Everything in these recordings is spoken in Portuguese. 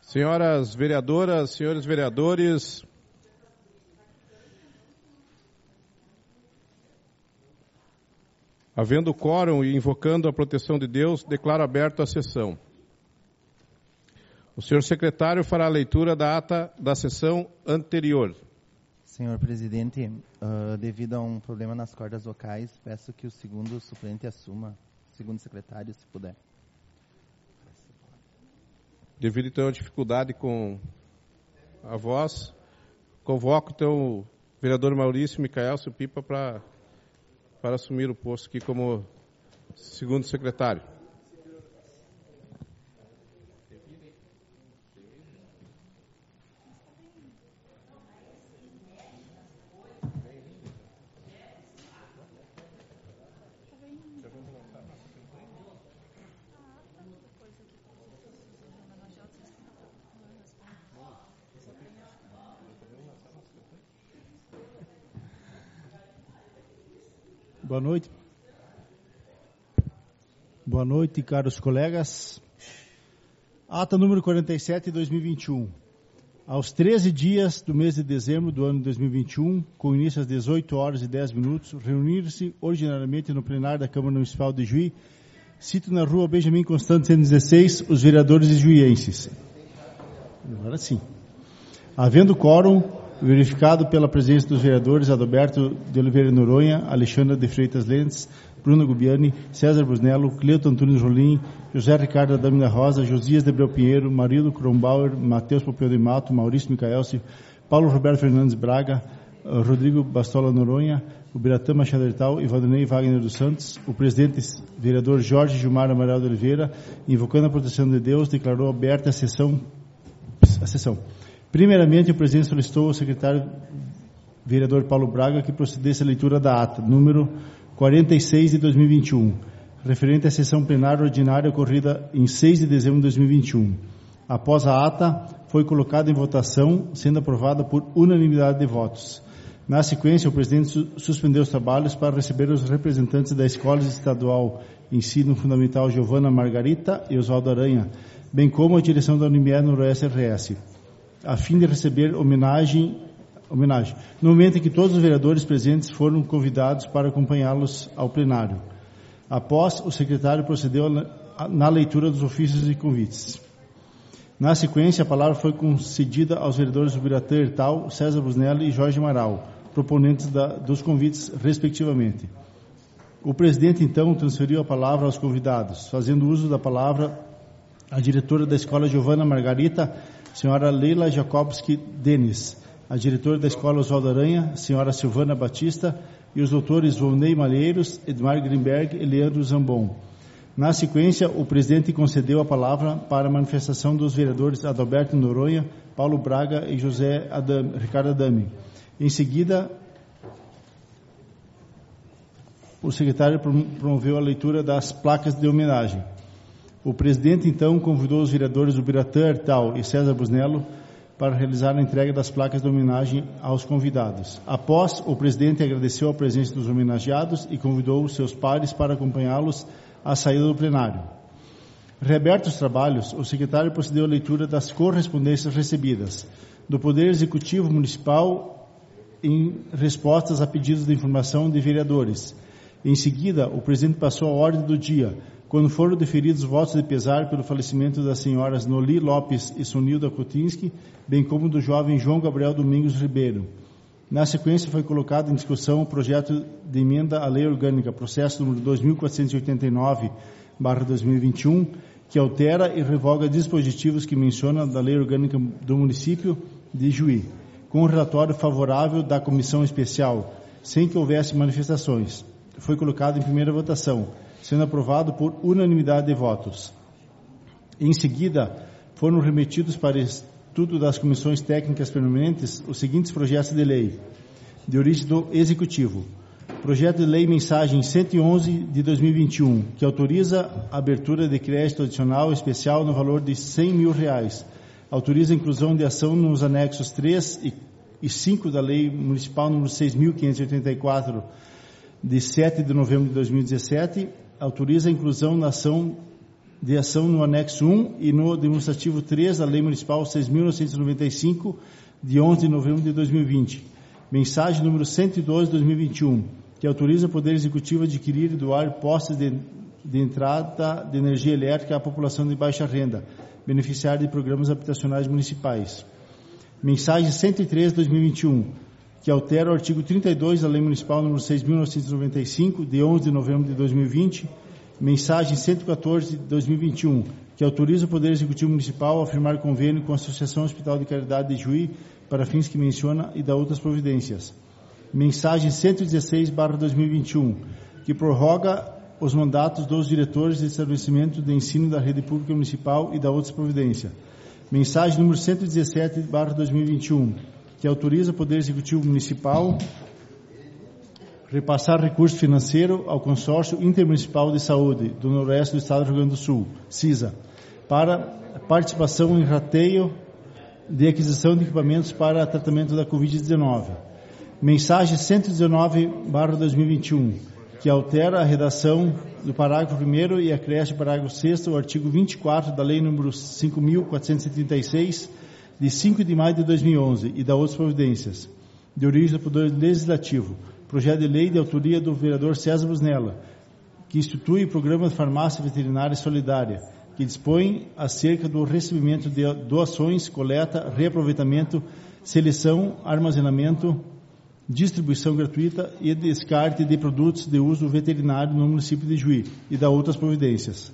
Senhoras vereadoras, senhores vereadores, havendo quórum e invocando a proteção de Deus, declaro aberto a sessão. O senhor secretário fará a leitura da ata da sessão anterior. Senhor presidente, devido a um problema nas cordas vocais, peço que o segundo suplente assuma, segundo secretário, se puder. Devido então à dificuldade com a voz, convoco então o vereador Maurício Micaelcio Pipa para assumir o posto aqui como segundo secretário. Boa noite. Boa noite, caros colegas. Ata número 47 de 2021. Aos 13 dias do mês de dezembro do ano de 2021, com início às 18 horas e 10 minutos, reunir-se ordinariamente no plenário da Câmara Municipal de Juí, sítio na rua Benjamin Constant 116, os vereadores juienses. Agora sim. Havendo quórum, verificado pela presença dos vereadores Adalberto de Oliveira Noronha, Alexandra de Freitas Lentes, Bruno Gubiani, César Busnello, Cleuton Antunes Rolim, José Ricardo Adame da Rosa, Josias de Abreu Pinheiro, Marildo Kronbauer, Matheus Popeu de Mato, Maurício Micaelcio, Paulo Roberto Fernandes Braga, Rodrigo Bastola Noronha, o Biratã Machado Hertal e Valdinei Wagner dos Santos. O presidente vereador Jorge Gilmar Amaral de Oliveira, invocando a proteção de Deus, declarou aberta a sessão. Primeiramente, o presidente solicitou ao secretário vereador Paulo Braga que procedesse à leitura da ata, número 46 de 2021, referente à sessão plenária ordinária ocorrida em 6 de dezembro de 2021. Após a ata, foi colocada em votação, sendo aprovada por unanimidade de votos. Na sequência, o presidente suspendeu os trabalhos para receber os representantes da Escola Estadual Ensino Fundamental Giovana Margarita e Oswaldo Aranha, bem como a direção da Unimier Noroeste RS, a fim de receber homenagem, no momento em que todos os vereadores presentes foram convidados para acompanhá-los ao plenário. Após, o secretário procedeu na leitura dos ofícios e convites. Na sequência, a palavra foi concedida aos vereadores Biratã Hertal, César Busnello e Jorge Amaral, proponentes dos convites, respectivamente. O presidente, então, transferiu a palavra aos convidados, fazendo uso da palavra a diretora da Escola Giovana Margarita, senhora Leila Jakobski Denis, a diretora da Escola Oswaldo Aranha, senhora Silvana Batista, e os doutores Volney Malheiros, Edmar Grimberg e Leandro Zambon. Na sequência, o presidente concedeu a palavra para a manifestação dos vereadores Adalberto Noronha, Paulo Braga e Ricardo Adame. Em seguida, o secretário promoveu a leitura das placas de homenagem. O presidente, então, convidou os vereadores Biratã Hertal e César Busnello para realizar a entrega das placas de homenagem aos convidados. Após, o presidente agradeceu a presença dos homenageados e convidou os seus pares para acompanhá-los à saída do plenário. Reabertos os trabalhos, o secretário procedeu à leitura das correspondências recebidas do Poder Executivo Municipal em respostas a pedidos de informação de vereadores. Em seguida, o presidente passou a ordem do dia, quando foram deferidos votos de pesar pelo falecimento das senhoras Noli Lopes e Sonilda Kotinski, bem como do jovem João Gabriel Domingos Ribeiro. Na sequência, foi colocado em discussão o projeto de emenda à Lei Orgânica, processo número 2489/2021, que altera e revoga dispositivos que menciona da Lei Orgânica do município de Juí, com um relatório favorável da Comissão Especial, sem que houvesse manifestações. Foi colocado em primeira votação, sendo aprovado por unanimidade de votos. Em seguida, foram remetidos para estudo das comissões técnicas permanentes os seguintes projetos de lei, de origem do Executivo. Projeto de Lei Mensagem 111 de 2021, que autoriza a abertura de crédito adicional especial no valor de R$100 mil. Autoriza a inclusão de ação nos anexos 3 e 5 da Lei Municipal número 6.584, de 7 de novembro de 2017, autoriza a inclusão na ação de ação no anexo 1 e no demonstrativo 3 da Lei Municipal 6.995, de 11 de novembro de 2020. Mensagem número 112 de 2021, que autoriza o Poder Executivo a adquirir e doar postes de entrada de energia elétrica à população de baixa renda, beneficiária de programas habitacionais municipais. Mensagem 103 de 2021, que altera o artigo 32 da Lei Municipal número 6.995, de 11 de novembro de 2020. Mensagem 114 de 2021, que autoriza o Poder Executivo Municipal a firmar convênio com a Associação Hospital de Caridade de Juí para fins que menciona e dá outras providências. Mensagem 116/2021, que prorroga os mandatos dos diretores de estabelecimento de ensino da rede pública municipal e dá outras providências. Mensagem número 117/2021, que autoriza o Poder Executivo Municipal repassar recurso financeiro ao Consórcio Intermunicipal de Saúde do Noroeste do Estado do Rio Grande do Sul, CISA, para participação em rateio de aquisição de equipamentos para tratamento da Covid-19. Mensagem 119/2021, que altera a redação do parágrafo 1º e acresce o parágrafo 6º ao artigo 24 da Lei nº 5.436, de 5 de maio de 2011, e dá outras providências. De origem do Poder Legislativo, projeto de lei de autoria do vereador César Busnella, que institui o Programa de Farmácia Veterinária Solidária, que dispõe acerca do recebimento de doações, coleta, reaproveitamento, seleção, armazenamento, distribuição gratuita e descarte de produtos de uso veterinário no município de Juí, e dá outras providências.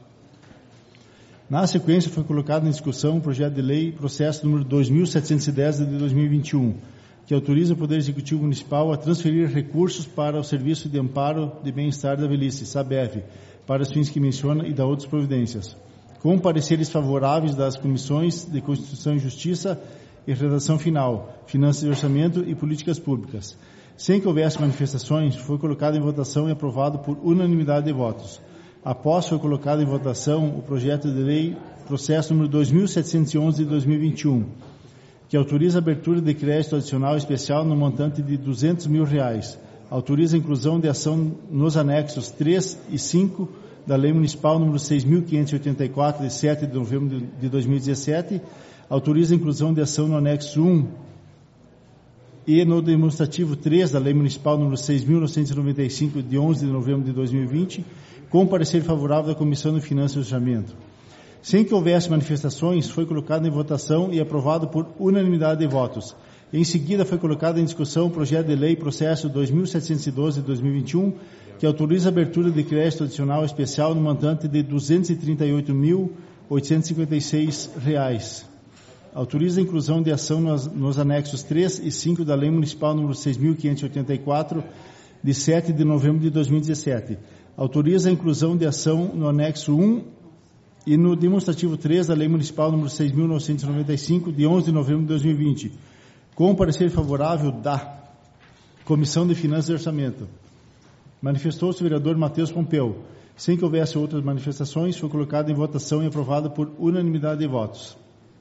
Na sequência, foi colocado em discussão o projeto de lei, processo número 2710 de 2021, que autoriza o Poder Executivo Municipal a transferir recursos para o Serviço de Amparo de Bem-Estar da Velhice, SABEV, para os fins que menciona e dá outras providências. Com pareceres favoráveis das Comissões de Constituição e Justiça e redação final, Finanças e Orçamento e Políticas Públicas. Sem que houvesse manifestações, foi colocado em votação e aprovado por unanimidade de votos. Após foi colocado em votação o projeto de lei, processo número 2711 de 2021, que autoriza a abertura de crédito adicional especial no montante de R$200 mil, autoriza a inclusão de ação nos anexos 3 e 5 da Lei Municipal número 6.584, de 7 de novembro de 2017, autoriza a inclusão de ação no anexo 1 e no demonstrativo 3 da Lei Municipal número 6.995, de 11 de novembro de 2020, com parecer favorável da Comissão de Finanças e Orçamento. Sem que houvesse manifestações, foi colocado em votação e aprovado por unanimidade de votos. Em seguida, foi colocado em discussão o projeto de lei processo 2712 de 2021, que autoriza a abertura de crédito adicional especial no montante de R$ 238.856. Autoriza a inclusão de ação nos anexos 3 e 5 da Lei Municipal número 6.584, de 7 de novembro de 2017. Autoriza a inclusão de ação no anexo 1 e no demonstrativo 3 da Lei Municipal número 6.995, de 11 de novembro de 2020, com parecer favorável da Comissão de Finanças e Orçamento. Manifestou-se o vereador Matheus Pompeu. Sem que houvesse outras manifestações, foi colocado em votação e aprovado por unanimidade de votos.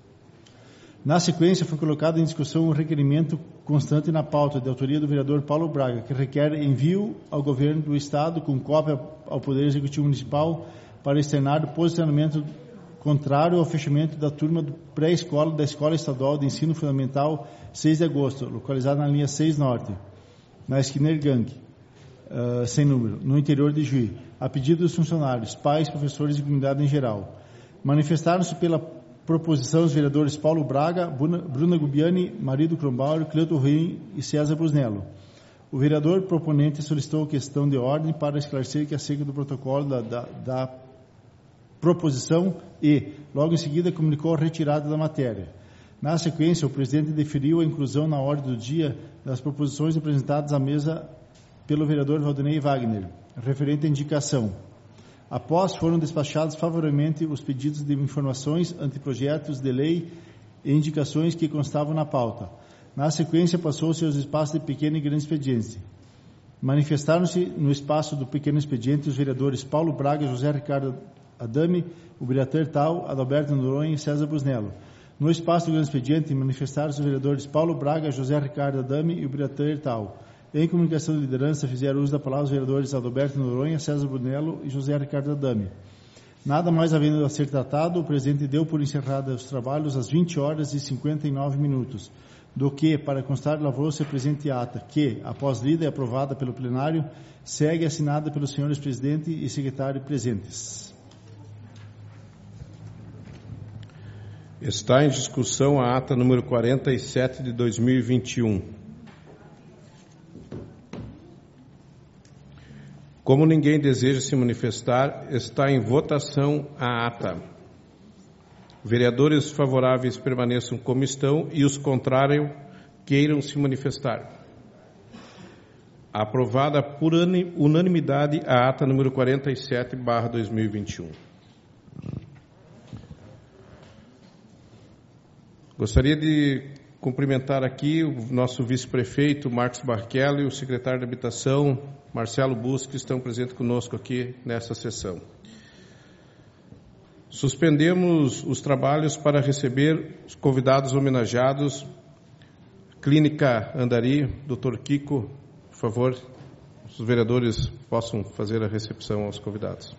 Na sequência, foi colocado em discussão um requerimento constante na pauta de autoria do vereador Paulo Braga, que requer envio ao Governo do Estado com cópia ao Poder Executivo Municipal para externar o posicionamento contrário ao fechamento da turma do pré-escola da Escola Estadual de Ensino Fundamental 6 de agosto, localizada na linha 6 Norte, na esquina Ergang, sem número, no interior de Juí, a pedido dos funcionários, pais, professores e comunidade em geral. Manifestaram-se pela proposição os vereadores Paulo Braga, Bruna Gubiani, Marido Kronbauer, Cleuto Ruim e César Busnello. O vereador proponente solicitou questão de ordem para esclarecer que acerca do protocolo da proposição e, logo em seguida, comunicou a retirada da matéria. Na sequência, o presidente deferiu a inclusão na ordem do dia das proposições apresentadas à mesa pelo vereador Valdinei Wagner, referente à indicação. Após, foram despachados favoravelmente os pedidos de informações, anteprojetos de lei e indicações que constavam na pauta. Na sequência, passou-se aos espaços de pequeno e grande expediente. Manifestaram-se no espaço do pequeno expediente os vereadores Paulo Braga, José Ricardo Adame, o Biratã Tal, Adalberto Noronha e César Busnello. No espaço do grande expediente, manifestaram-se os vereadores Paulo Braga, José Ricardo Adame e o Biratã Tal. Em comunicação de liderança, fizeram uso da palavra os vereadores Adalberto Noronha, César Busnello e José Ricardo Adame. Nada mais havendo a ser tratado, o presidente deu por encerrados os trabalhos às 20 horas e 59 minutos, do que, para constar, lavrou-se a presente ata, que, após lida e aprovada pelo plenário, segue assinada pelos senhores presidente e secretário presentes. Está em discussão a ata número 47 de 2021. Como ninguém deseja se manifestar, está em votação a ata. Vereadores favoráveis permaneçam como estão e os contrários queiram se manifestar. Aprovada por unanimidade a ata número 47/2021. Gostaria de cumprimentar aqui o nosso vice-prefeito Marcos Barquello e o secretário de Habitação Marcelo Busque, que estão presentes conosco aqui nessa sessão. Suspendemos os trabalhos para receber os convidados homenageados. Clínica Andari, Dr. Kiko, por favor, os vereadores possam fazer a recepção aos convidados.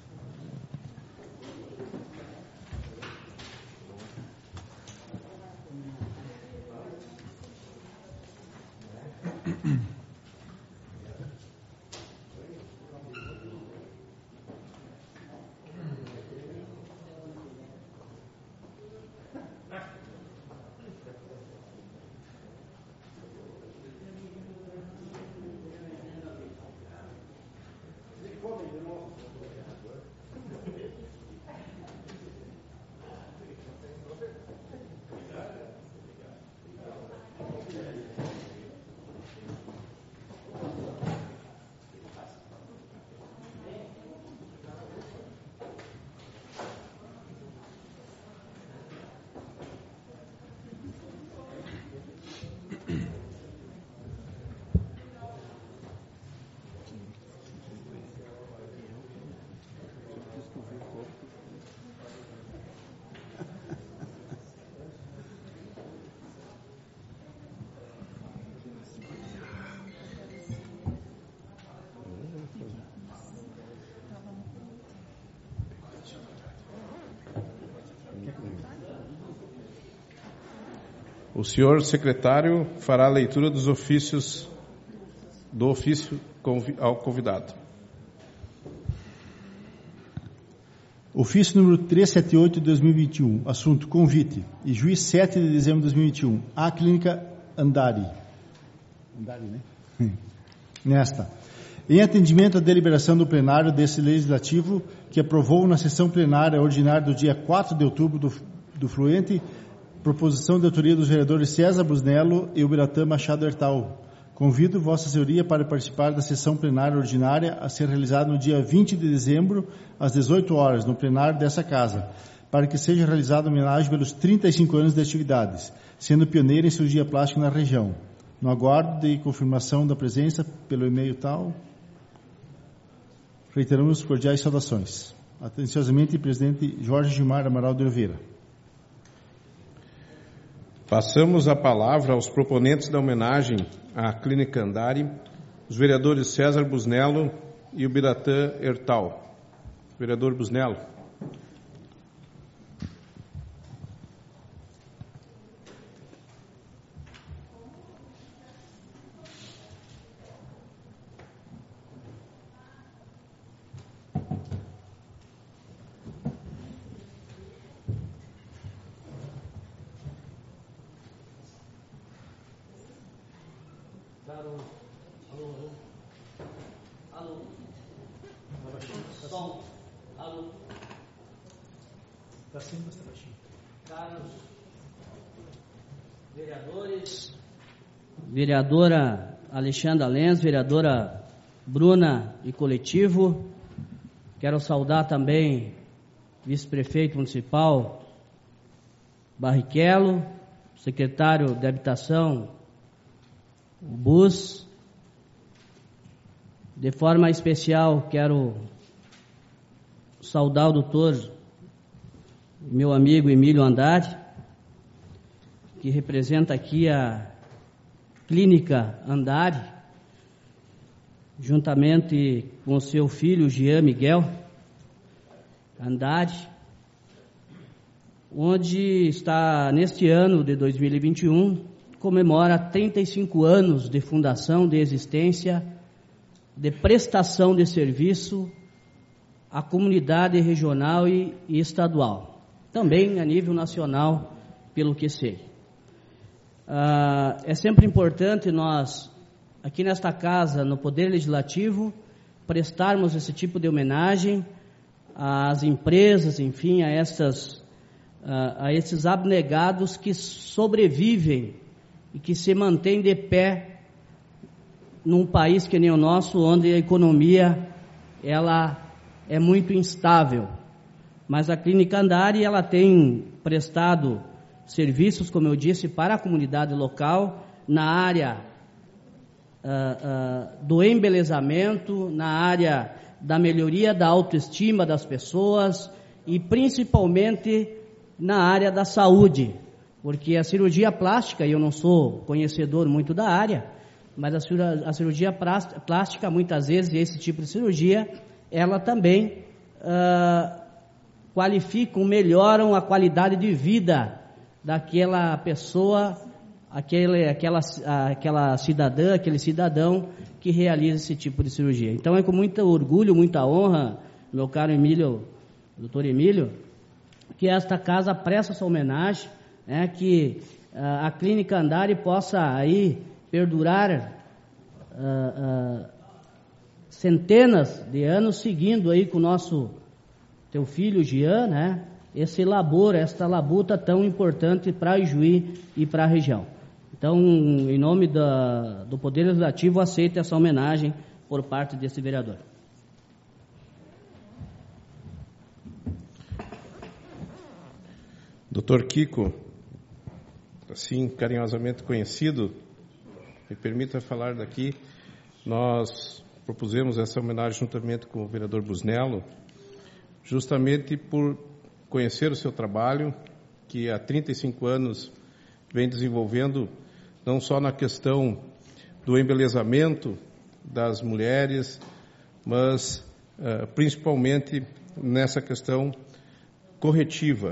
O senhor secretário fará a leitura dos ofícios, do ofício ao convidado. Ofício número 378 de 2021, assunto convite, e juiz 7 de dezembro de 2021, à Clínica Andari. Andari, né? Nesta. Em atendimento à deliberação do plenário desse legislativo, que aprovou na sessão plenária ordinária do dia 4 de outubro do fluente, proposição de autoria dos vereadores César Busnello e Ubiratã Machado Hertal. Convido Vossa Senhoria para participar da sessão plenária ordinária a ser realizada no dia 20 de dezembro, às 18 horas, no plenário dessa casa, para que seja realizada homenagem pelos 35 anos de atividades, sendo pioneira em cirurgia plástica na região. No aguardo de confirmação da presença pelo e-mail tal, reiteramos cordiais saudações. Atenciosamente, presidente Jorge Gilmar Amaral de Oliveira. Passamos a palavra aos proponentes da homenagem à Clínica Andari, os vereadores César Busnello e Ubiratã Hertal. Vereador Busnello. Caros vereadores, vereadora Alexandra Lenz, vereadora Bruna e coletivo, quero saudar também vice-prefeito municipal Barrichello, secretário de Habitação Bus. De forma especial, quero saudar o doutor, meu amigo Emílio Andari, que representa aqui a Clínica Andari, juntamente com o seu filho Jean Miguel, Andrade, onde está, neste ano de 2021, comemora 35 anos de fundação, de existência, de prestação de serviço à comunidade regional e estadual, também a nível nacional, pelo que sei. É sempre importante nós, aqui nesta casa, no Poder Legislativo, prestarmos esse tipo de homenagem às empresas, enfim, a esses abnegados que sobrevivem e que se mantêm de pé num país que nem o nosso, onde a economia ela é muito instável. Mas a Clínica Andari, ela tem prestado serviços, como eu disse, para a comunidade local, na área do embelezamento, na área da melhoria da autoestima das pessoas e principalmente na área da saúde, porque a cirurgia plástica, e eu não sou conhecedor muito da área, mas a cirurgia plástica, muitas vezes, esse tipo de cirurgia, ela também qualificam, melhoram a qualidade de vida daquela pessoa, aquela cidadã, aquele cidadão que realiza esse tipo de cirurgia. Então é com muito orgulho, muita honra, meu caro Emílio, doutor Emílio, que esta casa presta essa homenagem, que a Clínica Andari possa aí perdurar centenas de anos, seguindo aí com o teu filho Jean, esse labor, esta labuta tão importante para Ijuí e para a região. Então, em nome do Poder Legislativo, aceito essa homenagem por parte desse vereador. Doutor Kiko, assim carinhosamente conhecido, me permita falar daqui, nós propusemos essa homenagem juntamente com o vereador Busnello, justamente por conhecer o seu trabalho, que há 35 anos vem desenvolvendo, não só na questão do embelezamento das mulheres, mas principalmente nessa questão corretiva.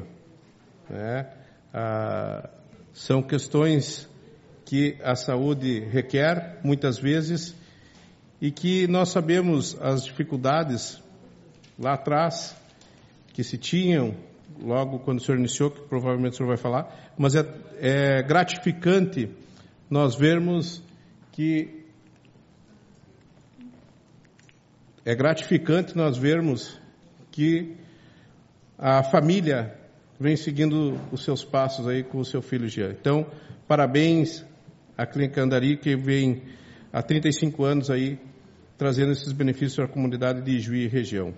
São questões que a saúde requer, muitas vezes, e que nós sabemos as dificuldades lá atrás que se tinham, logo quando o senhor iniciou, que provavelmente o senhor vai falar, mas é gratificante nós vermos que a família vem seguindo os seus passos aí com o seu filho Jean. Então, parabéns à Clínica Andari, que vem há 35 anos aí trazendo esses benefícios à comunidade de Ijuí e região.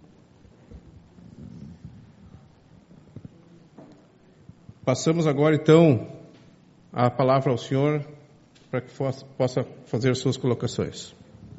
Passamos agora, então, a palavra ao senhor para que possa fazer suas colocações.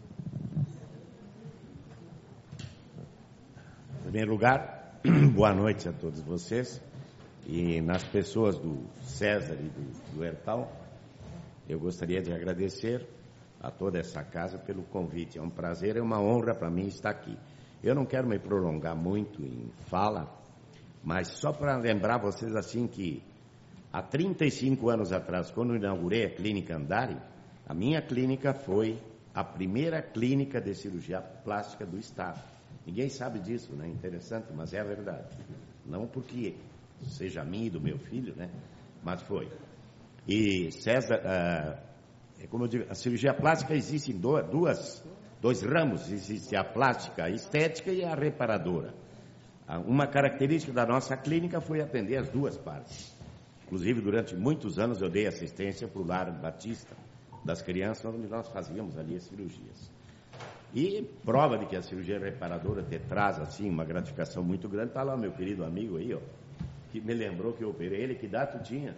Em primeiro lugar, boa noite a todos vocês. E nas pessoas do César e do Hertal, eu gostaria de agradecer a toda essa casa pelo convite. É um prazer, é uma honra para mim estar aqui. Eu não quero me prolongar muito em fala, mas só para lembrar vocês assim que há 35 anos atrás, quando eu inaugurei a Clínica Andari, a minha clínica foi a primeira clínica de cirurgia plástica do Estado. Ninguém sabe disso, né? Interessante, mas é a verdade. Não porque seja minha e do meu filho, né? Mas foi. E César, como eu digo, a cirurgia plástica existe em dois ramos. Existe a plástica estética e a reparadora. Uma característica da nossa clínica foi atender as duas partes. Inclusive, durante muitos anos eu dei assistência para o Lar Batista das crianças, onde nós fazíamos ali as cirurgias. E prova de que a cirurgia reparadora te traz, assim, uma gratificação muito grande, está lá meu querido amigo aí, que me lembrou que eu operei ele. Que idade tu tinha?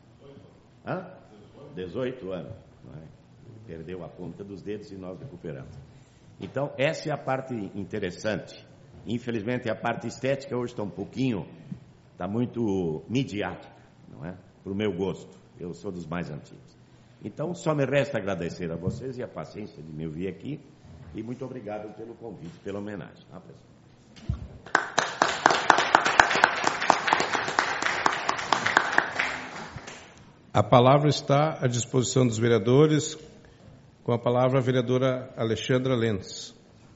18 anos. Não é? Perdeu a ponta dos dedos e nós recuperamos. Então, essa é a parte interessante. Infelizmente, a parte estética hoje está muito midiática, não é? Para o meu gosto. Eu sou dos mais antigos. Então, só me resta agradecer a vocês e a paciência de me ouvir aqui. E muito obrigado pelo convite, pela homenagem. Tá, pessoal? A palavra está à disposição dos vereadores. Com a palavra, a vereadora Alexandra Lentz.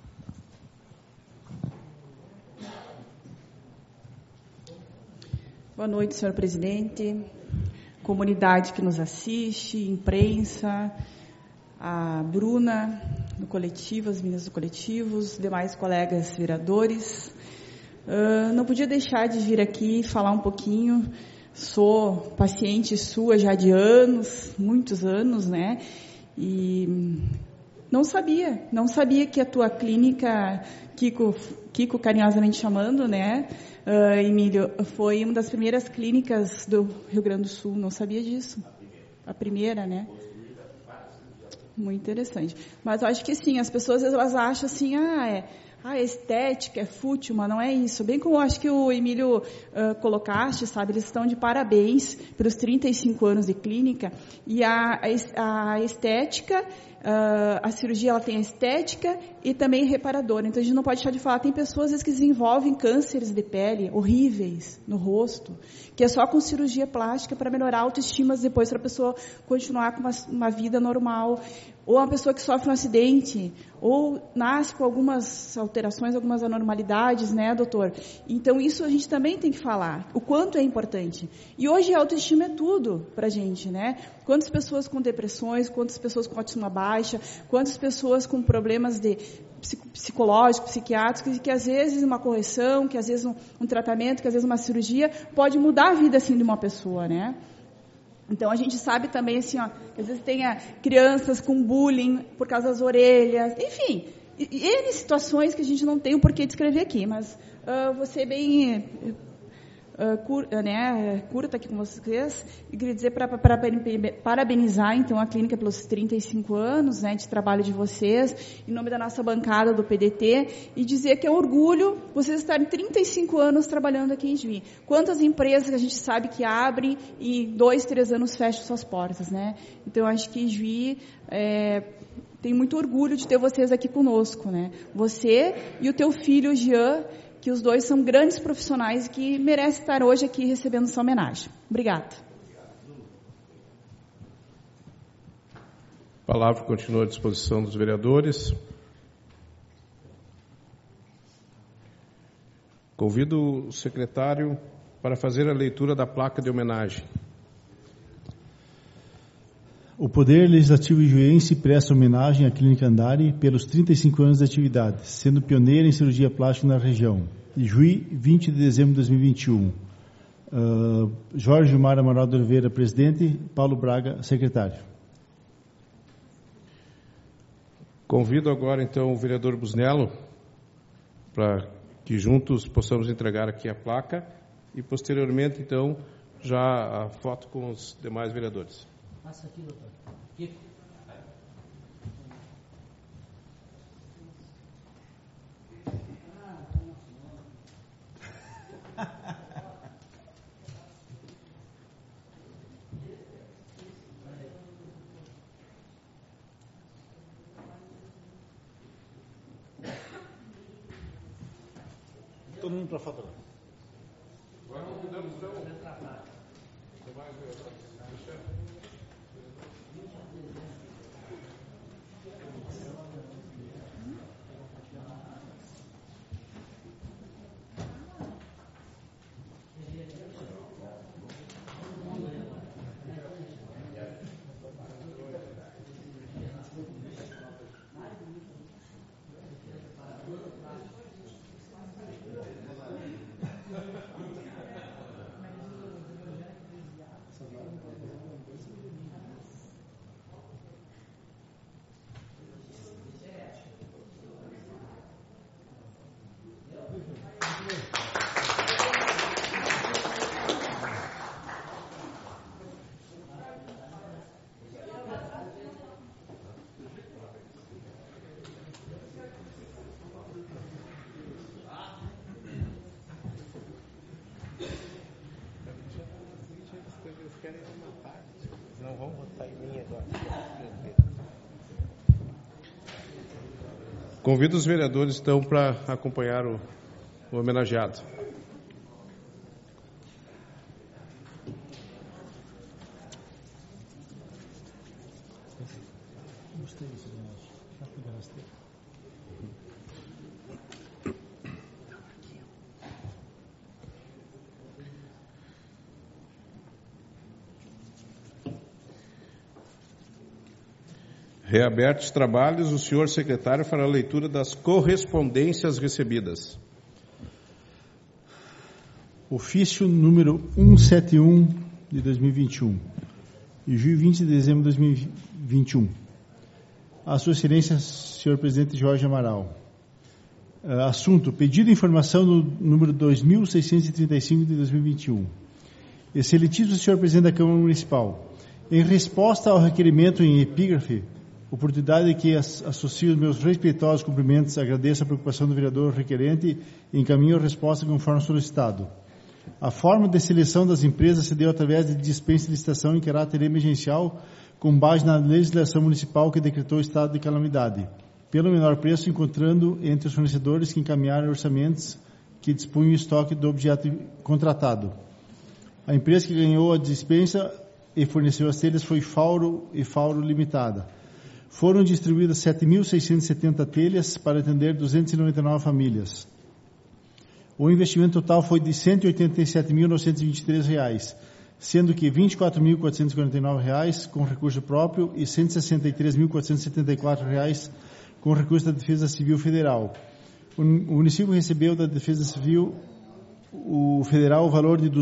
Boa noite, senhor presidente, comunidade que nos assiste, imprensa, a Bruna do coletivo, as meninas do coletivo, os demais colegas vereadores. Não podia deixar de vir aqui falar um pouquinho. Sou paciente sua já de anos, muitos anos, né? E não sabia que a tua clínica, Kiko carinhosamente chamando, né, Emílio, foi uma das primeiras clínicas do Rio Grande do Sul. Não sabia disso. A primeira, né? Muito interessante. Mas eu acho que sim, as pessoas elas acham assim, estética é fútil, mas não é isso. Bem como eu acho que o Emílio colocaste, sabe, eles estão de parabéns pelos 35 anos de clínica, e a estética, a cirurgia ela tem a estética e também reparadora. Então a gente não pode deixar de falar, tem pessoas às vezes que desenvolvem cânceres de pele horríveis no rosto, que é só com cirurgia plástica para melhorar a autoestima depois, para a pessoa continuar com uma vida normal. Ou uma pessoa que sofre um acidente, ou nasce com algumas alterações, algumas anormalidades, né, doutor? Então, isso a gente também tem que falar, o quanto é importante. E hoje a autoestima é tudo pra gente, né? Quantas pessoas com depressões, quantas pessoas com autoestima baixa, quantas pessoas com problemas de psicológicos, psiquiátricos, que às vezes uma correção, que às vezes um tratamento, que às vezes uma cirurgia, pode mudar a vida, assim, de uma pessoa, né? Então, a gente sabe também, assim, que às vezes tem crianças com bullying por causa das orelhas, enfim, N situações que a gente não tem o porquê de escrever aqui, mas você bem curta aqui com vocês, e queria dizer para parabenizar, então, a clínica pelos 35 anos, né, de trabalho de vocês, em nome da nossa bancada do PDT, e dizer que é orgulho vocês estarem 35 anos trabalhando aqui em Juí. Quantas empresas que a gente sabe que abrem e 2, 3 anos fecham suas portas, né? Então, eu acho que Juí tem muito orgulho de ter vocês aqui conosco, né? Você e o teu filho, Jean, que os dois são grandes profissionais e que merecem estar hoje aqui recebendo essa homenagem. Obrigada. A palavra continua à disposição dos vereadores. Convido o secretário para fazer a leitura da placa de homenagem. O Poder Legislativo juiense presta homenagem à Clínica Andari pelos 35 anos de atividade, sendo pioneira em cirurgia plástica na região. Juí, 20 de dezembro de 2021. Jorge Gilmar Amaral de Oliveira, presidente. Paulo Braga, secretário. Convido agora, então, o vereador Busnello para que juntos possamos entregar aqui a placa e, posteriormente, então, já a foto com os demais vereadores. Passa aqui, doutor. Kiko. Todo mundo para foto. Agora não podemos, então. Não vão votar em mim agora. Convido os vereadores, então, para acompanhar o homenageado. Reabertos os trabalhos, o senhor secretário fará a leitura das correspondências recebidas. Ofício número 171 de 2021, de 20 de dezembro de 2021. A Sua Excelência, senhor presidente Jorge Amaral. Assunto: pedido de informação no número 2635 de 2021. Excelentíssimo senhor presidente da Câmara Municipal, em resposta ao requerimento em epígrafe, oportunidade que associo os meus respeitosos cumprimentos, agradeço a preocupação do vereador requerente e encaminho a resposta conforme solicitado. A forma de seleção das empresas se deu através de dispensa de licitação em caráter emergencial, com base na legislação municipal que decretou o estado de calamidade, pelo menor preço, encontrando entre os fornecedores que encaminharam orçamentos que dispunham estoque do objeto contratado. A empresa que ganhou a dispensa e forneceu as telhas foi Fauro e Fauro Limitada. Foram distribuídas 7.670 telhas para atender 299 famílias. O investimento total foi de R$ 187.923, sendo que R$ 24.449 com recurso próprio e R$ 163.474 com recurso da Defesa Civil Federal. O município recebeu da Defesa Civil Federal o valor de R$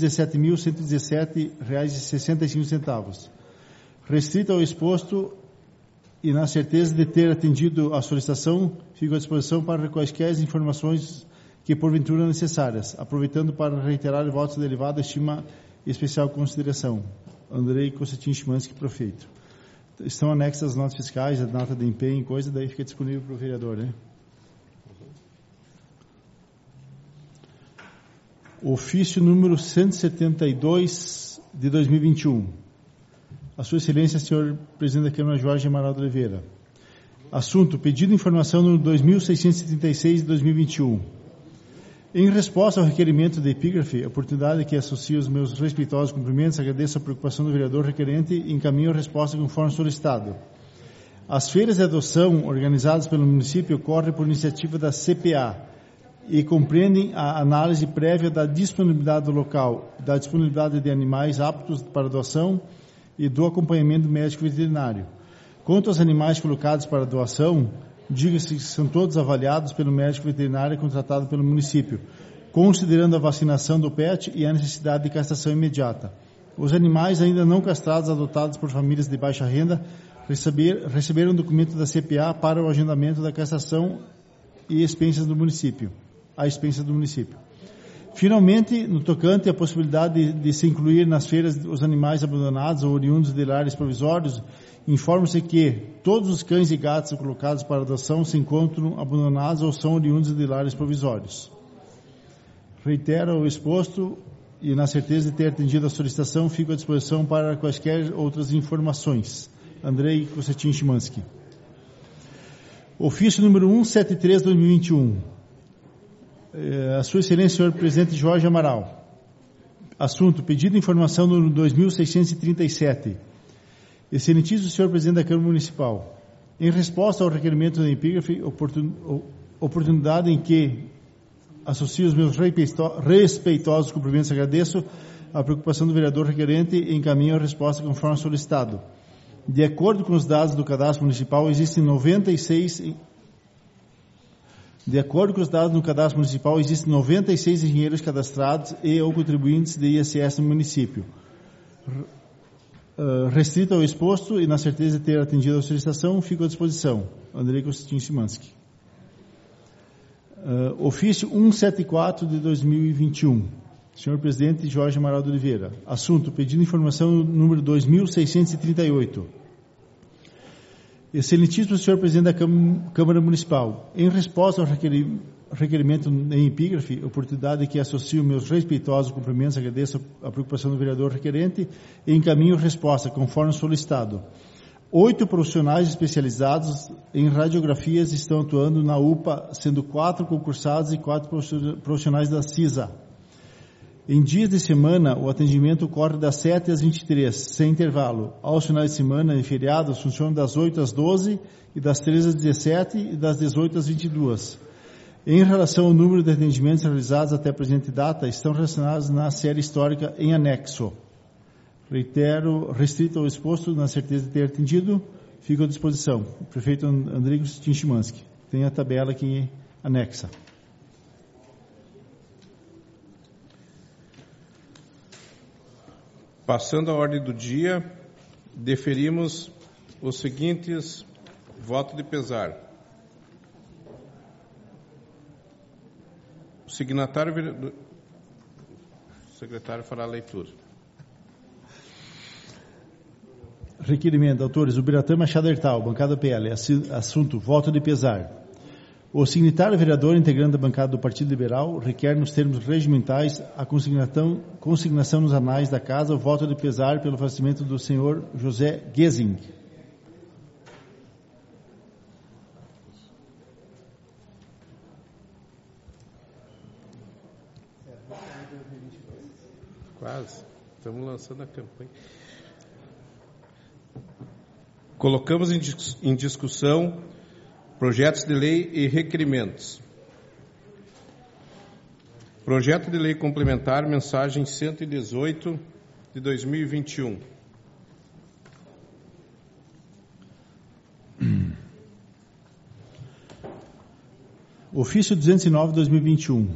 217.117,65. Restrito ao exposto e na certeza de ter atendido a solicitação, fico à disposição para quaisquer informações que porventura necessárias, aproveitando para reiterar votos de elevada estima e especial consideração. Andrei Constantin Chimansky, prefeito. Estão anexas as notas fiscais, a nota de empenho, coisa, daí fica disponível para o vereador, né? Ofício número 172 de 2021. A Sua Excelência, senhor presidente da Câmara, Jorge Amaral de Oliveira. Assunto: pedido de informação no 2636 de 2021. Em resposta ao requerimento de epígrafe, a oportunidade que associo os meus respeitosos cumprimentos, agradeço a preocupação do vereador requerente e encaminho a resposta conforme solicitado. As feiras de adoção organizadas pelo município ocorrem por iniciativa da CPA e compreendem a análise prévia da disponibilidade do local, da disponibilidade de animais aptos para doação e do acompanhamento médico veterinário. Quanto aos animais colocados para doação, diga-se que são todos avaliados pelo médico veterinário contratado pelo município, considerando a vacinação do PET e a necessidade de castração imediata. Os animais ainda não castrados adotados por famílias de baixa renda receberam documento da CPA para o agendamento da castração e expensas do município. Finalmente, no tocante à possibilidade de se incluir nas feiras os animais abandonados ou oriundos de lares provisórios, informa-se que todos os cães e gatos colocados para adoção se encontram abandonados ou são oriundos de lares provisórios. Reitero o exposto e, na certeza de ter atendido a solicitação, fico à disposição para quaisquer outras informações. Andrei Constantin Chimansky. Ofício número 173 de 2021. A Sua Excelência, senhor presidente Jorge Amaral. Assunto: pedido de informação no 2637. Excelentíssimo senhor presidente da Câmara Municipal. Em resposta ao requerimento da epígrafe, oportunidade em que associo os meus respeitosos cumprimentos, agradeço a preocupação do vereador requerente e encaminho a resposta conforme solicitado. De acordo com os dados do cadastro municipal, existem 96 engenheiros cadastrados e ou contribuintes de ISS no município. Restrito ao exposto e na certeza de ter atendido a solicitação, fico à disposição. Andrei Constantin Chimansky. Ofício 174 de 2021. Senhor presidente Jorge Amaral de Oliveira. Assunto: pedido de informação número 2638. Excelentíssimo senhor presidente da Câmara Municipal. Em resposta ao requerimento em epígrafe, oportunidade que associo meus respeitosos cumprimentos, agradeço a preocupação do vereador requerente e encaminho resposta conforme solicitado. 8 profissionais especializados em radiografias estão atuando na UPA, sendo 4 concursados e 4 profissionais da CISA. Em dias de semana, o atendimento ocorre das 7 às 23, sem intervalo. Aos finais de semana e feriados, funciona das 8 às 12, e das 13 às 17 e das 18 às 22. Em relação ao número de atendimentos realizados até a presente data, estão relacionados na série histórica em anexo. Reitero, restrito ao exposto, na certeza de ter atendido, Fico à disposição. O prefeito Andrei Cristin Chimansky. Tem a tabela aqui anexa. Passando a ordem do dia, deferimos os seguintes votos de pesar. O signatário, o secretário fará a leitura. Requerimento, autores, Ubiratã Machado Hertal, bancada PL, assunto, voto de pesar. O signatário vereador integrante da bancada do Partido Liberal requer nos termos regimentais a consignação nos anais da casa o voto de pesar pelo falecimento do senhor José Gesing. Quase. Estamos lançando a campanha. Colocamos em discussão projetos de lei e requerimentos. Projeto de lei complementar, mensagem 118 de 2021. Ofício 209 de 2021.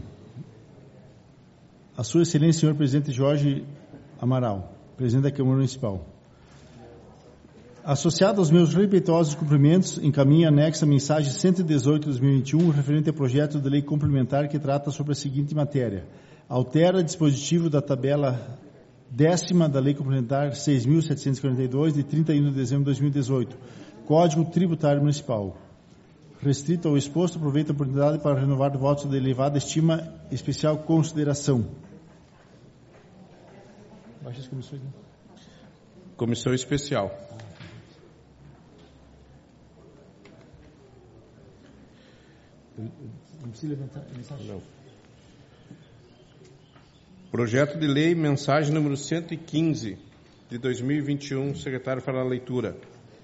A Sua Excelência, senhor presidente Jorge Amaral, presidente da Câmara Municipal. Associado aos meus respeitosos cumprimentos, encaminho anexa a mensagem 118 de 2021, referente ao projeto de lei complementar que trata sobre a seguinte matéria. Altera dispositivo da tabela 10ª da Lei Complementar 6.742, de 31 de dezembro de 2018, Código Tributário Municipal. Restrito ao exposto, aproveito a oportunidade para renovar votos de elevada estima e especial consideração. Baixa as comissões, né? Comissão especial. Não precisa levantar a mensagem? Não. Projeto de lei, mensagem número 115 de 2021, secretário fará a leitura.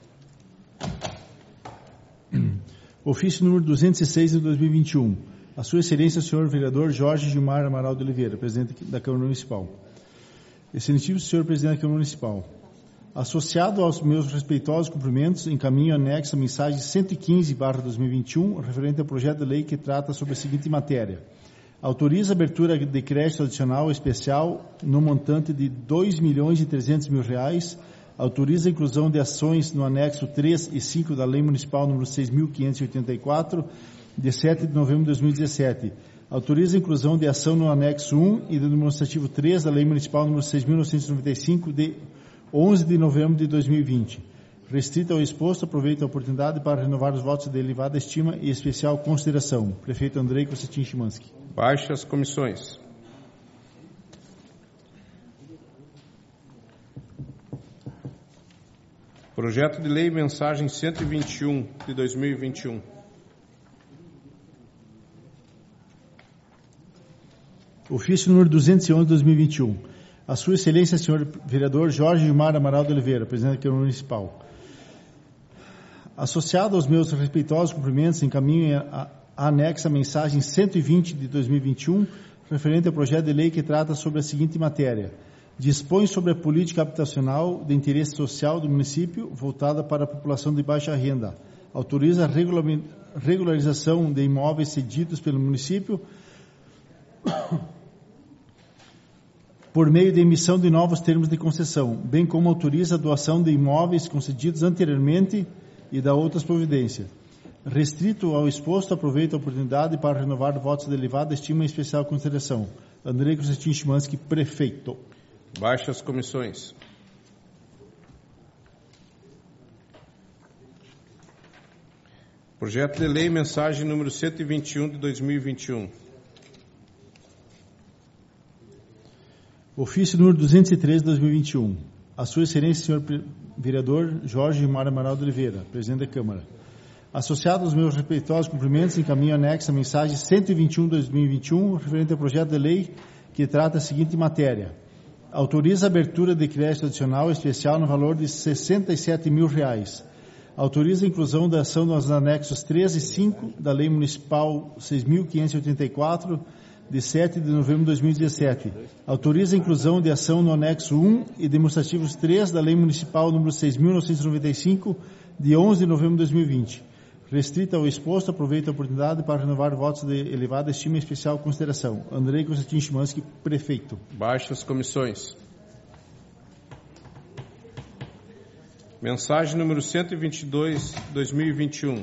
Ofício número 206 de 2021. A Sua Excelência, senhor vereador Jorge Gilmar Amaral de Oliveira, presidente da Câmara Municipal. Excelentíssimo senhor presidente da Câmara Municipal. Associado aos meus respeitosos cumprimentos, encaminho anexo a mensagem 115/2021, referente ao projeto de lei que trata sobre a seguinte matéria. Autoriza a abertura de crédito adicional especial no montante de R$ 2.300.000. Autoriza a inclusão de ações no anexo 3 e 5 da Lei Municipal número 6.584, de 7 de novembro de 2017. Autoriza a inclusão de ação no anexo 1 e do demonstrativo 3 da Lei Municipal número 6.995, de 11 de novembro de 2020. Restrito ao exposto, aproveito a oportunidade para renovar os votos de elevada estima e especial consideração. Prefeito Andrei Cristin Chimansky. Baixe as comissões. Projeto de lei, mensagem 121 de 2021. Ofício número 211 de 2021. A Sua Excelência, senhor vereador Jorge Gilmar Amaral de Oliveira, presidente da Câmara Municipal. Associado aos meus respeitosos cumprimentos, encaminho a anexa a mensagem 120 de 2021, referente ao projeto de lei que trata sobre a seguinte matéria. Dispõe sobre a política habitacional de interesse social do município voltada para a população de baixa renda. Autoriza a regularização de imóveis cedidos pelo município por meio de emissão de novos termos de concessão, bem como autoriza a doação de imóveis concedidos anteriormente e da outras providências. Restrito ao exposto, aproveito a oportunidade para renovar votos de elevada estima e especial consideração. Andrei Cristin Chimansky, prefeito. Baixe as comissões. Projeto de lei, mensagem número 121 de 2021. Ofício número 203 de 2021. A Sua Excelência, senhor vereador Jorge Gilmar Amaral de Oliveira, presidente da Câmara. Associado aos meus respeitosos cumprimentos, encaminho anexo a mensagem 121 de 2021, referente ao projeto de lei que trata a seguinte matéria. Autoriza a abertura de crédito adicional especial no valor de R$ 67.000. Autoriza a inclusão da ação nos anexos 3 e 5 da Lei Municipal 6.584, de 7 de novembro de 2017. Autoriza a inclusão de ação no anexo 1 e demonstrativos 3 da Lei Municipal número 6.995, de 11 de novembro de 2020. Restrita ao exposto, aproveito a oportunidade para renovar votos de elevada estima e especial consideração. Andrei Constantin Chimansky, prefeito. Baixas comissões. Mensagem número 122, 2021.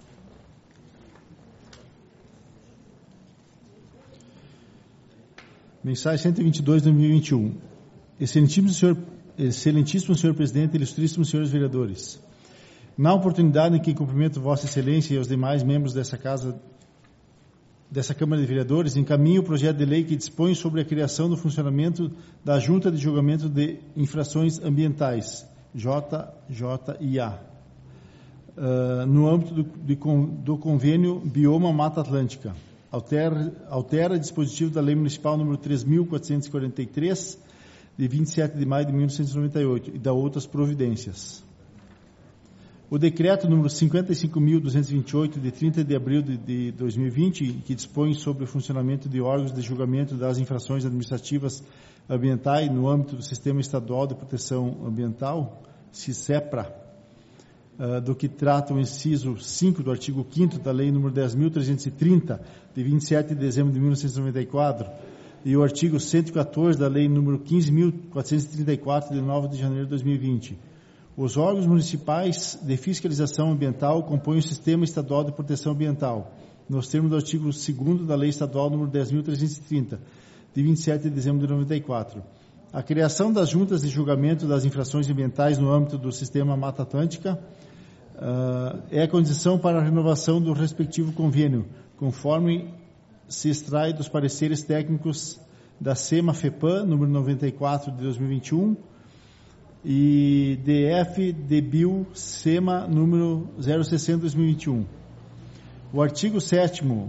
Mensagem 122, 2021. Excelentíssimo senhor presidente, ilustríssimos senhores vereadores. Na oportunidade em que cumprimento Vossa Excelência e os demais membros dessa Câmara de Vereadores, encaminho o projeto de lei que dispõe sobre a criação do funcionamento da Junta de Julgamento de Infrações Ambientais, JJIA, no âmbito do convênio Bioma Mata Atlântica. Altera dispositivo da Lei Municipal número 3.443, de 27 de maio de 1998, e dá outras providências. O decreto número 55.228, de 30 de abril de 2020, que dispõe sobre o funcionamento de órgãos de julgamento das infrações administrativas ambientais no âmbito do Sistema Estadual de Proteção Ambiental, SISEPRA, do que trata o inciso 5 do artigo 5º da Lei número 10.330, de 27 de dezembro de 1994, e o artigo 114 da Lei número 15.434, de 9 de janeiro de 2020. Os órgãos municipais de fiscalização ambiental compõem o Sistema Estadual de Proteção Ambiental, nos termos do artigo 2º da Lei Estadual número 10.330, de 27 de dezembro de 94. A criação das juntas de julgamento das infrações ambientais no âmbito do Sistema Mata Atlântica é a condição para a renovação do respectivo convênio, conforme se extrai dos pareceres técnicos da SEMA-FEPAM, número 94 de 2021, e DF-DBIL SEMA, número 060 de 2021. O artigo 7º,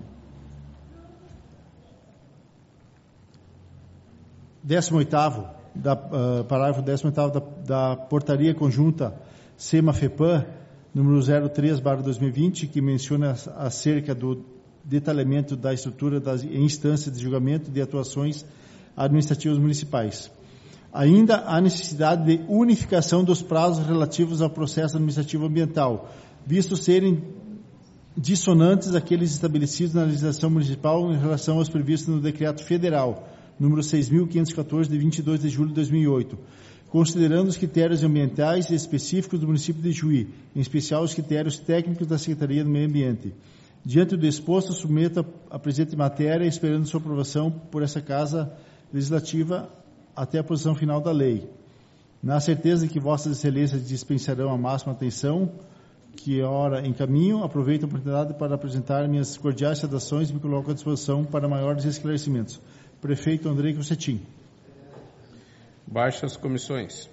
18º, parágrafo 18º da Portaria Conjunta SEMA-FEPAM, número 03/2020, que menciona acerca do detalhamento da estrutura das instâncias de julgamento de atuações administrativas municipais. Ainda há necessidade de unificação dos prazos relativos ao processo administrativo ambiental, visto serem dissonantes àqueles estabelecidos na legislação municipal em relação aos previstos no Decreto Federal, número 6.514, de 22 de julho de 2008, considerando os critérios ambientais específicos do município de Juí, em especial os critérios técnicos da Secretaria do Meio Ambiente. Diante do exposto, submeto a presente matéria, esperando sua aprovação por essa Casa Legislativa até a posição final da lei. Na certeza de que Vossas Excelências dispensarão a máxima atenção, que ora em caminho, aproveito a oportunidade para apresentar minhas cordiais saudações e me coloco à disposição para maiores esclarecimentos. Prefeito Andrei Constantin. Baixas comissões.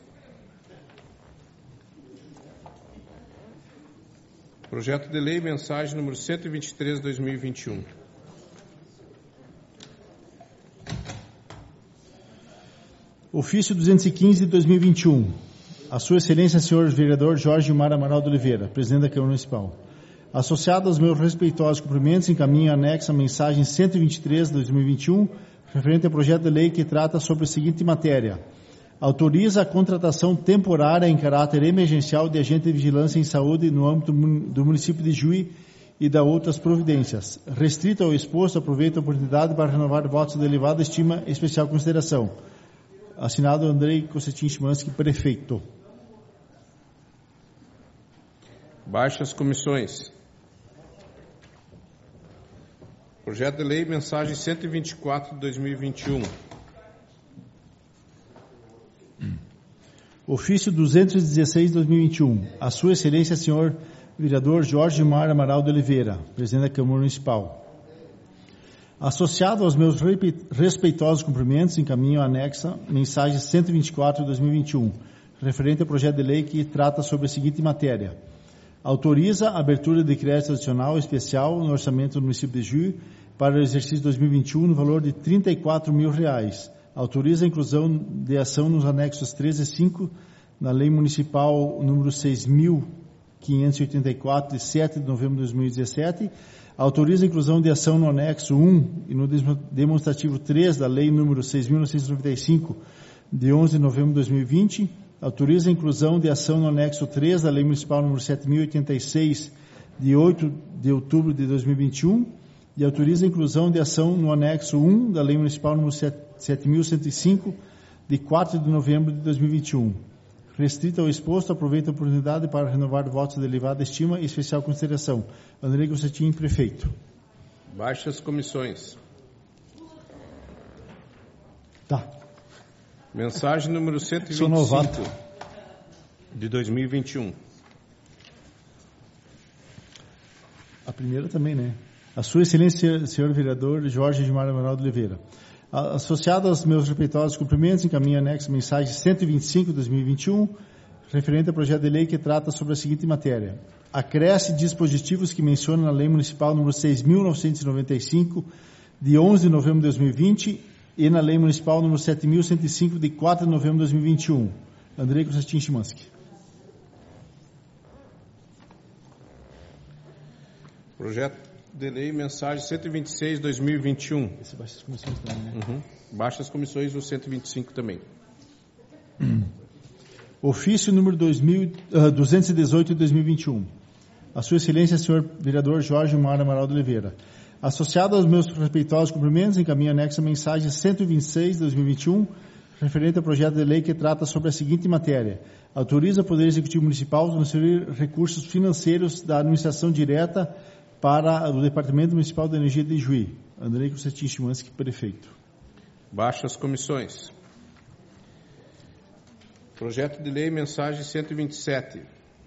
Projeto de lei, mensagem número 123, 2021. Ofício 215 de 2021. A Sua Excelência, senhor vereador Jorge Gilmar Amaral de Oliveira, presidente da Câmara Municipal. Associado aos meus respeitosos cumprimentos, encaminho anexo a mensagem 123 de 2021, referente ao projeto de lei que trata sobre a seguinte matéria: autoriza a contratação temporária em caráter emergencial de agente de vigilância em saúde no âmbito do município de Juí e da outras providências. Restrito ao exposto, aproveito a oportunidade para renovar votos de elevada estima e especial consideração. Assinado Andrei Constantin Chimansky, prefeito. Baixas comissões. Projeto de lei, mensagem 124 de 2021. Ofício 216 de 2021. A Sua Excelência, senhor vereador Jorge Gilmar Amaral de Oliveira, presidente da Câmara Municipal. Associado aos meus respeitosos cumprimentos, encaminho a anexa mensagem 124 de 2021, referente ao projeto de lei que trata sobre a seguinte matéria: autoriza a abertura de crédito adicional especial no orçamento do município de Juí para o exercício 2021 no valor de R$ 34 mil. Autoriza a inclusão de ação nos anexos 13 e 5 na Lei Municipal número 6.000 2584, de 7 de novembro de 2017, autoriza a inclusão de ação no anexo 1 e no demonstrativo 3 da Lei número 6.995, de 11 de novembro de 2020, autoriza a inclusão de ação no anexo 3 da Lei Municipal número 7.086, de 8 de outubro de 2021, e autoriza a inclusão de ação no anexo 1 da Lei Municipal número 7.105, de 4 de novembro de 2021. Restrito ao exposto, aproveito a oportunidade para renovar votos de elevada estima e especial consideração. Andrei Gossetin, prefeito. Baixas comissões. Tá. Mensagem número 125 Sou novato. de 2021. A primeira também, né? A Sua Excelência, senhor vereador Jorge Gilmar Amaral de Oliveira. Associado aos meus respeitosos cumprimentos, encaminho anexo mensagem 125 de 2021, referente ao projeto de lei que trata sobre a seguinte matéria. Acresce dispositivos que mencionam na Lei Municipal número 6.995, de 11 de novembro de 2020, e na Lei Municipal número 7.105, de 4 de novembro de 2021. Andrei Gossetin Szymanski. Projeto de lei, mensagem 126 de 2021. Esse baixas comissões também, né? Baixas comissões do 125 também. Ofício número 218 de 2021. A Sua Excelência, senhor vereador Jorge Gilmar Amaral de Oliveira. Associado aos meus respeitosos cumprimentos, encaminho anexo a mensagem 126 de 2021, referente ao projeto de lei que trata sobre a seguinte matéria. Autoriza o Poder Executivo Municipal a transferir recursos financeiros da administração direta para o Departamento Municipal de Energia de Ijuí. Andrei Gossetin Szymanski, prefeito. Baixas comissões. Projeto de lei, mensagem 127.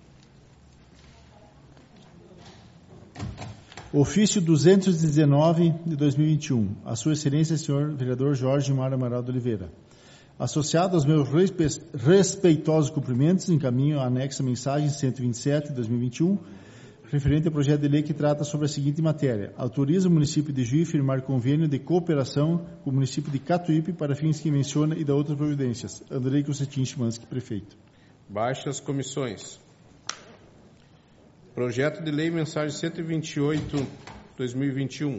Ofício 219 de 2021. A Sua Excelência, senhor vereador Jorge Gilmar Amaral de Oliveira. Associado aos meus respeitosos cumprimentos, encaminho a anexa mensagem 127 de 2021, referente ao projeto de lei que trata sobre a seguinte matéria. Autoriza o município de Ijuí firmar convênio de cooperação com o município de Catuípe para fins que menciona e da outras providências. Andrei Gossetin Szymanski, prefeito. Baixas comissões. Projeto de lei, mensagem 128, 2021.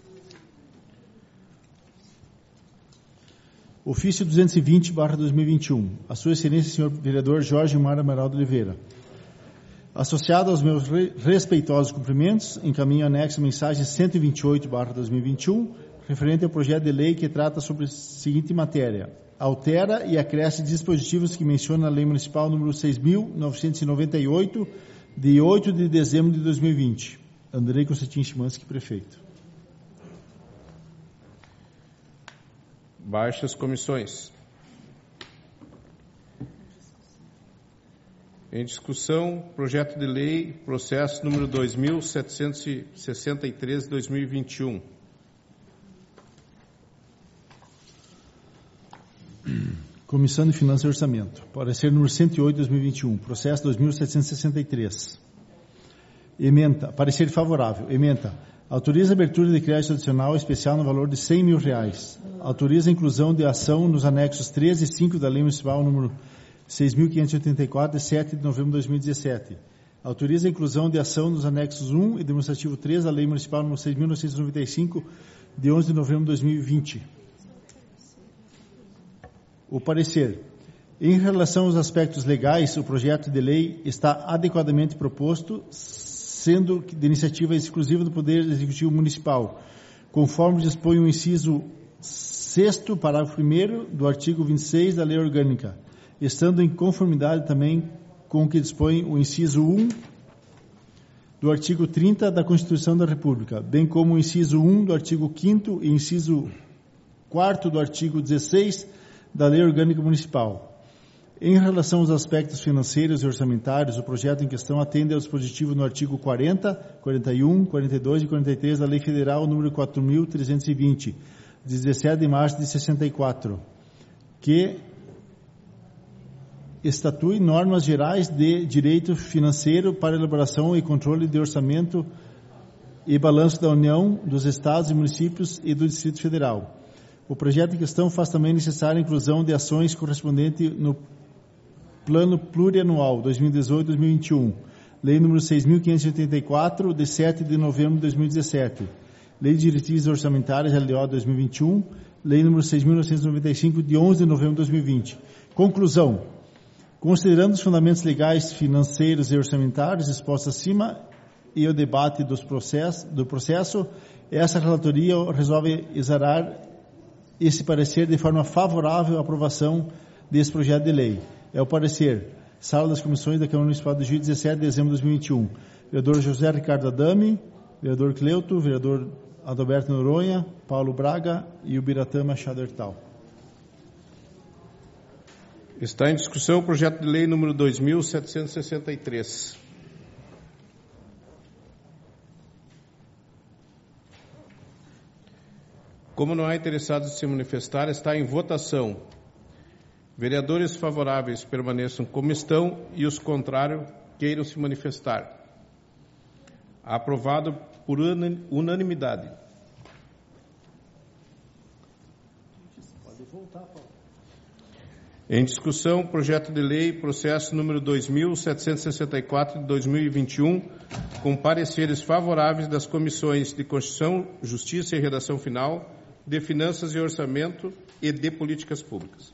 Ofício 220/2021. A Sua Excelência, senhor vereador Jorge Gilmar Amaral de Oliveira. Associado aos meus respeitosos cumprimentos, encaminho anexo mensagem 128/2021, referente ao projeto de lei que trata sobre a seguinte matéria. Altera e acresce dispositivos que menciona a Lei Municipal número 6.998, de 8 de dezembro de 2020. Andrei Gossetin Szymanski, prefeito. Baixas comissões. Em discussão, projeto de lei, processo número 2763 de 2021. Comissão de Finanças e Orçamento. Parecer número 108 de 2021. Processo 2763. Ementa. Parecer favorável. Ementa. Autoriza a abertura de crédito adicional especial no valor de R$100 mil. Autoriza a inclusão de ação nos anexos 3 e 5 da Lei Municipal número 6.584, de 7 de novembro de 2017. Autoriza a inclusão de ação nos anexos 1 e demonstrativo 3 da Lei Municipal número 6.995, de 11 de novembro de 2020. O parecer. Em relação aos aspectos legais, o projeto de lei está adequadamente proposto, sendo de iniciativa exclusiva do Poder Executivo Municipal, conforme dispõe o inciso 6º, parágrafo 1º do artigo 26 da Lei Orgânica, estando em conformidade também com o que dispõe o inciso 1 do artigo 30 da Constituição da República, bem como o inciso 1 do artigo 5º e inciso 4º do artigo 16 da Lei Orgânica Municipal. Em relação aos aspectos financeiros e orçamentários, o projeto em questão atende ao dispositivo no artigo 40, 41, 42 e 43 da Lei Federal número 4.320, de 17 de março de 64, que estatui normas gerais de direito financeiro para elaboração e controle de orçamento e balanço da União, dos Estados e municípios e do Distrito Federal. O projeto em questão faz também necessária a inclusão de ações correspondentes no Plano Plurianual 2018-2021, Lei número 6.584, de 7 de novembro de 2017. Lei de Diretrizes Orçamentárias, LDO 2021. Lei número 6.995, de 11 de novembro de 2020. Conclusão. Considerando os fundamentos legais, financeiros e orçamentários expostos acima e o debate do processo, essa relatoria resolve exarar esse parecer de forma favorável à aprovação desse projeto de lei. É o parecer. Sala das Comissões da Câmara Municipal do Juiz, 17 de dezembro de 2021. Vereador José Ricardo Adame, vereador Cleuto, vereador Adalberto Noronha, Paulo Braga e Ubiratã Machado Hertal. Está em discussão o projeto de lei número 2.763. Como não há interessados em se manifestar, está em votação. Vereadores favoráveis permaneçam como estão e os contrários queiram se manifestar. Aprovado por unanimidade. Em discussão, projeto de lei, processo número 2.764 de 2021, com pareceres favoráveis das comissões de Constituição, Justiça e Redação Final, de Finanças e Orçamento e de Políticas Públicas.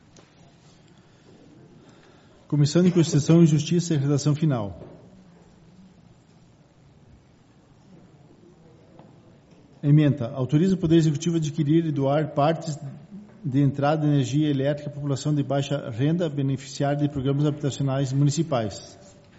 Comissão de Constituição e Justiça e Redação Final. Ementa. Autoriza o Poder Executivo a adquirir e doar partes de entrada de energia elétrica à população de baixa renda beneficiária de programas habitacionais municipais.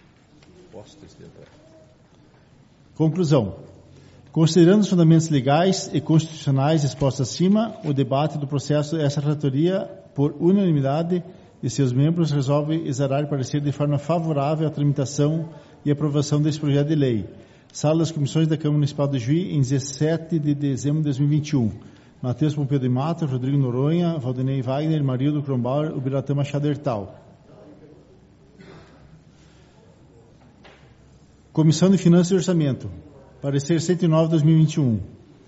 Conclusão. Considerando os fundamentos legais e constitucionais expostos acima, o debate do processo dessa relatoria, por unanimidade de seus membros, resolve exarar parecer de forma favorável à tramitação e aprovação desse projeto de lei. Sala das Comissões da Câmara Municipal do Juiz, em 17 de dezembro de 2021. Matheus Pompeu de Matos, Rodrigo Noronha, Valdinei Wagner, Marildo Crombauer, Ubiratã Machado Hertal. Comissão de Finanças e Orçamento. Parecer 109/2021.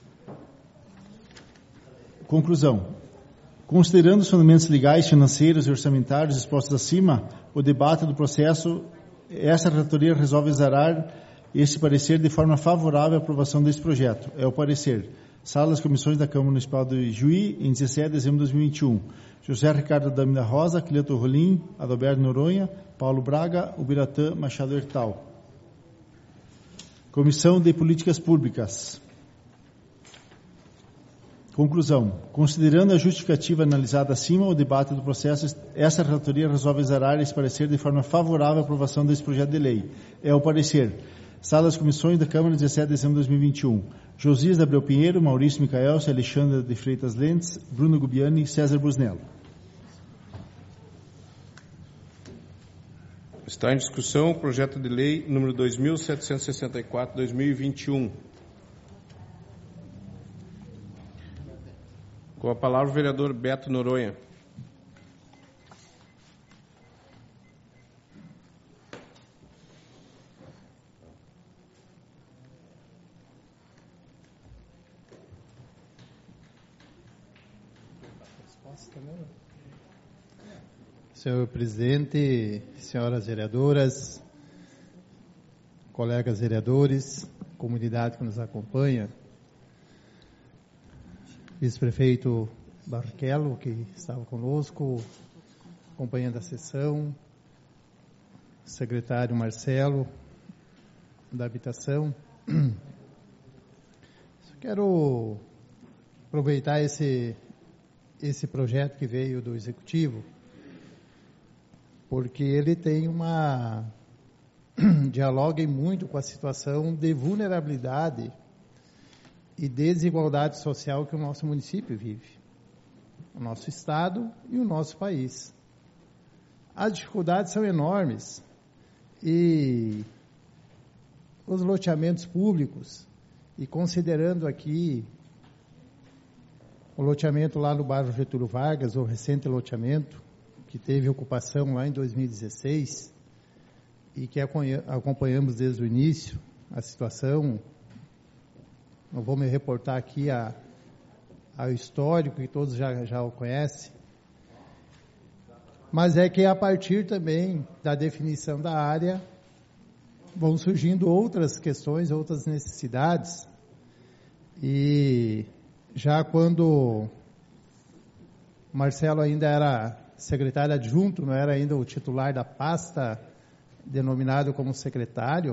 Conclusão. Considerando os fundamentos legais, financeiros e orçamentários expostos acima, o debate do processo, essa relatoria resolve exarar esse parecer de forma favorável à aprovação desse projeto. É o parecer. Sala das Comissões da Câmara Municipal do Juí, em 17 de dezembro de 2021. José Ricardo Adame da Rosa, Cleto Rolim, Adalberto Noronha, Paulo Braga, Ubiratã Machado Hertal. Comissão de Políticas Públicas. Conclusão. Considerando a justificativa analisada acima, o debate do processo, essa relatoria resolve exarar esse parecer de forma favorável à aprovação desse projeto de lei. É o parecer. Sala das Comissões da Câmara, 17 de dezembro de 2021. Josias Abreu Pinheiro, Maurício Micaelso, Alexandre de Freitas Lentes, Bruno Gubiani e César Busnello. Está em discussão o projeto de lei número 2.764/2021. Com a palavra o vereador Beto Noronha. Senhor presidente, senhoras vereadoras, colegas vereadores, comunidade que nos acompanha, vice-prefeito Barrichello, que estava conosco, acompanhando a sessão, secretário Marcelo, da Habitação. Só quero aproveitar esse projeto que veio do Executivo, porque ele tem dialoga muito com a situação de vulnerabilidade e desigualdade social que o nosso município vive, o nosso estado e o nosso país. As dificuldades são enormes e os loteamentos públicos, e considerando aqui o loteamento lá no bairro Getúlio Vargas, o recente loteamento, que teve ocupação lá em 2016 e que acompanhamos desde o início a situação. Não vou me reportar aqui ao histórico, que todos já o conhecem, mas é que a partir também da definição da área, vão surgindo outras questões, outras necessidades. E já quando Marcelo ainda era secretário adjunto, não era ainda o titular da pasta denominado como secretário,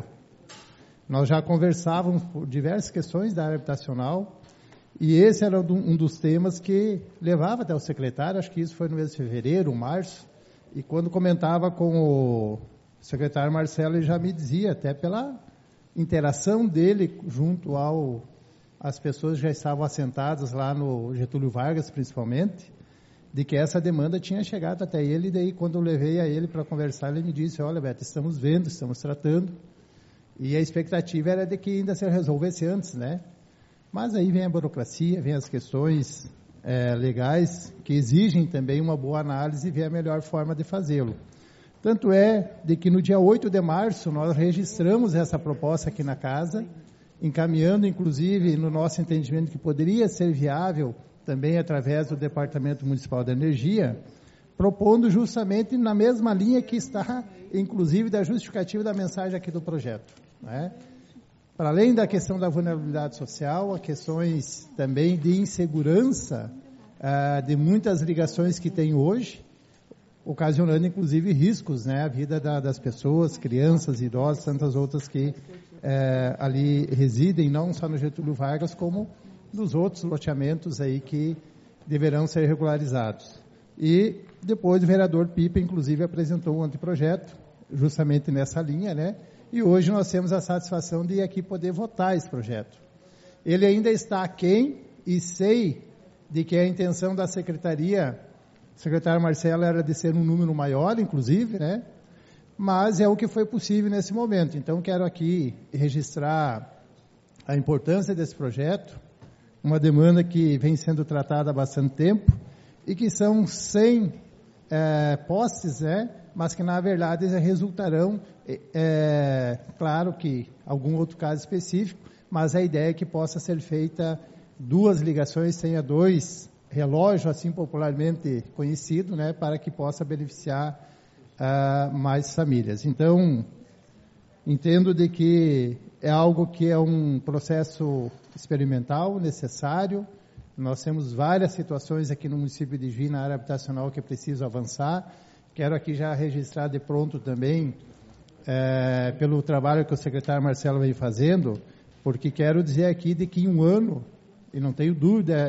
nós já conversávamos por diversas questões da área habitacional, e esse era um dos temas que levava até o secretário, acho que isso foi no mês de fevereiro, março, e quando comentava com o secretário Marcelo, ele já me dizia, até pela interação dele junto às pessoas que já estavam assentadas lá no Getúlio Vargas, principalmente, de que essa demanda tinha chegado até ele, e daí quando eu levei a ele para conversar, ele me disse, olha, Beto, estamos vendo, estamos tratando, e a expectativa era de que ainda se resolvesse antes, né? Mas aí vem a burocracia, vem as questões legais, que exigem também uma boa análise e ver a melhor forma de fazê-lo. Tanto é de que no dia 8 de março nós registramos essa proposta aqui na casa, encaminhando, inclusive, no nosso entendimento que poderia ser viável também através do Departamento Municipal da Energia, propondo justamente na mesma linha que está, inclusive, da justificativa da mensagem aqui do projeto, né? Para além da questão da vulnerabilidade social, há questões também de insegurança de muitas ligações que tem hoje, ocasionando, inclusive, riscos, né, à vida das pessoas, crianças, idosos, tantas outras que ali residem, não só no Getúlio Vargas, como dos outros loteamentos aí que deverão ser regularizados. E depois o vereador Pipa, inclusive, apresentou um anteprojeto, justamente nessa linha, né? E hoje nós temos a satisfação de aqui poder votar esse projeto. Ele ainda está aquém, e sei de que a intenção da secretaria, secretário Marcelo, era de ser um número maior, inclusive, né? Mas é o que foi possível nesse momento. Então, quero aqui registrar a importância desse projeto, uma demanda que vem sendo tratada há bastante tempo, e que são 100 postes, né? Mas que, na verdade, resultarão, claro que algum outro caso específico, mas a ideia é que possa ser feita 2 ligações, tenha 2 relógios, assim popularmente conhecido, né? Para que possa beneficiar mais famílias. Então, entendo de que é algo que é um processo experimental, necessário. Nós temos várias situações aqui no município de Juí, na área habitacional, que é preciso avançar. Quero aqui já registrar de pronto também, pelo trabalho que o secretário Marcelo vem fazendo, porque quero dizer aqui de que em um ano, e não tenho dúvida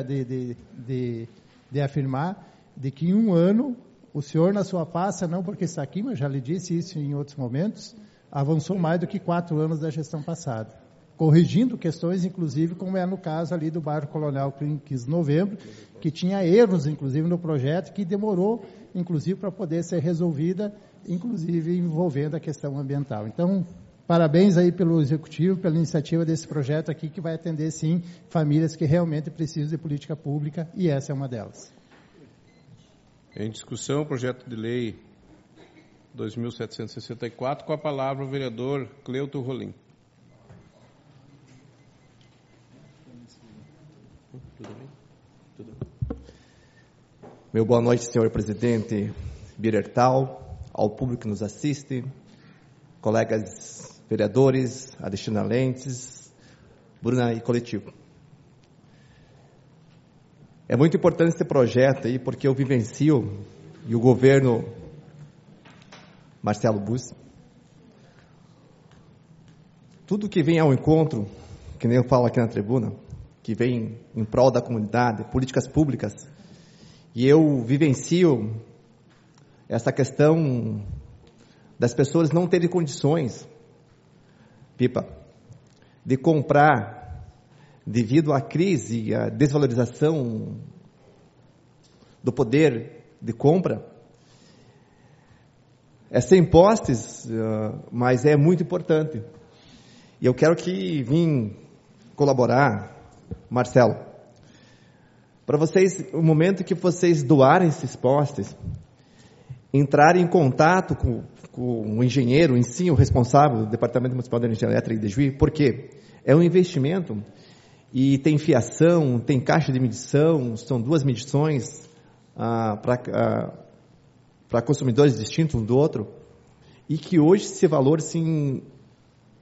de afirmar, de que em um ano, o senhor na sua pasta, não porque está aqui, mas já lhe disse isso em outros momentos, avançou mais do que 4 anos da gestão passada, corrigindo questões, inclusive, como é no caso ali do bairro Coronel 15 de Novembro, que tinha erros, inclusive, no projeto, que demorou, inclusive, para poder ser resolvida, inclusive, envolvendo a questão ambiental. Então, parabéns aí pelo Executivo, pela iniciativa desse projeto aqui, que vai atender, sim, famílias que realmente precisam de política pública, e essa é uma delas. Em discussão, o projeto de lei 2.764, com a palavra o vereador Cleuto Rolim. Meu boa noite, senhor presidente Birertal, ao público que nos assiste, colegas vereadores, adestinalentes, Bruna e coletivo. É muito importante esse projeto aí, porque eu vivencio, e o governo Marcelo Bussi, tudo que vem ao encontro, que nem eu falo aqui na tribuna, que vem em prol da comunidade, políticas públicas, e eu vivencio essa questão das pessoas não terem condições, Pipa, de comprar devido à crise e à desvalorização do poder de compra. É sem postes, mas é muito importante. E eu quero que vim colaborar, Marcelo, para vocês, no momento que vocês doarem esses postes, entrarem em contato com o engenheiro em si, o responsável do Departamento Municipal de Energia Elétrica de Juí, porque é um investimento e tem fiação, tem caixa de medição, são 2 medições para consumidores distintos um do outro, e que hoje esse valor, sim,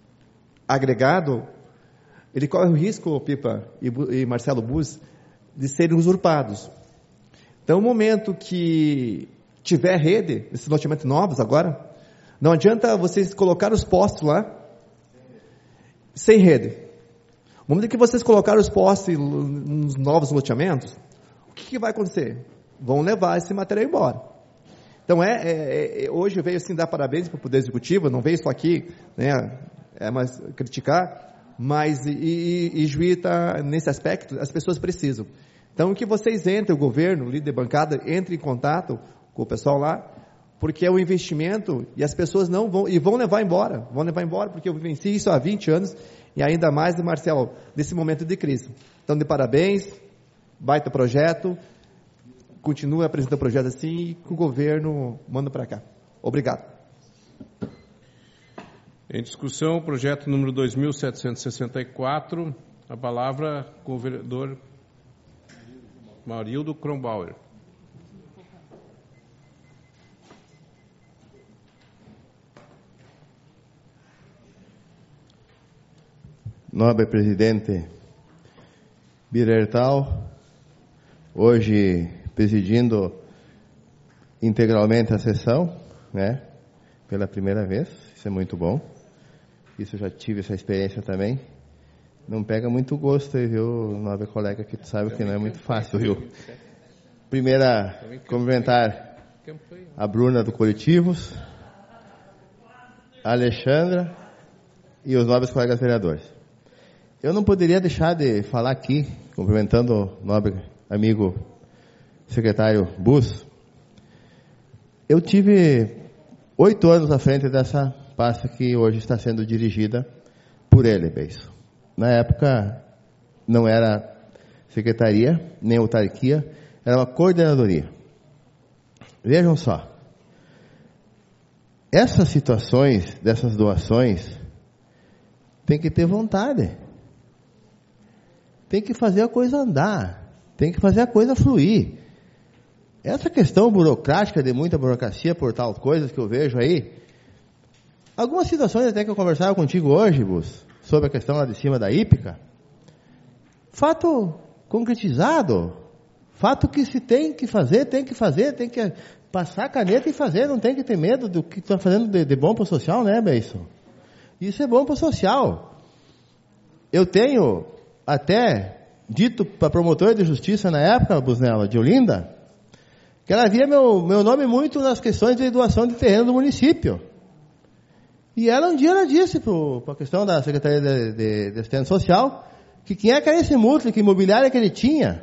agregado, ele corre o risco, Pipa e Marcelo Bus, de serem usurpados. Então, no momento que tiver rede, esses loteamentos novos agora, não adianta vocês colocar os postes lá sem rede. No momento que vocês colocarem os postes nos novos loteamentos, o que vai acontecer? Vão levar esse material embora. Então, hoje veio assim dar parabéns para o Poder Executivo, não veio só aqui, né, mas criticar, mas e Juiz está nesse aspecto, as pessoas precisam. Então, que vocês entrem, o governo, o líder de bancada, entre em contato com o pessoal lá, porque é um investimento e as pessoas não vão, e vão levar embora, porque eu vivenci isso há 20 anos, e ainda mais, Marcelo, nesse momento de crise. Então, de parabéns, baita projeto, continue apresentando o projeto assim, e que o governo manda para cá. Obrigado. Em discussão, projeto número 2764, a palavra com o vereador Maurildo Kronbauer. Nobre presidente Birertal, hoje presidindo integralmente a sessão, né, pela primeira vez, isso é muito bom. Isso eu já tive essa experiência também. Não pega muito gosto aí, viu, nobre colega, que tu sabe que não é muito fácil, viu? Primeira, cumprimentar a Bruna do Coletivos, a Alexandra e os nobres colegas vereadores. Eu não poderia deixar de falar aqui, cumprimentando o nobre amigo secretário Bus. Eu tive 8 anos à frente dessa pasta que hoje está sendo dirigida por ele, Beiço. Na época, não era secretaria, nem autarquia, era uma coordenadoria. Vejam só. Essas situações, dessas doações, tem que ter vontade. Tem que fazer a coisa andar. Tem que fazer a coisa fluir. Essa questão burocrática, de muita burocracia por tal coisas que eu vejo aí, algumas situações até que eu conversava contigo hoje, Bus, sobre a questão lá de cima da hípica, fato concretizado, fato que se tem que fazer, tem que passar a caneta e fazer, não tem que ter medo do que está fazendo de bom para o social, né, Beiço? Isso é bom para o social. Eu tenho até dito para a promotora de justiça na época, Busnella, de Olinda, que ela via meu nome muito nas questões de doação de terreno do município. E ela um dia disse para a questão da Secretaria de Assistência Social que quem é que era esse múltiplo, que imobiliária que ele tinha,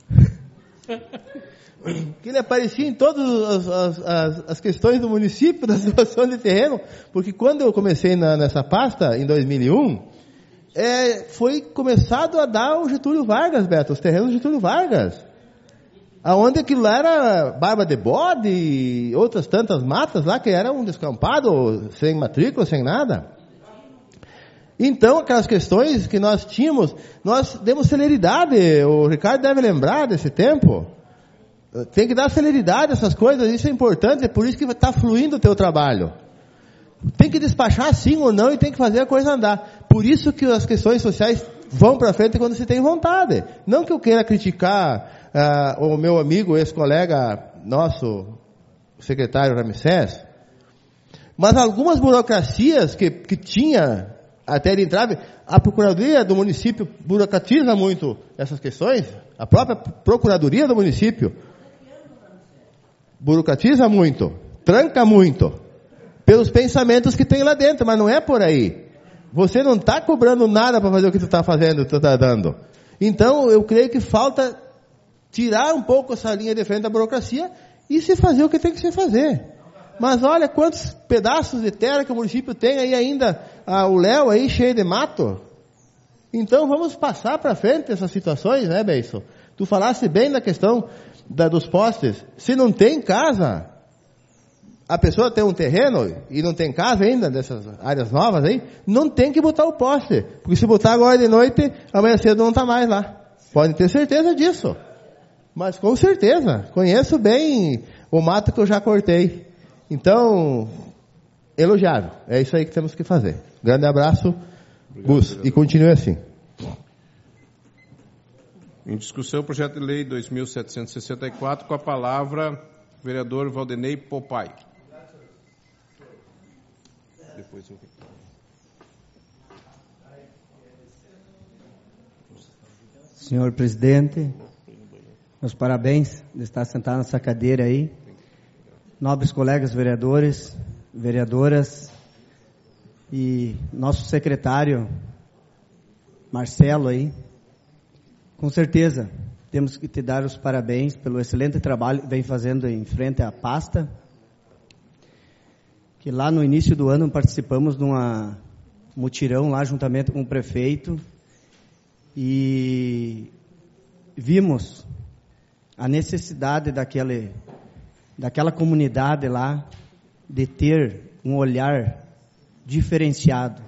que ele aparecia em todas as questões do município, da doação de terreno, porque quando eu comecei nessa pasta, em 2001, foi começado a dar o Getúlio Vargas, Beto, os terrenos do Getúlio Vargas, aonde aquilo lá era barba de bode e outras tantas matas lá, que era um descampado, sem matrícula, sem nada. Então, aquelas questões que nós tínhamos, nós demos celeridade, o Ricardo deve lembrar desse tempo, tem que dar celeridade a essas coisas, isso é importante, é por isso que está fluindo o teu trabalho. Tem que despachar sim ou não e tem que fazer a coisa andar. Por isso que as questões sociais vão para frente quando se tem vontade. Não que eu queira criticar o meu amigo, ex-colega nosso, o secretário Ramsés, mas algumas burocracias que tinha até ele entrar, a Procuradoria do município burocratiza muito essas questões, a própria Procuradoria do município burocratiza muito, tranca muito, pelos pensamentos que tem lá dentro, mas não é por aí. Você não está cobrando nada para fazer o que tu está fazendo, tu está dando. Então, eu creio que falta tirar um pouco essa linha de frente da burocracia e se fazer o que tem que se fazer. Mas olha quantos pedaços de terra que o município tem aí ainda, o Léo aí cheio de mato. Então, vamos passar para frente essas situações, né, Beiço? Tu falasse bem da questão dos postes. Se não tem casa, a pessoa tem um terreno e não tem casa ainda, dessas áreas novas aí, não tem que botar o poste. Porque se botar agora de noite, amanhã cedo não está mais lá. Podem ter certeza disso. Mas com certeza, conheço bem o mato que eu já cortei. Então, elogiável. É isso aí que temos que fazer. Grande abraço Bus, e continue assim. Em discussão, o projeto de lei 2.764, com a palavra o vereador Valdenei Popai. Depois eu... Senhor presidente, meus parabéns de estar sentado nessa cadeira aí. Nobres colegas vereadores, vereadoras e nosso secretário Marcelo aí. Com certeza, temos que te dar os parabéns pelo excelente trabalho que vem fazendo em frente à pasta. Que lá no início do ano participamos de um mutirão lá juntamente com o prefeito e vimos a necessidade daquela comunidade lá de ter um olhar diferenciado.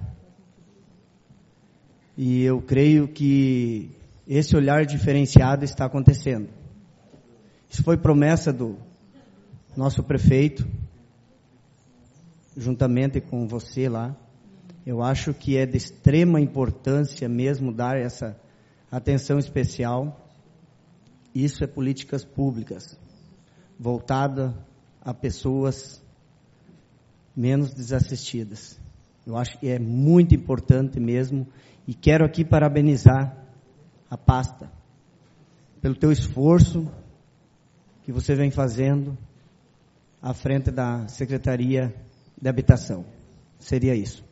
E eu creio que esse olhar diferenciado está acontecendo. Isso foi promessa do nosso prefeito, juntamente com você lá. Eu acho que é de extrema importância mesmo dar essa atenção especial. Isso é políticas públicas, voltada a pessoas menos desassistidas. Eu acho que é muito importante mesmo, e quero aqui parabenizar a pasta pelo teu esforço que você vem fazendo à frente da Secretaria de Habitação. Seria isso.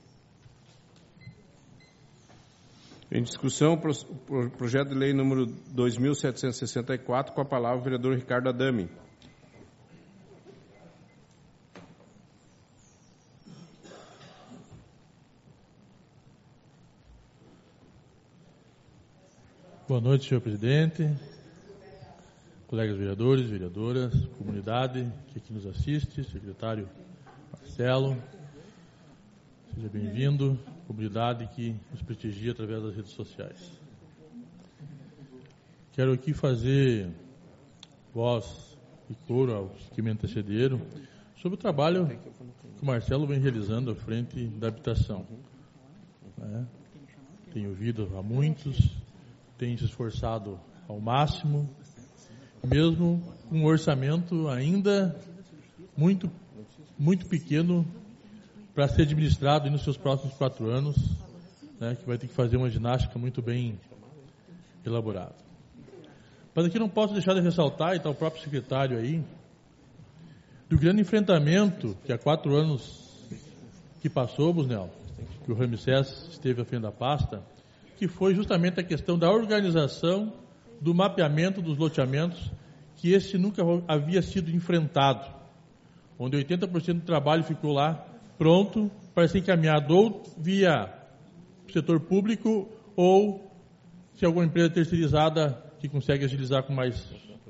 Em discussão, o projeto de lei número 2.764, com a palavra o vereador Ricardo Adame. Boa noite, senhor presidente, colegas vereadores, vereadoras, comunidade que aqui nos assiste, secretário Marcelo, seja bem-vindo, comunidade que nos prestigia através das redes sociais. Quero aqui fazer voz e coro aos que me antecederam sobre o trabalho que o Marcelo vem realizando à frente da habitação. Tenho ouvido a muitos, tem se esforçado ao máximo, mesmo com um orçamento ainda muito pequeno para ser administrado nos seus próximos 4 anos, que vai ter que fazer uma ginástica muito bem elaborada. Mas aqui não posso deixar de ressaltar, e está o próprio secretário aí, do grande enfrentamento que há 4 anos que passou, Busnel, que o Ramsés esteve à frente da pasta, que foi justamente a questão da organização, do mapeamento dos loteamentos, que esse nunca havia sido enfrentado, onde 80% do trabalho ficou lá pronto para ser encaminhado ou via setor público, ou se alguma empresa terceirizada que consegue agilizar com mais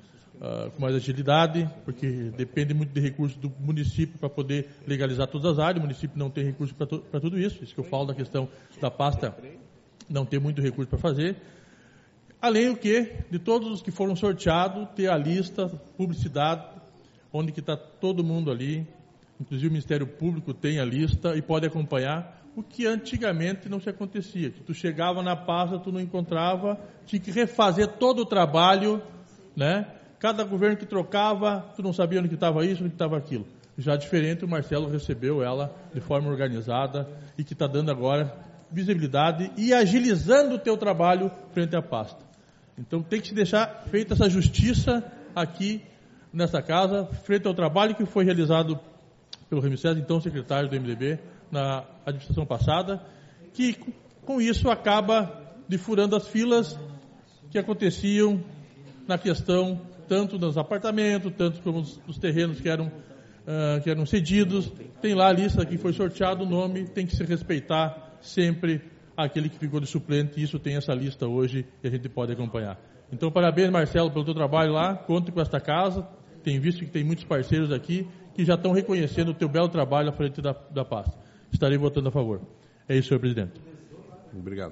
agilidade, porque depende muito de recursos do município para poder legalizar todas as áreas. O município não tem recurso para tudo isso. Isso que eu falo da questão da pasta, não ter muito recurso para fazer. Além do que, de todos os que foram sorteados, ter a lista, publicidade, onde que está todo mundo ali, inclusive o Ministério Público tem a lista e pode acompanhar, o que antigamente não se acontecia. Que tu chegava na pasta, tu não encontrava, tinha que refazer todo o trabalho, né? Cada governo que trocava, tu não sabia onde que estava isso, onde que estava aquilo. Já diferente, o Marcelo recebeu ela de forma organizada e que está dando agora visibilidade e agilizando o teu trabalho frente à pasta. Então tem que se deixar feita essa justiça aqui nessa casa, frente ao trabalho que foi realizado pelo Ramsés, então secretário do MDB, na administração passada, que com isso acaba furando as filas que aconteciam na questão tanto dos apartamentos, tanto como dos terrenos que eram cedidos. Tem lá a lista que foi sorteado, o nome tem que se respeitar sempre aquele que ficou de suplente, e isso tem essa lista hoje e a gente pode acompanhar. Então, parabéns, Marcelo, pelo teu trabalho lá, conte com esta casa, tem visto que tem muitos parceiros aqui que já estão reconhecendo o teu belo trabalho à frente da pasta. Estarei votando a favor. É isso, senhor presidente. Obrigado.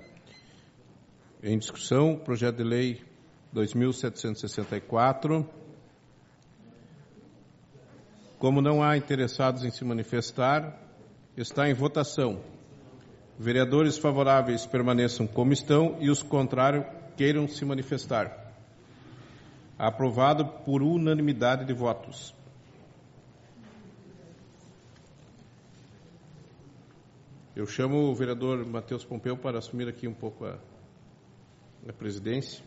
Em discussão, projeto de lei 2.764. Como não há interessados em se manifestar, está em votação Vereadores favoráveis permaneçam como estão e os contrários queiram se manifestar. Aprovado por unanimidade de votos. Eu chamo o vereador Matheus Pompeu para assumir aqui um pouco a presidência.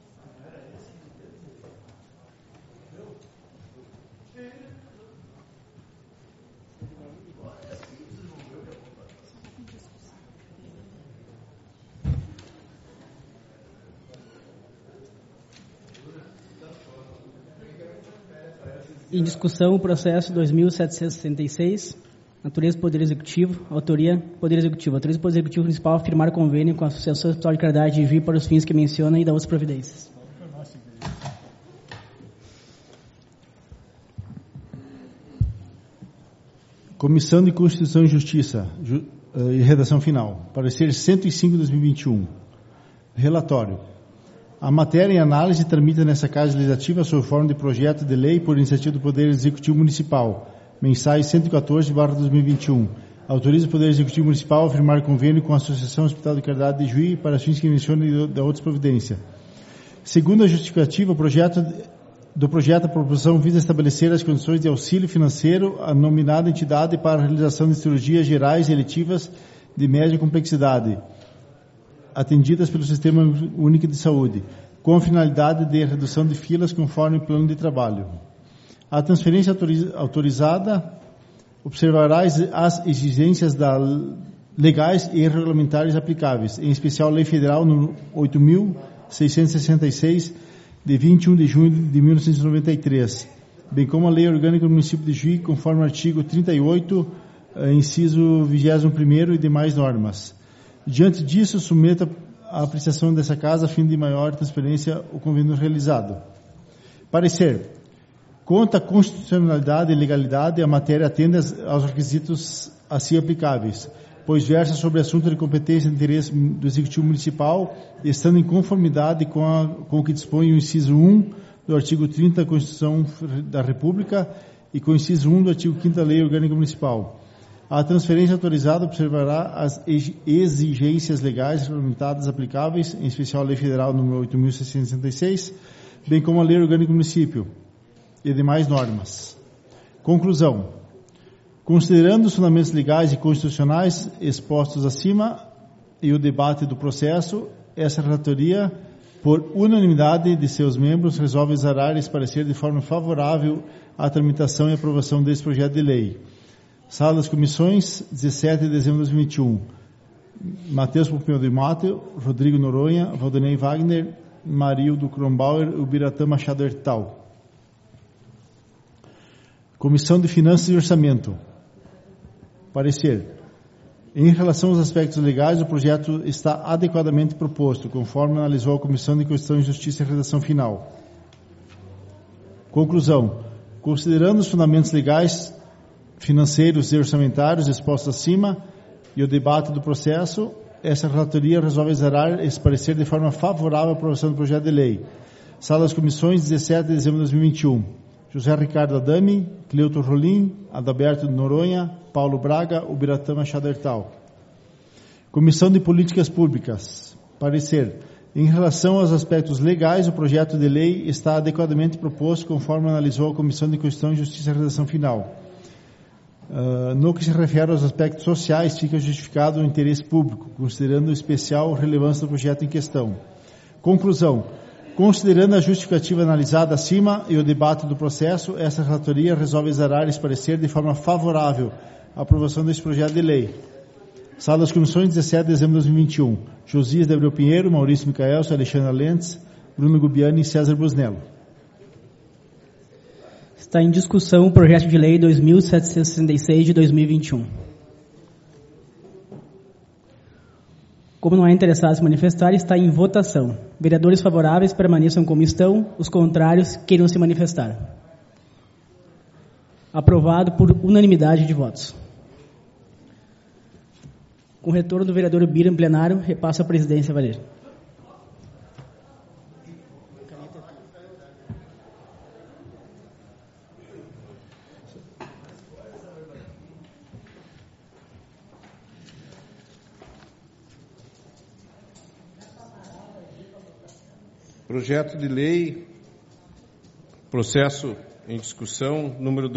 Em discussão, o processo 2766, natureza do Poder Executivo, autoria Poder Executivo. Autoriza o Poder Executivo Municipal a firmar convênio com a Associação Hospital de Caridade de Juí para os fins que menciona e da outras providências. Comissão de Constituição e Justiça e redação final. Parecer 105 de 2021. Relatório. A matéria em análise tramita nessa Casa Legislativa sob forma de projeto de lei por iniciativa do Poder Executivo Municipal, mensais 114/2021. Autoriza o Poder Executivo Municipal a firmar convênio com a Associação Hospital de Caridade de Juí para fins que menciona e da outras providências. Segundo a justificativa, do projeto, a proposição visa estabelecer as condições de auxílio financeiro à nominada entidade para a realização de cirurgias gerais e eletivas de média complexidade, atendidas pelo Sistema Único de Saúde, com a finalidade de redução de filas conforme o plano de trabalho. A transferência autorizada observará as exigências legais e regulamentares aplicáveis, em especial a Lei Federal número 8.666, de 21 de junho de 1993, bem como a Lei Orgânica do Município de Juí, conforme o artigo 38, inciso 21º e demais normas. Diante disso, submeta a apreciação dessa Casa a fim de maior transparência o convênio realizado. Parecer. Quanto à constitucionalidade e legalidade, a matéria atende aos requisitos assim aplicáveis, pois versa sobre assunto de competência e interesse do Executivo Municipal, estando em conformidade com o que dispõe o inciso 1 do artigo 30 da Constituição da República e com o inciso 1 do artigo 5º da Lei Orgânica Municipal. A transferência autorizada observará as exigências legais regulamentadas aplicáveis, em especial a Lei Federal número 8.666, bem como a Lei Orgânica do Município e demais normas. Conclusão. Considerando os fundamentos legais e constitucionais expostos acima e o debate do processo, essa relatoria, por unanimidade de seus membros, resolve exarar esse parecer de forma favorável à tramitação e aprovação desse projeto de lei. Sala das Comissões, 17 de dezembro de 2021. Matheus Pompeu de Mato, Rodrigo Noronha, Valdinei Wagner, Marildo Kronbauer e Ubiratã Machado Hertal. Comissão de Finanças e Orçamento. Parecer. Em relação aos aspectos legais, o projeto está adequadamente proposto, conforme analisou a Comissão de Constituição e Justiça e redação final. Conclusão. Considerando os fundamentos legais, financeiros e orçamentários expostos acima e o debate do processo, essa relatoria resolve exarar esse parecer de forma favorável à aprovação do projeto de lei. Sala das Comissões, 17 de dezembro de 2021. José Ricardo Adami, Cleuto Rolim, Adalberto Noronha, Paulo Braga, Ubiratã Machado Hertal. Comissão de Políticas Públicas. Parecer. Em relação aos aspectos legais, o projeto de lei está adequadamente proposto, conforme analisou a Comissão de Constituição e Justiça e redação final. No que se refere aos aspectos sociais, fica justificado o interesse público, considerando especial relevância do projeto em questão. Conclusão. Considerando a justificativa analisada acima e o debate do processo, essa relatoria resolve exarar esse parecer de forma favorável à aprovação deste projeto de lei. Sala das Comissões, 17 de dezembro de 2021. Josias de Abreu Pinheiro, Maurício Micaelso, Alexandre Lentes, Bruno Gubiani e César Busnello. Está em discussão o projeto de lei 2766 de 2021. Como não há interessados em se manifestar, está em votação. Vereadores favoráveis permaneçam como estão, os contrários queiram se manifestar. Aprovado por unanimidade de votos. Com o retorno do vereador Bira em plenário, repasso a presidência a Valer. Projeto de lei, processo em discussão, número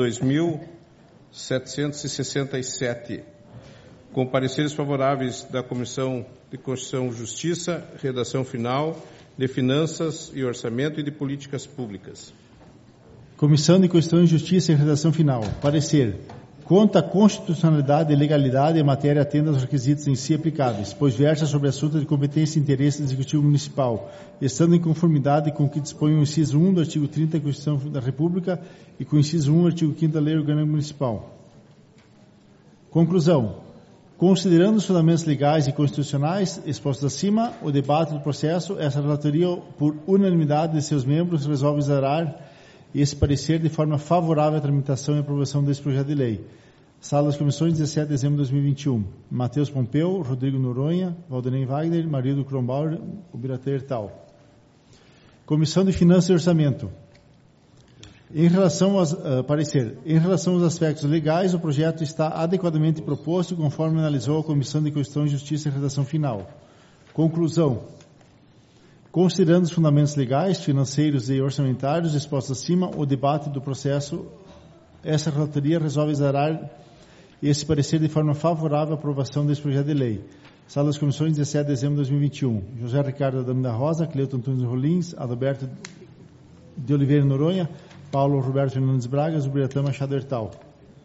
2767, com pareceres favoráveis da Comissão de Constituição e Justiça, redação final, de Finanças e Orçamento e de Políticas Públicas. Comissão de Constituição e Justiça, redação final. Parecer. Conta a constitucionalidade e legalidade em matéria atenda aos requisitos em si aplicáveis, pois versa sobre assunto de competência e interesse do Executivo Municipal, estando em conformidade com o que dispõe o inciso 1 do artigo 30 da Constituição da República e com o inciso 1 do artigo 5º da Lei Orgânica Municipal. Conclusão. Considerando os fundamentos legais e constitucionais expostos acima, o debate do processo, essa relatoria, por unanimidade de seus membros, resolve zerar esse parecer de forma favorável à tramitação e aprovação desse projeto de lei. Sala das Comissões, 17 de dezembro de 2021. Matheus Pompeu, Rodrigo Noronha, Valdenei Wagner, Marido Kronbauer, Ubiratan Hertal. Comissão de Finanças e Orçamento. Em relação aos aspectos legais, o projeto está adequadamente proposto, conforme analisou a Comissão de Constituição e Justiça e redação final. Conclusão. Considerando os fundamentos legais, financeiros e orçamentários expostos acima, o debate do processo, essa relatoria resolve zerar esse parecer de forma favorável à aprovação desse projeto de lei. Sala das Comissões, 17 de dezembro de 2021. José Ricardo Adame da Rosa, Cleuton Antunes Rolins, Adalberto de Oliveira Noronha, Paulo Roberto Fernandes Bragas, Ubiratan Machado Hertal.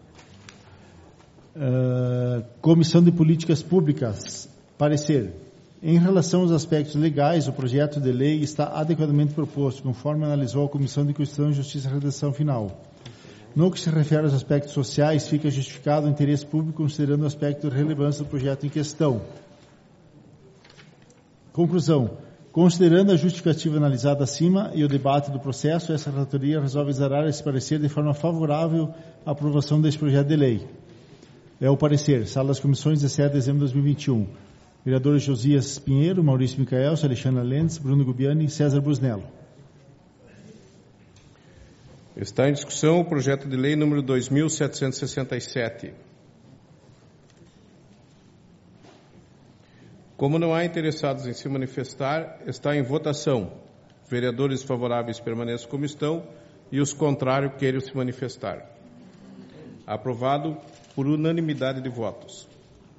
Comissão de Políticas Públicas. Parecer. Em relação aos aspectos legais, o projeto de lei está adequadamente proposto, conforme analisou a Comissão de Constituição e Justiça e redação final. No que se refere aos aspectos sociais, fica justificado o interesse público, considerando o aspecto de relevância do projeto em questão. Conclusão. Considerando a justificativa analisada acima e o debate do processo, essa relatoria resolve zerar esse parecer de forma favorável à aprovação deste projeto de lei. É o parecer. Sala das Comissões, 17 de dezembro de 2021. Vereadores Josias Pinheiro, Maurício Micael, Alexandre Lentes, Bruno Gubiani e César Busnello. Está em discussão o projeto de lei número 2767. Como não há interessados em se manifestar, está em votação. Vereadores favoráveis permaneçam como estão e os contrários queiram se manifestar. Aprovado por unanimidade de votos.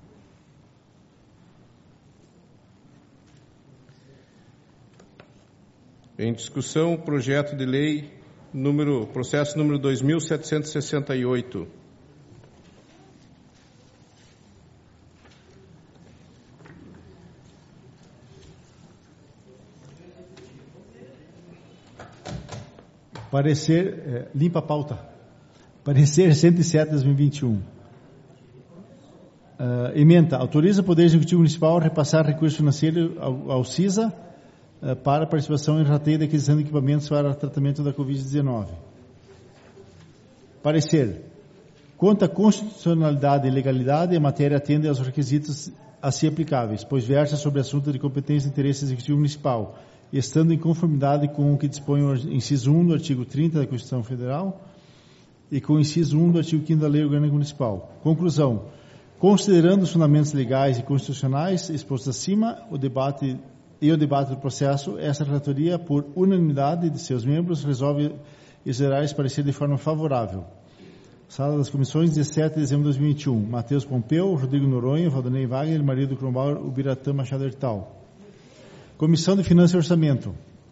Em discussão, o projeto de lei, processo número 2768. Parecer, limpa a pauta. Parecer 107 de 2021. Emenda, autoriza o Poder Executivo Municipal a repassar recurso financeiro ao CISA para participação em rateio de aquisição de equipamentos para tratamento da Covid-19. Parecer. Quanto à constitucionalidade e legalidade, a matéria atende aos requisitos a si aplicáveis, pois versa sobre assunto de competência e interesse executivo municipal, estando em conformidade com o que dispõe o inciso 1 do artigo 30 da Constituição Federal e com o inciso 1 do artigo 5º da Lei Orgânica Municipal. Conclusão. Considerando os fundamentos legais e constitucionais expostos acima, o debate do processo, essa relatoria, por unanimidade de seus membros, resolve exonerar esse parecer de forma favorável. Sala das Comissões, 17 de dezembro de 2021. Matheus Pompeu, Rodrigo Noronha, Valdenei Wagner, Marido Kronbauer, Ubiratan Machado Hertal. Comissão de Finanças e Orçamento.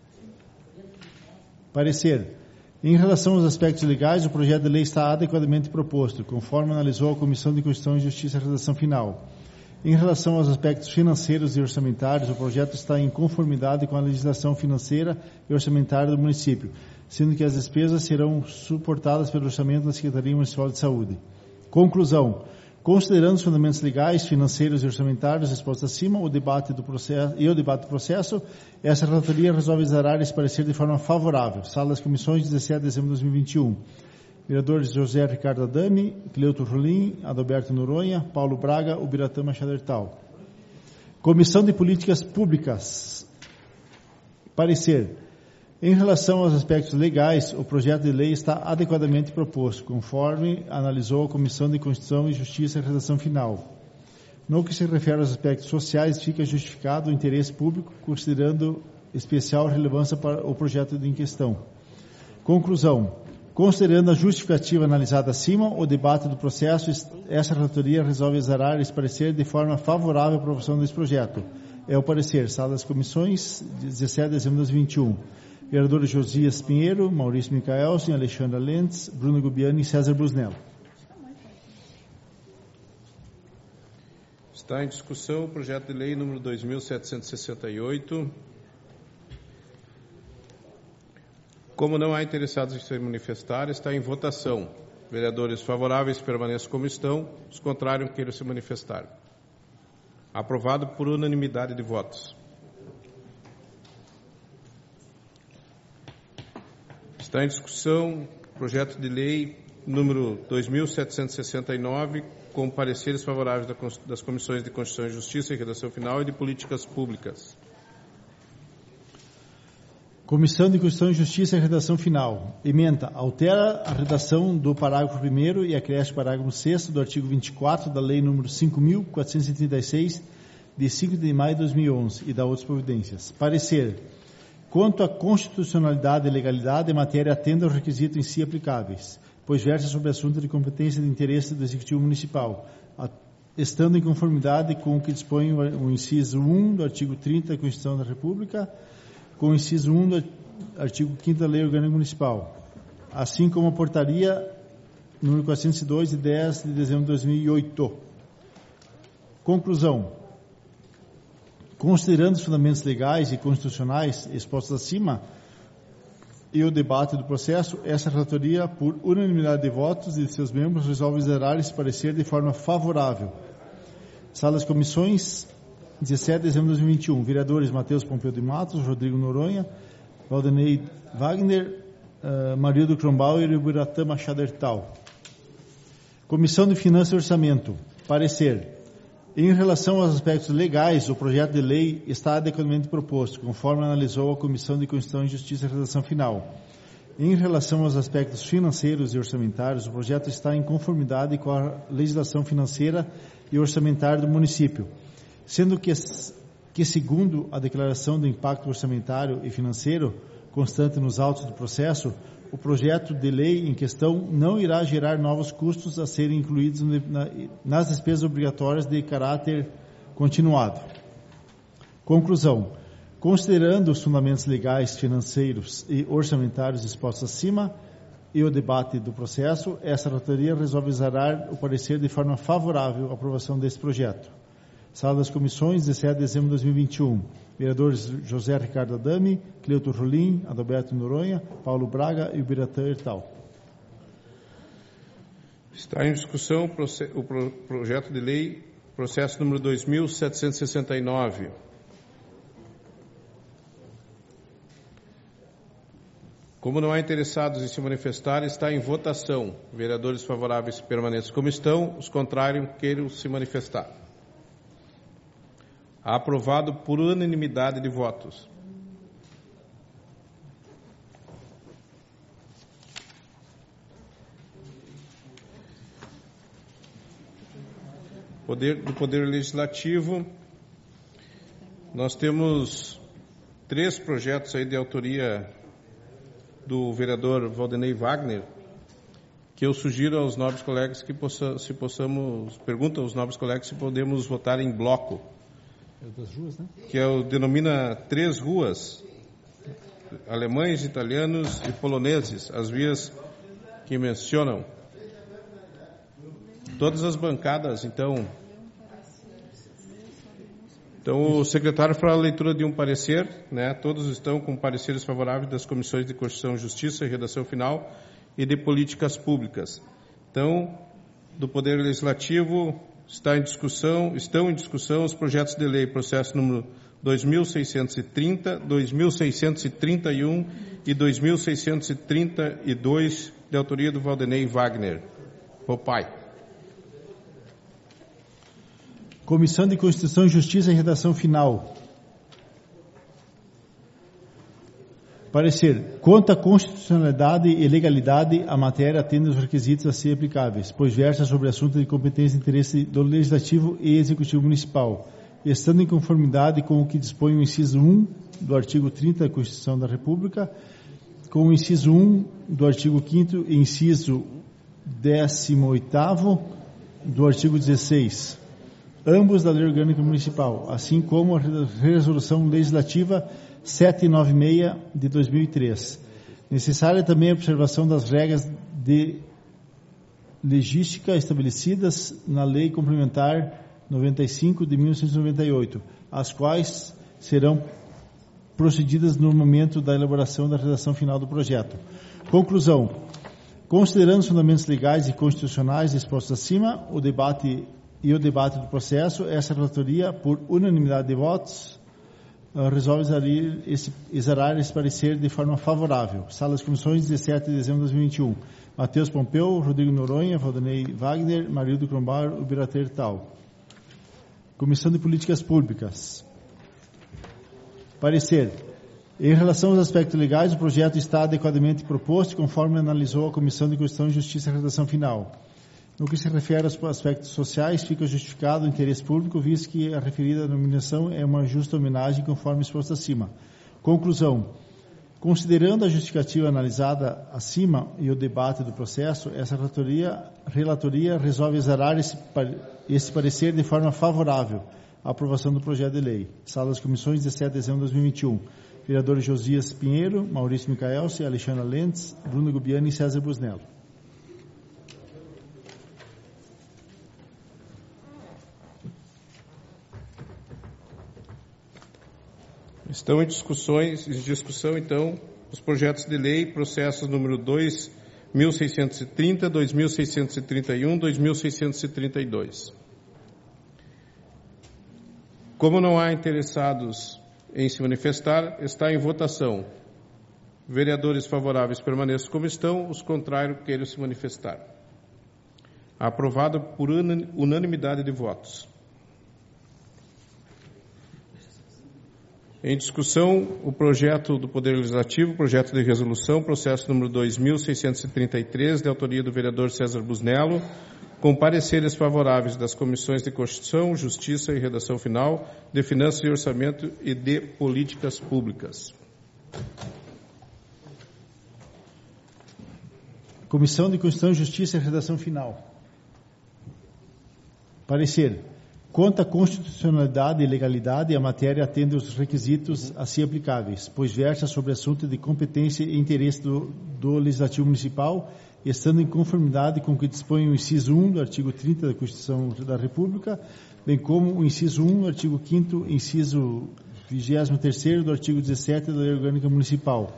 Parecer. Em relação aos aspectos legais, o projeto de lei está adequadamente proposto, conforme analisou a Comissão de Constituição e Justiça a redação final. Em relação aos aspectos financeiros e orçamentários, o projeto está em conformidade com a legislação financeira e orçamentária do município, sendo que as despesas serão suportadas pelo orçamento da Secretaria Municipal de Saúde. Conclusão. Considerando os fundamentos legais, financeiros e orçamentários expostos acima, o debate do processo, essa relatoria resolve zerar esse parecer de forma favorável. Sala das Comissões, 17 de dezembro de 2021. Vereadores José Ricardo Adame, Cleuton Rolim, Adalberto Noronha, Paulo Braga, Ubiratan Machado Hertal. Comissão de Políticas Públicas. Parecer. Em relação aos aspectos legais, o projeto de lei está adequadamente proposto, conforme analisou a Comissão de Constituição e Justiça a redação final. No que se refere aos aspectos sociais, fica justificado o interesse público, considerando especial relevância para o projeto em questão. Conclusão. Considerando a justificativa analisada acima, o debate do processo, essa relatoria resolve exarar esse parecer de forma favorável à aprovação desse projeto. É o parecer, sala das comissões, 17 de dezembro de 2021. Vereadores Josias Pinheiro, Maurício Micaelsen, Alexandra Lentz, Bruno Gubiani e César Brusnello. Está em discussão o projeto de lei número 2768. Como não há interessados em se manifestar, está em votação. Vereadores favoráveis permaneçam como estão, os contrários queiram se manifestar. Aprovado por unanimidade de votos. Está em discussão o projeto de lei número 2769, com pareceres favoráveis das Comissões de Constituição e Justiça e Redação Final e de Políticas Públicas. Comissão de Constituição e Justiça e Redação Final. Emenda. Altera a redação do parágrafo 1º e acresce o parágrafo 6º do artigo 24 da Lei nº 5.436, de 5 de maio de 2011, e dá outras providências. Parecer. Quanto à constitucionalidade e legalidade, a matéria atende aos requisitos em si aplicáveis, pois versa sobre assunto de competência e de interesse do Executivo Municipal, estando em conformidade com o que dispõe o inciso 1 do artigo 30 da Constituição da República, com o inciso 1 do artigo 5º da Lei Orgânica Municipal, assim como a portaria número 402, de 10 de dezembro de 2008. Conclusão. Considerando os fundamentos legais e constitucionais expostos acima e o debate do processo, essa relatoria, por unanimidade de votos de seus membros, resolve zerar esse parecer de forma favorável. Sala das Comissões, 17 de dezembro de 2021. Vereadores Matheus Pompeu de Matos, Rodrigo Noronha, Valdenei Wagner, Marildo Kronbauer e Ubiratã Machado Hertal. Comissão de Finanças e Orçamento. Parecer. Em relação aos aspectos legais, o projeto de lei está adequadamente proposto, conforme analisou a Comissão de Constituição e Justiça e Redação Final. Em relação aos aspectos financeiros e orçamentários, o projeto está em conformidade com a legislação financeira e orçamentária do município, sendo que segundo a declaração do impacto orçamentário e financeiro constante nos autos do processo, o projeto de lei em questão não irá gerar novos custos a serem incluídos nas despesas obrigatórias de caráter continuado. Conclusão. Considerando os fundamentos legais, financeiros e orçamentários expostos acima e o debate do processo, essa relatoria resolve exarar o parecer de forma favorável à aprovação desse projeto. Sala das Comissões, 17 de dezembro de 2021. Vereadores José Ricardo Adame, Cleuto Rolim, Adalberto Noronha, Paulo Braga e Ubiratã Hertal. Está em discussão o projeto de lei, processo número 2769. Como não há interessados em se manifestar, está em votação. Vereadores favoráveis permaneçam como estão, os contrários queiram se manifestar. Aprovado por unanimidade de votos. Do Poder Legislativo, nós temos 3 projetos aí de autoria do vereador Valdenei Wagner, que eu sugiro aos nobres colegas que pergunto aos nobres colegas se podemos votar em bloco. Das ruas, né? Que denomina 3 ruas, alemães, italianos e poloneses, as vias que mencionam. Todas as bancadas, então o secretário fará a leitura de um parecer, né? Todos estão com pareceres favoráveis das Comissões de Constituição, Justiça e Redação Final e de Políticas Públicas. Então, do Poder Legislativo, estão em discussão os projetos de lei, processo número 2630, 2631 e 2632, de autoria do Valdenei Wagner. Pai. Comissão de Constituição, Justiça e Redação Final. Parecer. Quanto à constitucionalidade e legalidade, a matéria atende aos requisitos a ser aplicáveis, pois versa sobre assunto de competência e interesse do Legislativo e Executivo Municipal, estando em conformidade com o que dispõe o inciso 1 do artigo 30 da Constituição da República, com o inciso 1 do artigo 5º e inciso 18º do artigo 16, ambos da Lei Orgânica Municipal, assim como a Resolução Legislativa 796 de 2003. Necessária também a observação das regras de logística estabelecidas na Lei Complementar 95 de 1998, as quais serão procedidas no momento da elaboração da redação final do projeto. Conclusão. Considerando os fundamentos legais e constitucionais expostos acima, o debate do processo, essa relatoria, por unanimidade de votos, resolve exarar esse parecer de forma favorável. Sala das Comissões, 17 de dezembro de 2021. Matheus Pompeu, Rodrigo Noronha, Valdinei Wagner, Marildo Crombar, Ubirater Tal. Comissão de Políticas Públicas. Parecer. Em relação aos aspectos legais, o projeto está adequadamente proposto, conforme analisou a Comissão de Constituição e Justiça, a redação final. No que se refere aos aspectos sociais, fica justificado o interesse público, visto que a referida nominação é uma justa homenagem, conforme exposto acima. Conclusão. Considerando a justificativa analisada acima e o debate do processo, essa relatoria resolve exarar esse parecer de forma favorável à aprovação do projeto de lei. Sala das Comissões, 17 de dezembro de 2021. Vereadores Josias Pinheiro, Maurício Micaelce, Alexandra Lentz, Bruno Gubiani e César Busnello. Estão em discussão, então, os projetos de lei, processos número 2.630, 2.631, 2.632. Como não há interessados em se manifestar, está em votação. Vereadores favoráveis permaneçam como estão, os contrários queiram se manifestar. Aprovado por unanimidade de votos. Em discussão, o projeto do Poder Legislativo, projeto de resolução, processo número 2.633, de autoria do vereador César Busnello, com pareceres favoráveis das Comissões de Constituição, Justiça e Redação Final, de Finanças e Orçamento e de Políticas Públicas. Comissão de Constituição, Justiça e Redação Final. Parecer. Quanto à constitucionalidade e legalidade, a matéria atende aos requisitos a si aplicáveis, pois versa sobre assunto de competência e interesse do Legislativo Municipal, estando em conformidade com o que dispõe o inciso 1 do artigo 30 da Constituição da República, bem como o inciso 1 do artigo 5º, inciso 23º do artigo 17 da Lei Orgânica Municipal.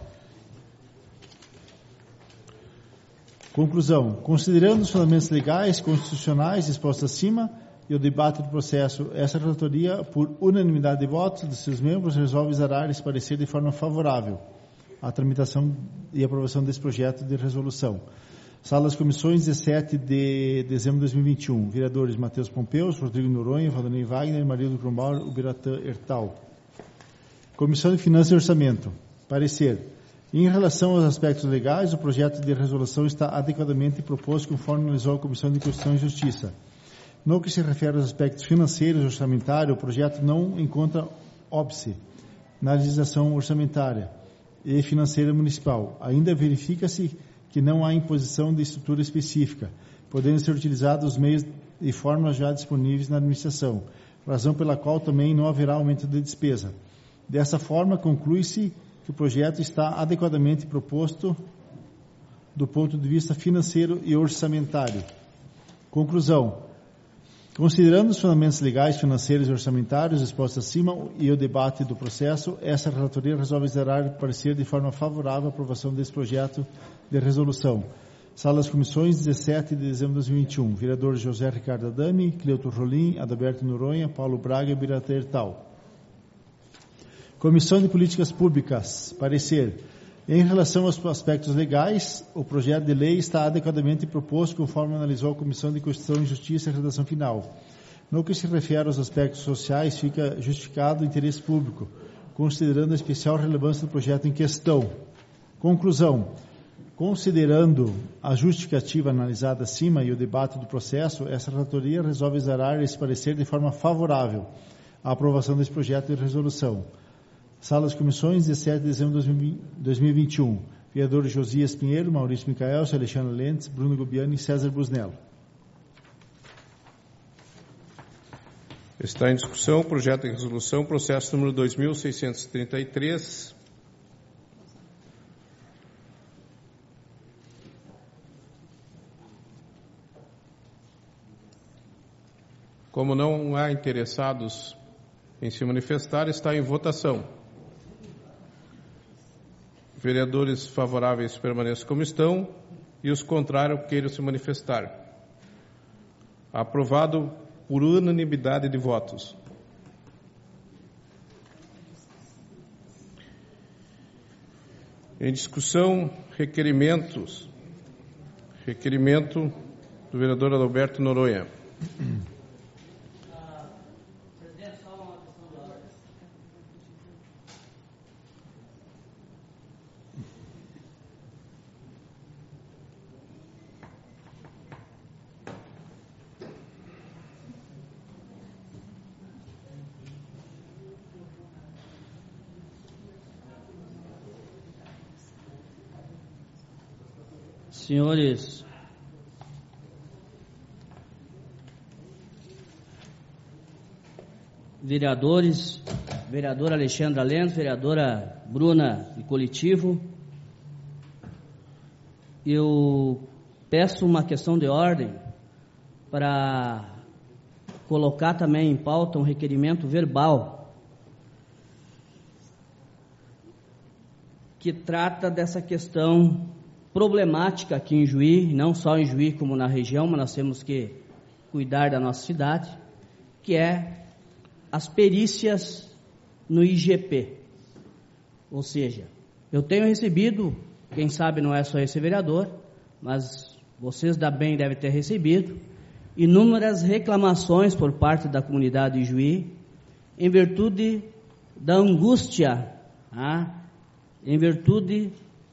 Conclusão. Considerando os fundamentos legais, constitucionais expostos acima, e o debate do processo, essa relatoria, por unanimidade de votos de seus membros, resolve exarar esse parecer de forma favorável à tramitação e aprovação desse projeto de resolução. Sala das Comissões, 17 de dezembro de 2021. Vereadores Matheus Pompeu, Rodrigo Noronha, Valdinei Wagner, Marildo Crombar, Ubiratã Ertal. Comissão de Finanças e Orçamento. Parecer. Em relação aos aspectos legais, o projeto de resolução está adequadamente proposto, conforme analisou a Comissão de Constituição e Justiça. No que se refere aos aspectos financeiros e orçamentários, o projeto não encontra óbice na legislação orçamentária e financeira municipal. Ainda verifica-se que não há imposição de estrutura específica, podendo ser utilizados os meios e formas já disponíveis na administração, razão pela qual também não haverá aumento de despesa. Dessa forma, conclui-se que o projeto está adequadamente proposto do ponto de vista financeiro e orçamentário. Conclusão. Considerando os fundamentos legais, financeiros e orçamentários expostos acima e o debate do processo, essa relatoria resolve exarar o parecer de forma favorável à aprovação desse projeto de resolução. Sala das Comissões, 17 de dezembro de 2021. Vereadores José Ricardo Adami, Cleuto Rolim, Adalberto Noronha, Paulo Braga e Ubirater Tal. Comissão de Políticas Públicas. Parecer. Em relação aos aspectos legais, o projeto de lei está adequadamente proposto, conforme analisou a Comissão de Constituição e Justiça e Redação Final. No que se refere aos aspectos sociais, fica justificado o interesse público, considerando a especial relevância do projeto em questão. Conclusão. Considerando a justificativa analisada acima e o debate do processo, essa relatoria resolve exarar esse parecer de forma favorável à a aprovação desse projeto de resolução. Sala das Comissões, 17 de dezembro de 2021. Vereadores Josias Pinheiro, Maurício Micaelso, Alexandre Lentes, Bruno Gubiani e César Busnello. Está em discussão o projeto de resolução, processo número 2633. Como não há interessados em se manifestar, está em votação. Vereadores favoráveis permaneçam como estão e os contrários queiram se manifestar. Aprovado por unanimidade de votos. Em discussão, requerimento do vereador Adalberto Noronha. Senhores vereadores, vereador Alexandre Lentes, vereadora Bruna e coletivo, eu peço uma questão de ordem para colocar também em pauta um requerimento verbal que trata dessa questão problemática aqui em Juí, não só em Juí como na região, mas nós temos que cuidar da nossa cidade, que é as perícias no IGP. Ou seja, eu tenho recebido, quem sabe não é só esse vereador, mas vocês da BEM devem ter recebido, inúmeras reclamações por parte da comunidade de Juí, em virtude da angústia, em virtude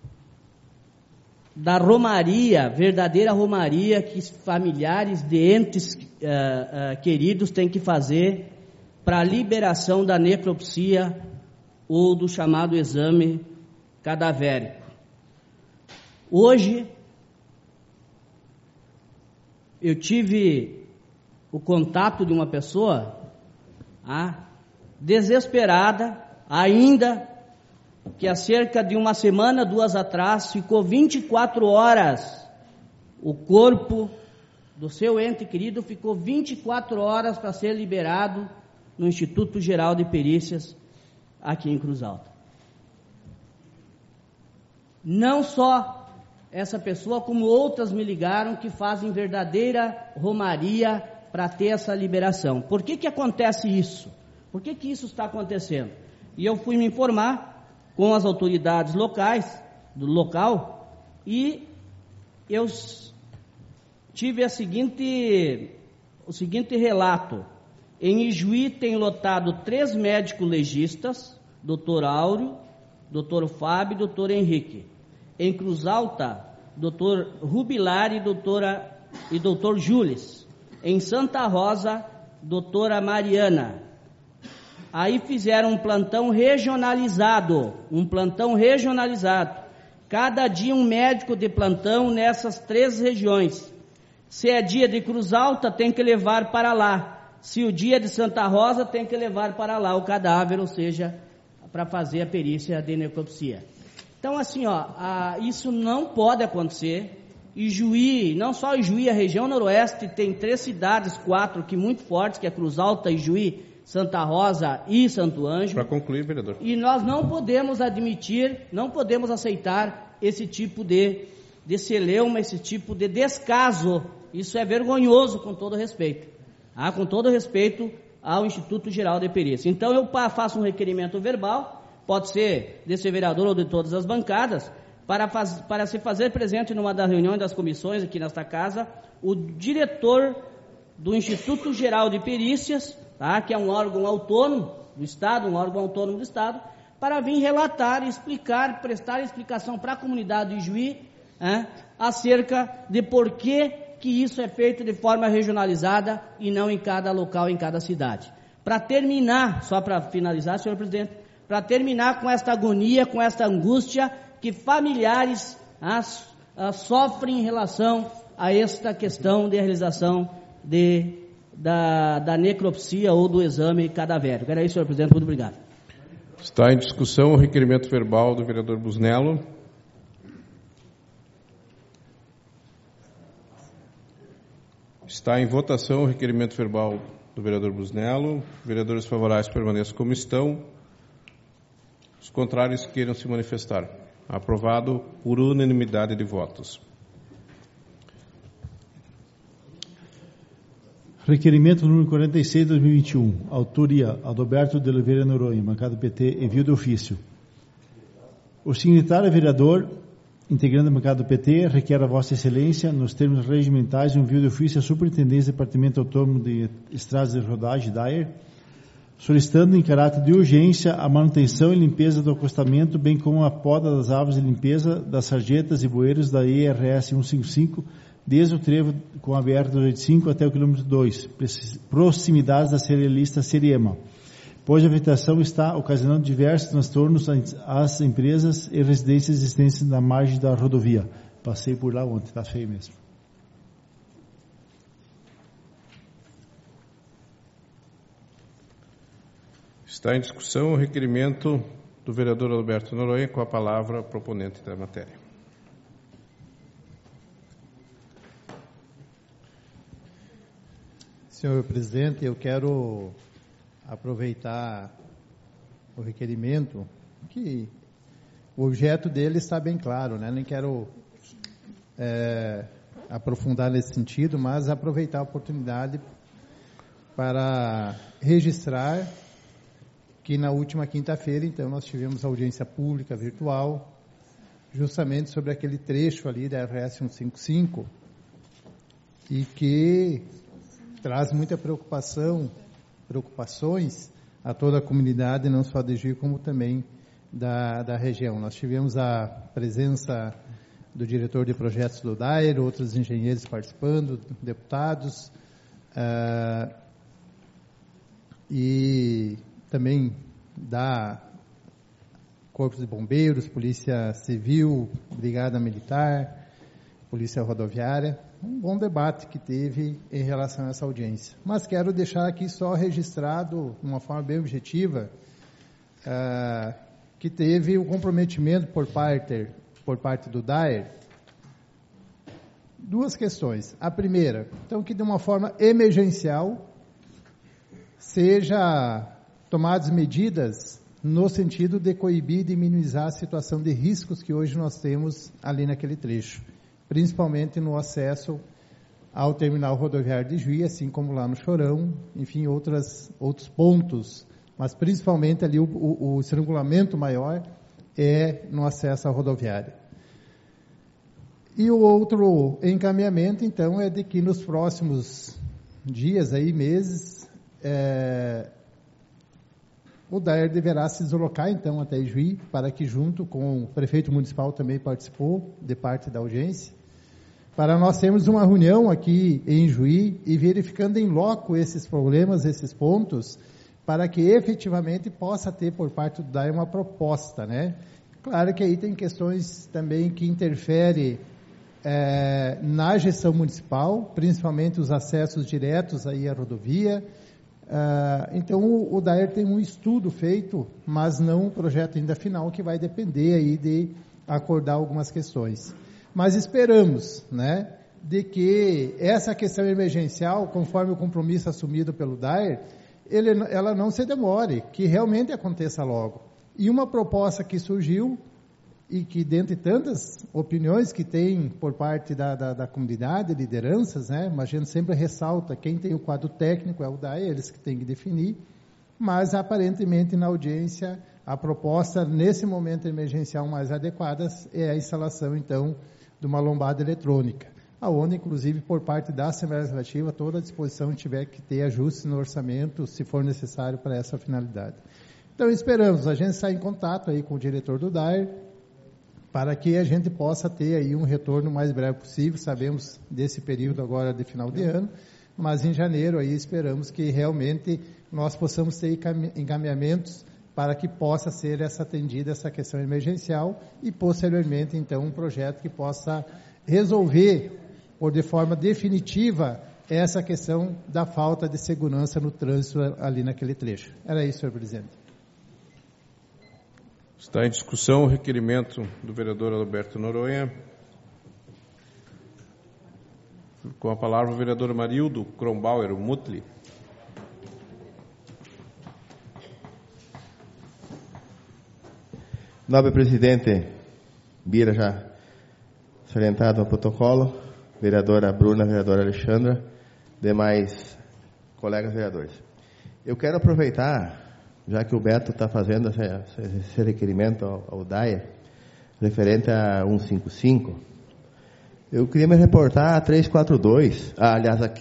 da romaria, verdadeira romaria que familiares de entes queridos têm que fazer para a liberação da necropsia ou do chamado exame cadavérico. Hoje, eu tive o contato de uma pessoa desesperada, ainda que há cerca de uma semana, 2 atrás, ficou 24 horas, o corpo do seu ente querido ficou 24 horas para ser liberado no Instituto Geral de Perícias, aqui em Cruz Alta. Não só essa pessoa, como outras me ligaram que fazem verdadeira romaria para ter essa liberação. Por que acontece isso? Por que isso está acontecendo? E eu fui me informar com as autoridades locais, do local, e eu tive o seguinte relato. Em Ijuí tem lotado 3 médicos legistas, doutor Áureo, doutor Fábio e doutor Henrique. Em Cruz Alta, doutor Rubilar e doutor Júlis. Em Santa Rosa, doutora Mariana. Aí fizeram um plantão regionalizado. Cada dia um médico de plantão nessas 3 regiões. Se é dia de Cruz Alta, tem que levar para lá. Se o dia de Santa Rosa, tem que levar para lá o cadáver, ou seja, para fazer a perícia de necropsia. Então, assim, isso não pode acontecer. E Juí, não só Juí, a região noroeste tem 3 cidades, 4, que muito fortes, que é Cruz Alta, Ijuí, Santa Rosa e Santo Ângelo. Para concluir, vereador. E nós não podemos admitir, não podemos aceitar esse tipo de celeuma, esse tipo de descaso. Isso é vergonhoso, com todo respeito. Com todo respeito ao Instituto Geral de Perícia. Então eu faço um requerimento verbal, pode ser desse vereador ou de todas as bancadas, para se fazer presente numa das reuniões das comissões aqui nesta casa, o diretor do Instituto Geral de Perícias, que é um órgão autônomo do Estado, para vir relatar e explicar, prestar explicação para a comunidade de Juí, acerca de por que isso é feito de forma regionalizada e não em cada local, em cada cidade. para terminar, só para finalizar, senhor presidente, para terminar com esta agonia, com esta angústia que familiares sofrem em relação a esta questão de realização da necropsia ou do exame cadavérico. Era isso, senhor presidente. Muito obrigado. Está em discussão o requerimento verbal do vereador Busnello. Está em votação o requerimento verbal do vereador Busnello. Vereadores favoráveis permaneçam como estão. Os contrários queiram se manifestar. Aprovado por unanimidade de votos. Requerimento número 46, 2021. Autoria, Adalberto de Oliveira Noronha, bancada PT, envio de ofício. O signatário vereador, integrante da bancada do PT, requer a Vossa Excelência, nos termos regimentais, um envio de ofício à Superintendência do Departamento Autônomo de Estradas de Rodagem, DAER, solicitando em caráter de urgência a manutenção e limpeza do acostamento, bem como a poda das árvores de limpeza das sarjetas e bueiros da IRS 155, desde o trevo com a BR-285 até o quilômetro 2, proximidades da cerealista Seriema, pois a vegetação está ocasionando diversos transtornos às empresas e residências existentes na margem da rodovia. Passei por lá ontem, está feio mesmo. Está em discussão o requerimento do vereador Alberto Noronha, com a palavra proponente da matéria. Senhor presidente, eu quero aproveitar o requerimento, que o objeto dele está bem claro, né? Nem quero aprofundar nesse sentido, mas aproveitar a oportunidade para registrar que na última quinta-feira, então, nós tivemos audiência pública virtual, justamente sobre aquele trecho ali da RS 155, e que traz muita preocupações a toda a comunidade, não só de Juí, como também da região. Nós tivemos a presença do diretor de projetos do DAER, outros engenheiros participando, deputados, e também da Corpo de Bombeiros, Polícia Civil, Brigada Militar, Polícia Rodoviária. Um bom debate que teve em relação a essa audiência. Mas quero deixar aqui só registrado, de uma forma bem objetiva, que teve o comprometimento por parte do DAER. Duas questões. A primeira, então, que de uma forma emergencial seja tomadas medidas no sentido de coibir e de minimizar a situação de riscos que hoje nós temos ali naquele trecho, principalmente no acesso ao terminal rodoviário de Juí, assim como lá no Chorão, enfim, outros pontos, mas principalmente ali o estrangulamento maior é no acesso à rodoviária. E o outro encaminhamento, então, é de que nos próximos dias, meses, o DAER deverá se deslocar, então, até Juí, para que, junto com o prefeito municipal, também participou de parte da audiência, para nós termos uma reunião aqui em Juí e verificando em loco esses problemas, esses pontos, para que efetivamente possa ter por parte do DAER uma proposta, né? Claro que aí tem questões também que interferem na gestão municipal, principalmente os acessos diretos aí à rodovia. Então o DAER tem um estudo feito, mas não um projeto ainda final, que vai depender aí de acordar algumas questões. Mas esperamos, né, de que essa questão emergencial, conforme o compromisso assumido pelo DAER, ela não se demore, que realmente aconteça logo. E uma proposta que surgiu, e que dentre tantas opiniões que tem por parte da comunidade, lideranças, né, mas a gente sempre ressalta, quem tem o quadro técnico é o DAER, eles que têm que definir, mas aparentemente na audiência a proposta nesse momento emergencial mais adequada é a instalação então de uma lombada eletrônica, aonde inclusive por parte da Assembleia Legislativa toda a disposição tiver que ter ajustes no orçamento, se for necessário para essa finalidade. Então esperamos, a gente está em contato aí com o diretor do DAER, para que a gente possa ter aí um retorno mais breve possível. Sabemos desse período agora de final de ano, mas em janeiro aí esperamos que realmente nós possamos ter encaminhamentos para que possa ser atendida essa questão emergencial e, posteriormente, então, um projeto que possa resolver, ou de forma definitiva, essa questão da falta de segurança no trânsito ali naquele trecho. Era isso, senhor presidente. Está em discussão o requerimento do vereador Adalberto Noronha. Com a palavra o vereador Marildo Kronbauer, o Mutli. Nobre presidente, Bira já salientado no protocolo, vereadora Bruna, vereadora Alexandra, demais colegas vereadores. Eu quero aproveitar, já que o Beto está fazendo esse requerimento ao DAE, referente a 155, eu queria me reportar a 342, aliás, a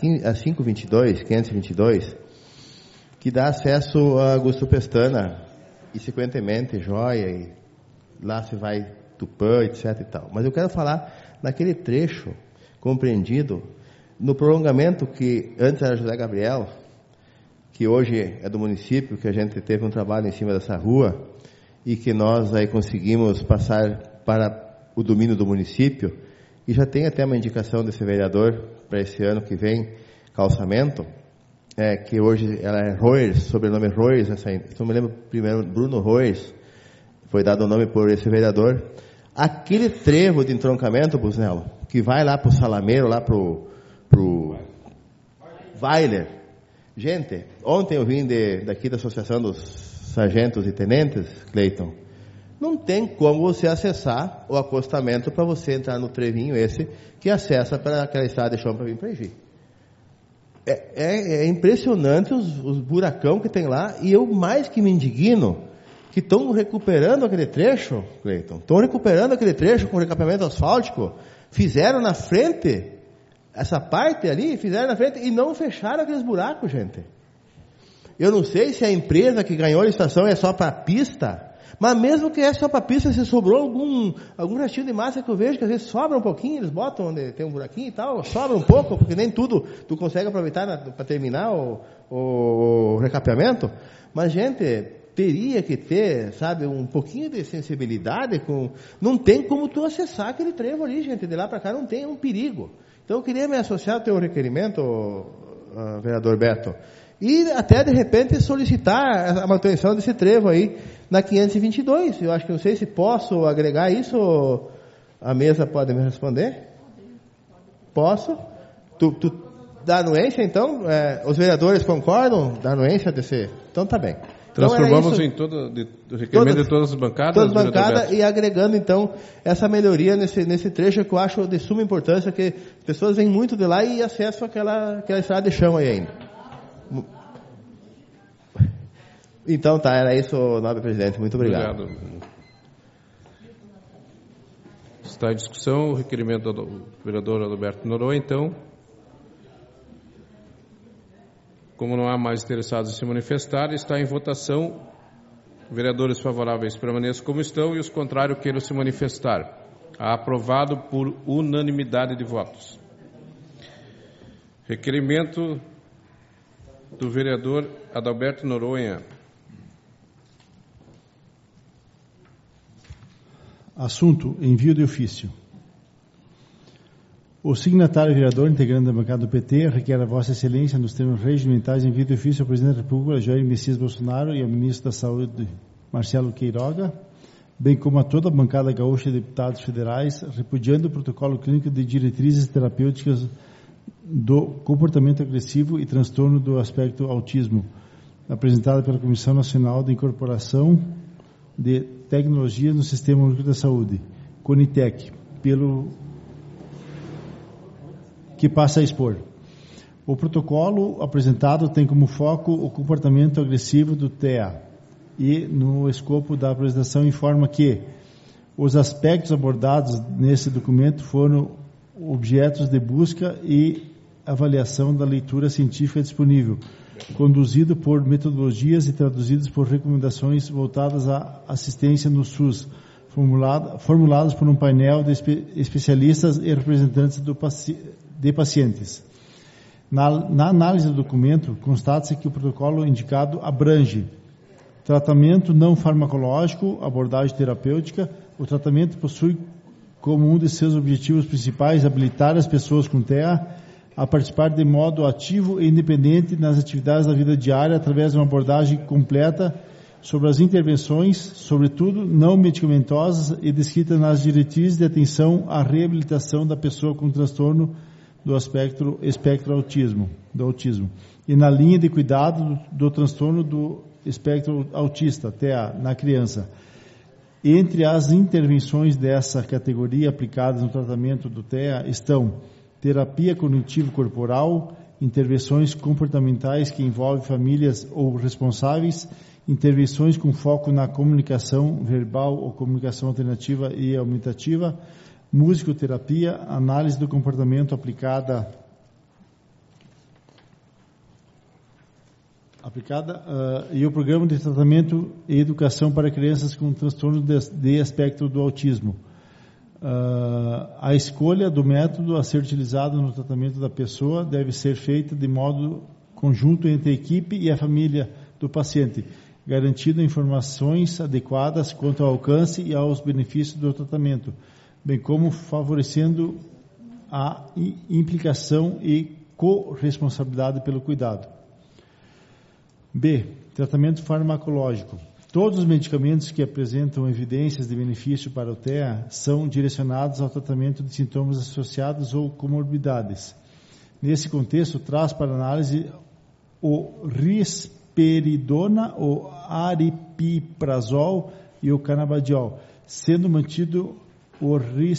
522, que dá acesso a Augusto Pestana, e sequentemente Joia, e lá se vai Tupã, etc. e tal. Mas eu quero falar naquele trecho compreendido no prolongamento que antes era José Gabriel, que hoje é do município, que a gente teve um trabalho em cima dessa rua e que nós aí conseguimos passar para o domínio do município, e já tem até uma indicação desse vereador para esse ano que vem, calçamento, que hoje ela é Roers, sobrenome Roers, eu me lembro primeiro Bruno Roers, foi dado o nome por esse vereador. Aquele trevo de entroncamento, Busnello, que vai lá para o Salameiro, lá para o Weiler. Gente, ontem eu vim daqui da Associação dos Sargentos e Tenentes, Cleiton. Não tem como você acessar o acostamento para você entrar no trevinho esse que acessa para aquela estrada de chão para vir para Igi. É impressionante os buracão que tem lá, e eu mais que me indigno que estão recuperando aquele trecho, Cleiton, estão recuperando aquele trecho com recapeamento asfáltico, fizeram na frente, essa parte ali, fizeram na frente e não fecharam aqueles buracos, gente. Eu não sei se a empresa que ganhou a licitação é só para pista, mas mesmo que é só para pista, se sobrou algum restinho de massa que eu vejo, que às vezes sobra um pouquinho, eles botam onde tem um buraquinho e tal, sobra um pouco, porque nem tudo tu consegue aproveitar para terminar o recapeamento, mas, gente, teria que ter, sabe, um pouquinho de sensibilidade com... Não tem como tu acessar aquele trevo ali, gente, de lá para cá não tem, um perigo. Então eu queria me associar ao teu requerimento, vereador Beto, e até de repente solicitar a manutenção desse trevo aí na 522. Eu acho que não sei se posso agregar isso, a mesa pode me responder? Posso? Tu dá anuência então? Os vereadores concordam da anuência desse? Então tá bem. Transformamos então, o requerimento de todas as bancadas. Todas as bancadas, e agregando, então, essa melhoria nesse trecho que eu acho de suma importância, que as pessoas vêm muito de lá e acessam aquela estrada de chão aí ainda. Então, tá, era isso, nobre presidente. Muito obrigado. Está em discussão o requerimento do vereador Adalberto Noronha, então. Como não há mais interessados em se manifestar, está em votação. Vereadores favoráveis permaneçam como estão e os contrários queiram se manifestar. Aprovado por unanimidade de votos. Requerimento do vereador Adalberto Noronha. Assunto: envio de ofício. O signatário vereador, integrante da bancada do PT, requer a Vossa Excelência, nos termos regimentais, envio de ofício ao Presidente da República, Jair Messias Bolsonaro, e ao Ministro da Saúde, Marcelo Queiroga, bem como a toda a bancada gaúcha de deputados federais, repudiando o protocolo clínico de diretrizes terapêuticas do comportamento agressivo e transtorno do aspecto autismo, apresentada pela Comissão Nacional de Incorporação de Tecnologias no Sistema Único da Saúde, CONITEC, que passa a expor. O protocolo apresentado tem como foco o comportamento agressivo do TEA e, no escopo da apresentação, informa que os aspectos abordados nesse documento foram objetos de busca e avaliação da leitura científica disponível, conduzido por metodologias e traduzidos por recomendações voltadas à assistência no SUS, formuladas por um painel de especialistas e representantes de pacientes. Na análise do documento, constata-se que o protocolo indicado abrange tratamento não farmacológico, abordagem terapêutica. O tratamento possui como um de seus objetivos principais habilitar as pessoas com TEA a participar de modo ativo e independente nas atividades da vida diária através de uma abordagem completa sobre as intervenções, sobretudo não medicamentosas e descritas nas diretrizes de atenção à reabilitação da pessoa com transtorno do espectro do autismo, e na linha de cuidado do transtorno do espectro autista, TEA, na criança. Entre as intervenções dessa categoria aplicadas no tratamento do TEA estão terapia cognitivo-corporal, intervenções comportamentais que envolvem famílias ou responsáveis, intervenções com foco na comunicação verbal ou comunicação alternativa e aumentativa, musicoterapia, análise do comportamento aplicada e o programa de tratamento e educação para crianças com transtorno de espectro do autismo. A escolha do método a ser utilizado no tratamento da pessoa deve ser feita de modo conjunto entre a equipe e a família do paciente, garantindo informações adequadas quanto ao alcance e aos benefícios do tratamento, bem como favorecendo a implicação e corresponsabilidade pelo cuidado. B. Tratamento farmacológico. Todos os medicamentos que apresentam evidências de benefício para o TEA são direcionados ao tratamento de sintomas associados ou comorbidades. Nesse contexto, traz para análise o risperidona, o aripiprazol e o cannabidiol, sendo mantido o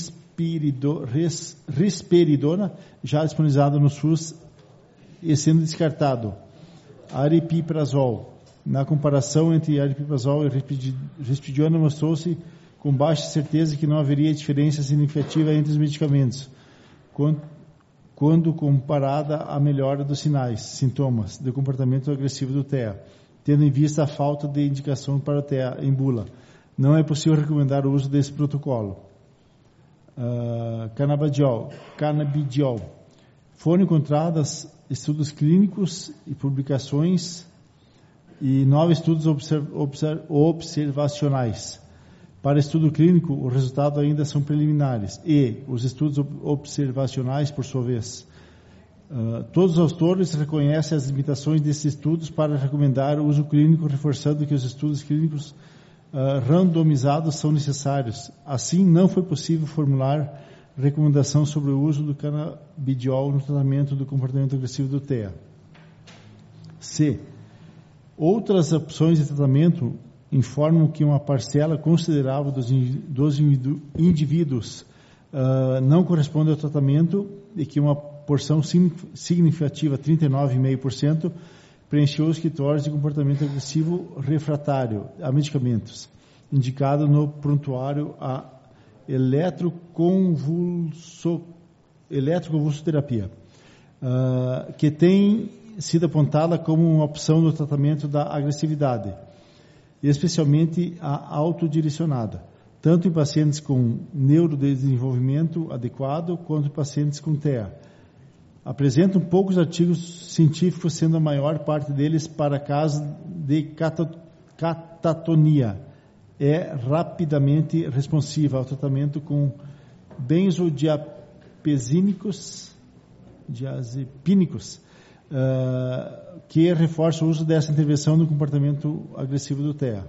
risperidona já disponibilizado no SUS e sendo descartado aripiprazol. Na comparação entre aripiprazol e risperidona, mostrou-se com baixa certeza que não haveria diferença significativa entre os medicamentos, quando comparada à melhora dos sintomas do comportamento agressivo do TEA, tendo em vista a falta de indicação para o TEA em bula. Não é possível recomendar o uso desse protocolo. Cannabidiol. Foram encontrados estudos clínicos e publicações e 9 estudos observacionais. Para estudo clínico, os resultados ainda são preliminares e os estudos observacionais, por sua vez. Todos os autores reconhecem as limitações desses estudos para recomendar o uso clínico, reforçando que os estudos clínicos randomizados são necessários. Assim, não foi possível formular recomendação sobre o uso do cannabidiol no tratamento do comportamento agressivo do TEA. C. Outras opções de tratamento informam que uma parcela considerável dos indivíduos não corresponde ao tratamento e que uma porção significativa, 39,5%, preencheu os critórios de comportamento agressivo refratário a medicamentos, indicado no prontuário a eletroconvulsoterapia, que tem sido apontada como uma opção no tratamento da agressividade, especialmente a autodirecionada, tanto em pacientes com neurodesenvolvimento adequado quanto em pacientes com TEA. Apresentam poucos artigos científicos, sendo a maior parte deles para casos de catatonia. É rapidamente responsiva ao tratamento com benzodiazepínicos, que reforça o uso dessa intervenção no comportamento agressivo do TEA.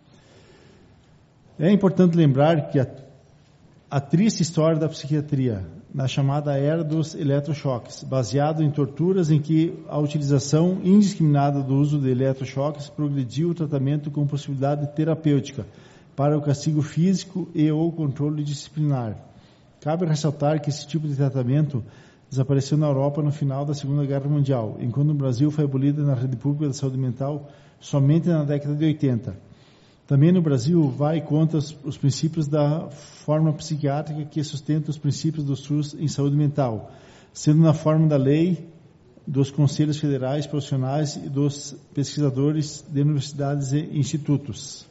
É importante lembrar que a triste história da psiquiatria, na chamada era dos eletrochoques, baseado em torturas em que a utilização indiscriminada do uso de eletrochoques progrediu o tratamento com possibilidade terapêutica para o castigo físico e ou controle disciplinar. Cabe ressaltar que esse tipo de tratamento desapareceu na Europa no final da Segunda Guerra Mundial, enquanto no Brasil foi abolida na rede pública da saúde mental somente na década de 80. Também no Brasil vai contra os princípios da forma psiquiátrica que sustenta os princípios do SUS em saúde mental, sendo na forma da lei, dos conselhos federais profissionais e dos pesquisadores de universidades e institutos.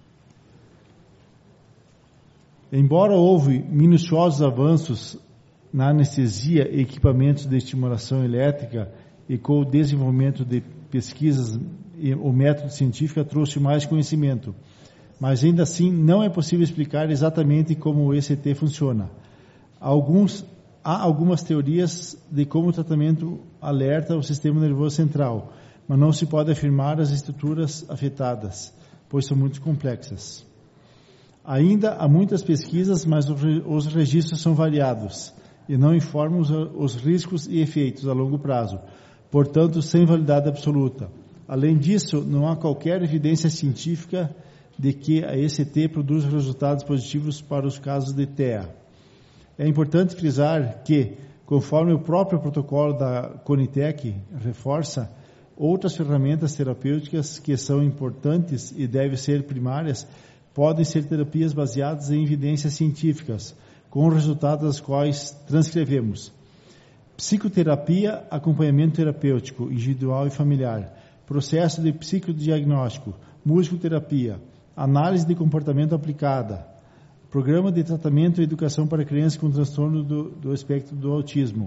Embora houve minuciosos avanços na anestesia e equipamentos de estimulação elétrica e com o desenvolvimento de pesquisas e o método científico trouxe mais conhecimento. Mas ainda assim não é possível explicar exatamente como o ECT funciona. Há algumas teorias de como o tratamento alerta o sistema nervoso central, mas não se pode afirmar as estruturas afetadas, pois são muito complexas. Ainda há muitas pesquisas, mas os registros são variados e não informam os riscos e efeitos a longo prazo, portanto, sem validade absoluta. Além disso, não há qualquer evidência científica de que a ECT produz resultados positivos para os casos de TEA. É importante frisar que, conforme o próprio protocolo da Conitec reforça, outras ferramentas terapêuticas que são importantes e devem ser primárias podem ser terapias baseadas em evidências científicas, com os resultados das quais transcrevemos. Psicoterapia, acompanhamento terapêutico, individual e familiar, processo de psicodiagnóstico, musicoterapia, análise de comportamento aplicada, programa de tratamento e educação para crianças com transtorno do espectro do autismo.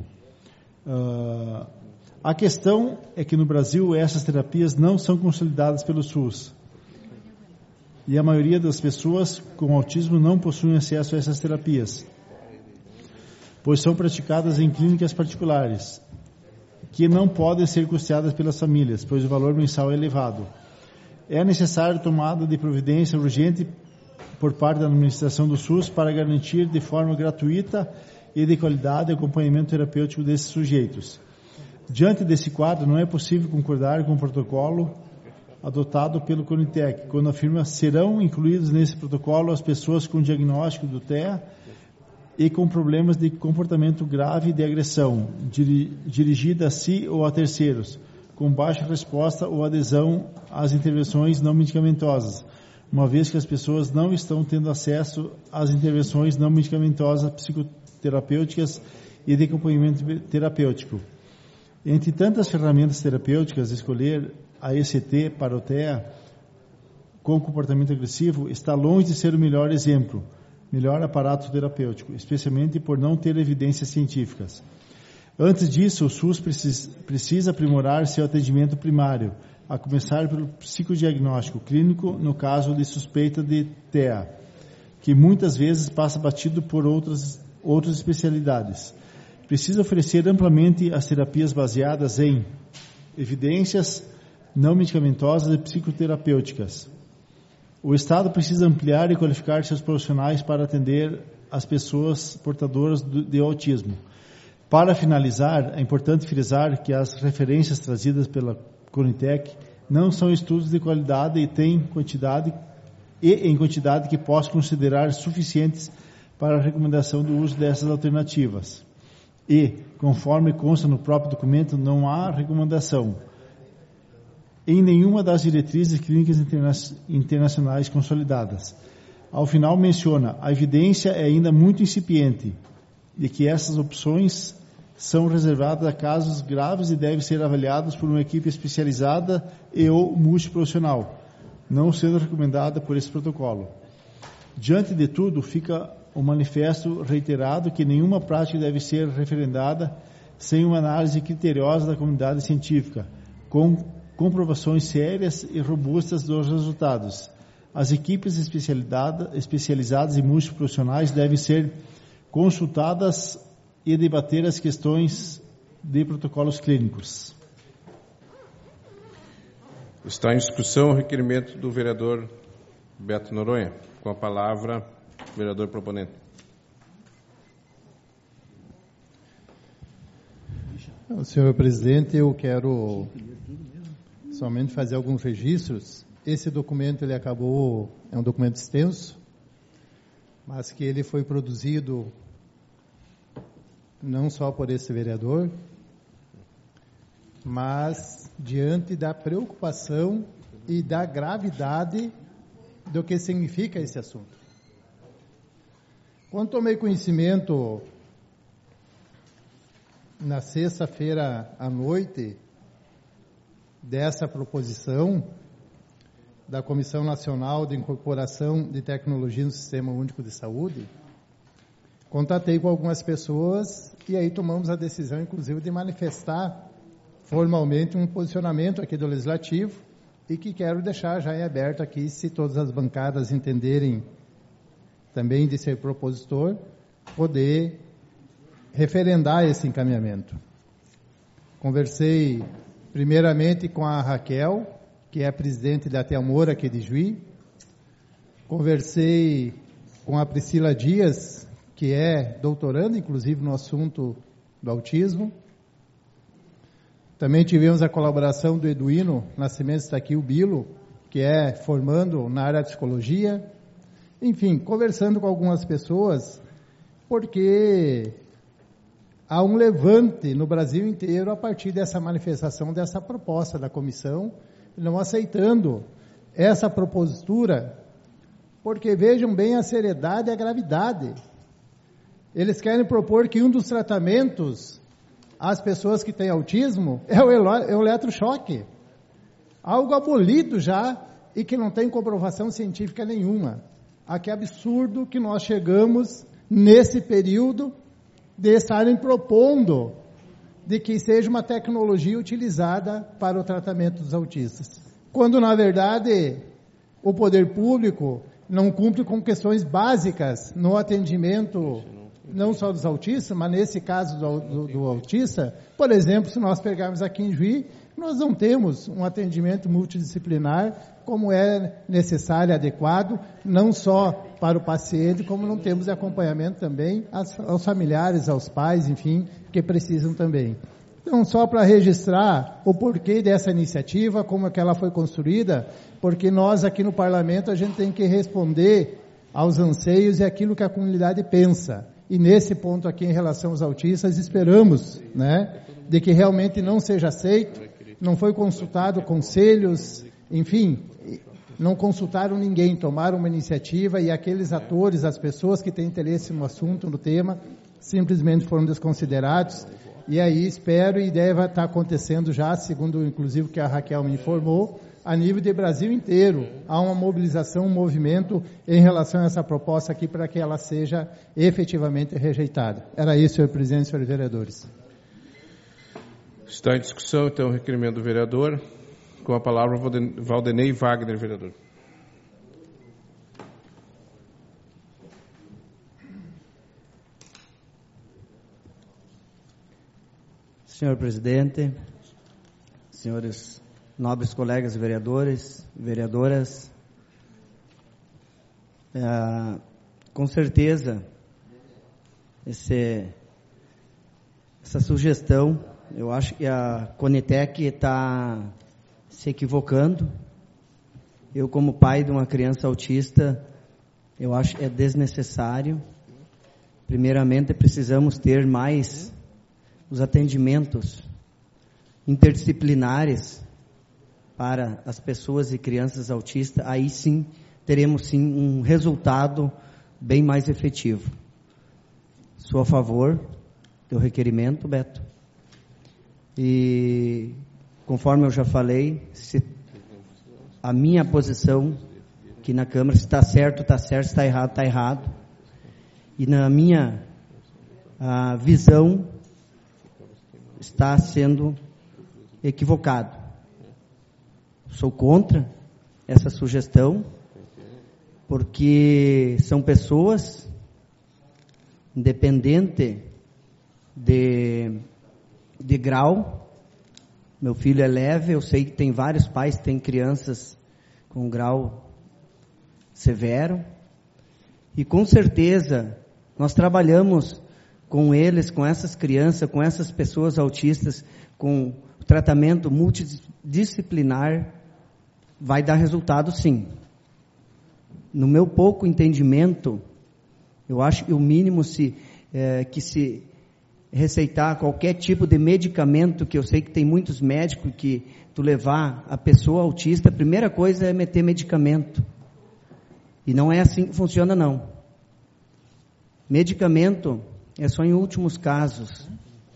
A questão é que no Brasil essas terapias não são consolidadas pelo SUS. E a maioria das pessoas com autismo não possuem acesso a essas terapias, pois são praticadas em clínicas particulares, que não podem ser custeadas pelas famílias, pois o valor mensal é elevado. É necessário tomada de providência urgente por parte da administração do SUS para garantir de forma gratuita e de qualidade o acompanhamento terapêutico desses sujeitos. Diante desse quadro, não é possível concordar com o protocolo adotado pelo Conitec, quando afirma serão incluídos nesse protocolo as pessoas com diagnóstico do TEA e com problemas de comportamento grave de agressão, dirigida a si ou a terceiros, com baixa resposta ou adesão às intervenções não medicamentosas, uma vez que as pessoas não estão tendo acesso às intervenções não medicamentosas psicoterapêuticas e de acompanhamento terapêutico. Entre tantas ferramentas terapêuticas, escolher a ECT para o TEA com comportamento agressivo está longe de ser o melhor exemplo, melhor aparato terapêutico, especialmente por não ter evidências científicas. Antes disso, o SUS precisa aprimorar seu atendimento primário, a começar pelo psicodiagnóstico clínico no caso de suspeita de TEA, que muitas vezes passa batido por outras especialidades. Precisa oferecer amplamente as terapias baseadas em evidências não medicamentosas e psicoterapêuticas. O Estado precisa ampliar e qualificar seus profissionais para atender as pessoas portadoras de autismo. Para finalizar, é importante frisar que as referências trazidas pela Conitec não são estudos de qualidade e em quantidade que possa considerar suficientes para a recomendação do uso dessas alternativas. E, conforme consta no próprio documento, não há recomendação em nenhuma das diretrizes clínicas internacionais consolidadas. Ao final menciona, a evidência é ainda muito incipiente de que essas opções são reservadas a casos graves e devem ser avaliados por uma equipe especializada e ou multiprofissional, não sendo recomendada por esse protocolo. Diante de tudo, fica o manifesto reiterado que nenhuma prática deve ser referendada sem uma análise criteriosa da comunidade científica, com comprovações sérias e robustas dos resultados. As equipes especializadas e multiprofissionais devem ser consultadas e debater as questões de protocolos clínicos. Está em discussão o requerimento do vereador Beto Noronha. Com a palavra, o vereador proponente. Senhor presidente, eu quero somente fazer alguns registros. Esse documento é um documento extenso, mas que ele foi produzido não só por esse vereador, mas diante da preocupação e da gravidade do que significa esse assunto. Quando tomei conhecimento na sexta-feira à noite dessa proposição da Comissão Nacional de Incorporação de Tecnologia no Sistema Único de Saúde, contatei com algumas pessoas e aí tomamos a decisão, inclusive, de manifestar formalmente um posicionamento aqui do Legislativo e que quero deixar já em aberto aqui, se todas as bancadas entenderem também de ser propositor, poder referendar esse encaminhamento. Conversei primeiramente com a Raquel, que é a presidente da Telmor aqui de Juí. Conversei com a Priscila Dias, que é doutoranda, inclusive, no assunto do autismo. Também tivemos a colaboração do Eduino Nascimento, está aqui o Bilo, que é formando na área de psicologia. Enfim, conversando com algumas pessoas, porque há um levante no Brasil inteiro a partir dessa manifestação, dessa proposta da comissão, não aceitando essa propositura, porque vejam bem a seriedade e a gravidade. Eles querem propor que um dos tratamentos às pessoas que têm autismo é o eletrochoque, algo abolido já e que não tem comprovação científica nenhuma. Ah, que absurdo que nós chegamos nesse período de estarem propondo de que seja uma tecnologia utilizada para o tratamento dos autistas, quando na verdade o poder público não cumpre com questões básicas no atendimento não só dos autistas, mas nesse caso do autista. Por exemplo, se nós pegarmos aqui em Juí, nós não temos um atendimento multidisciplinar como é necessário e adequado, não só para o paciente, como não temos acompanhamento também aos familiares, aos pais, enfim, que precisam também. Então, só para registrar o porquê dessa iniciativa, como é que ela foi construída, porque nós aqui no Parlamento, a gente tem que responder aos anseios e aquilo que a comunidade pensa. E nesse ponto aqui, em relação aos autistas, esperamos, né, de que realmente não seja aceito, não foi consultado conselhos, enfim, não consultaram ninguém, tomaram uma iniciativa e aqueles atores, as pessoas que têm interesse no assunto, no tema, simplesmente foram desconsiderados. E aí espero e deve estar acontecendo já, segundo inclusive o que a Raquel me informou, a nível de Brasil inteiro, há uma mobilização, um movimento em relação a essa proposta aqui para que ela seja efetivamente rejeitada. Era isso, senhor presidente, senhores vereadores. Está em discussão, então, o requerimento do vereador. Com a palavra, Valdenei Wagner, vereador. Senhor presidente, senhores nobres colegas vereadores, vereadoras, com certeza, essa sugestão, eu acho que a Conitec está se equivocando. Eu, como pai de uma criança autista, eu acho que é desnecessário. Primeiramente, precisamos ter mais os atendimentos interdisciplinares para as pessoas e crianças autistas. Aí sim, teremos sim um resultado bem mais efetivo. Sou a favor do requerimento, Beto. E, conforme eu já falei, a minha posição aqui na Câmara, se está certo, está certo, se está errado, está errado. E na minha visão, está sendo equivocado. Sou contra essa sugestão, porque são pessoas, independente de grau. Meu filho é leve, eu sei que tem vários pais que têm crianças com grau severo, e com certeza nós trabalhamos com eles, com essas crianças, com essas pessoas autistas, com o tratamento multidisciplinar, vai dar resultado sim. No meu pouco entendimento, eu acho que o mínimo que se receitar qualquer tipo de medicamento, que eu sei que tem muitos médicos que tu levar a pessoa autista, a primeira coisa é meter medicamento. E não é assim que funciona, não. Medicamento é só em últimos casos.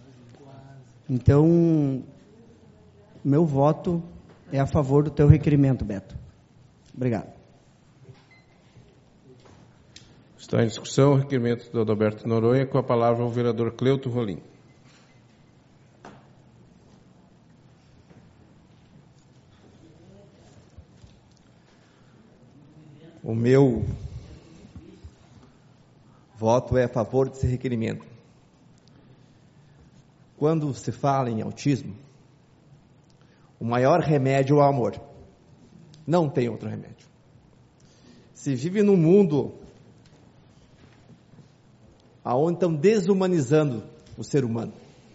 Então, meu voto é a favor do teu requerimento, Beto. Obrigado. Está em discussão o requerimento do Adalberto Noronha, com a palavra o vereador Cleuto Rolim. O meu voto é a favor desse requerimento. Quando se fala em autismo, o maior remédio é o amor. Não tem outro remédio. Se vive num mundo onde estão desumanizando o ser humano.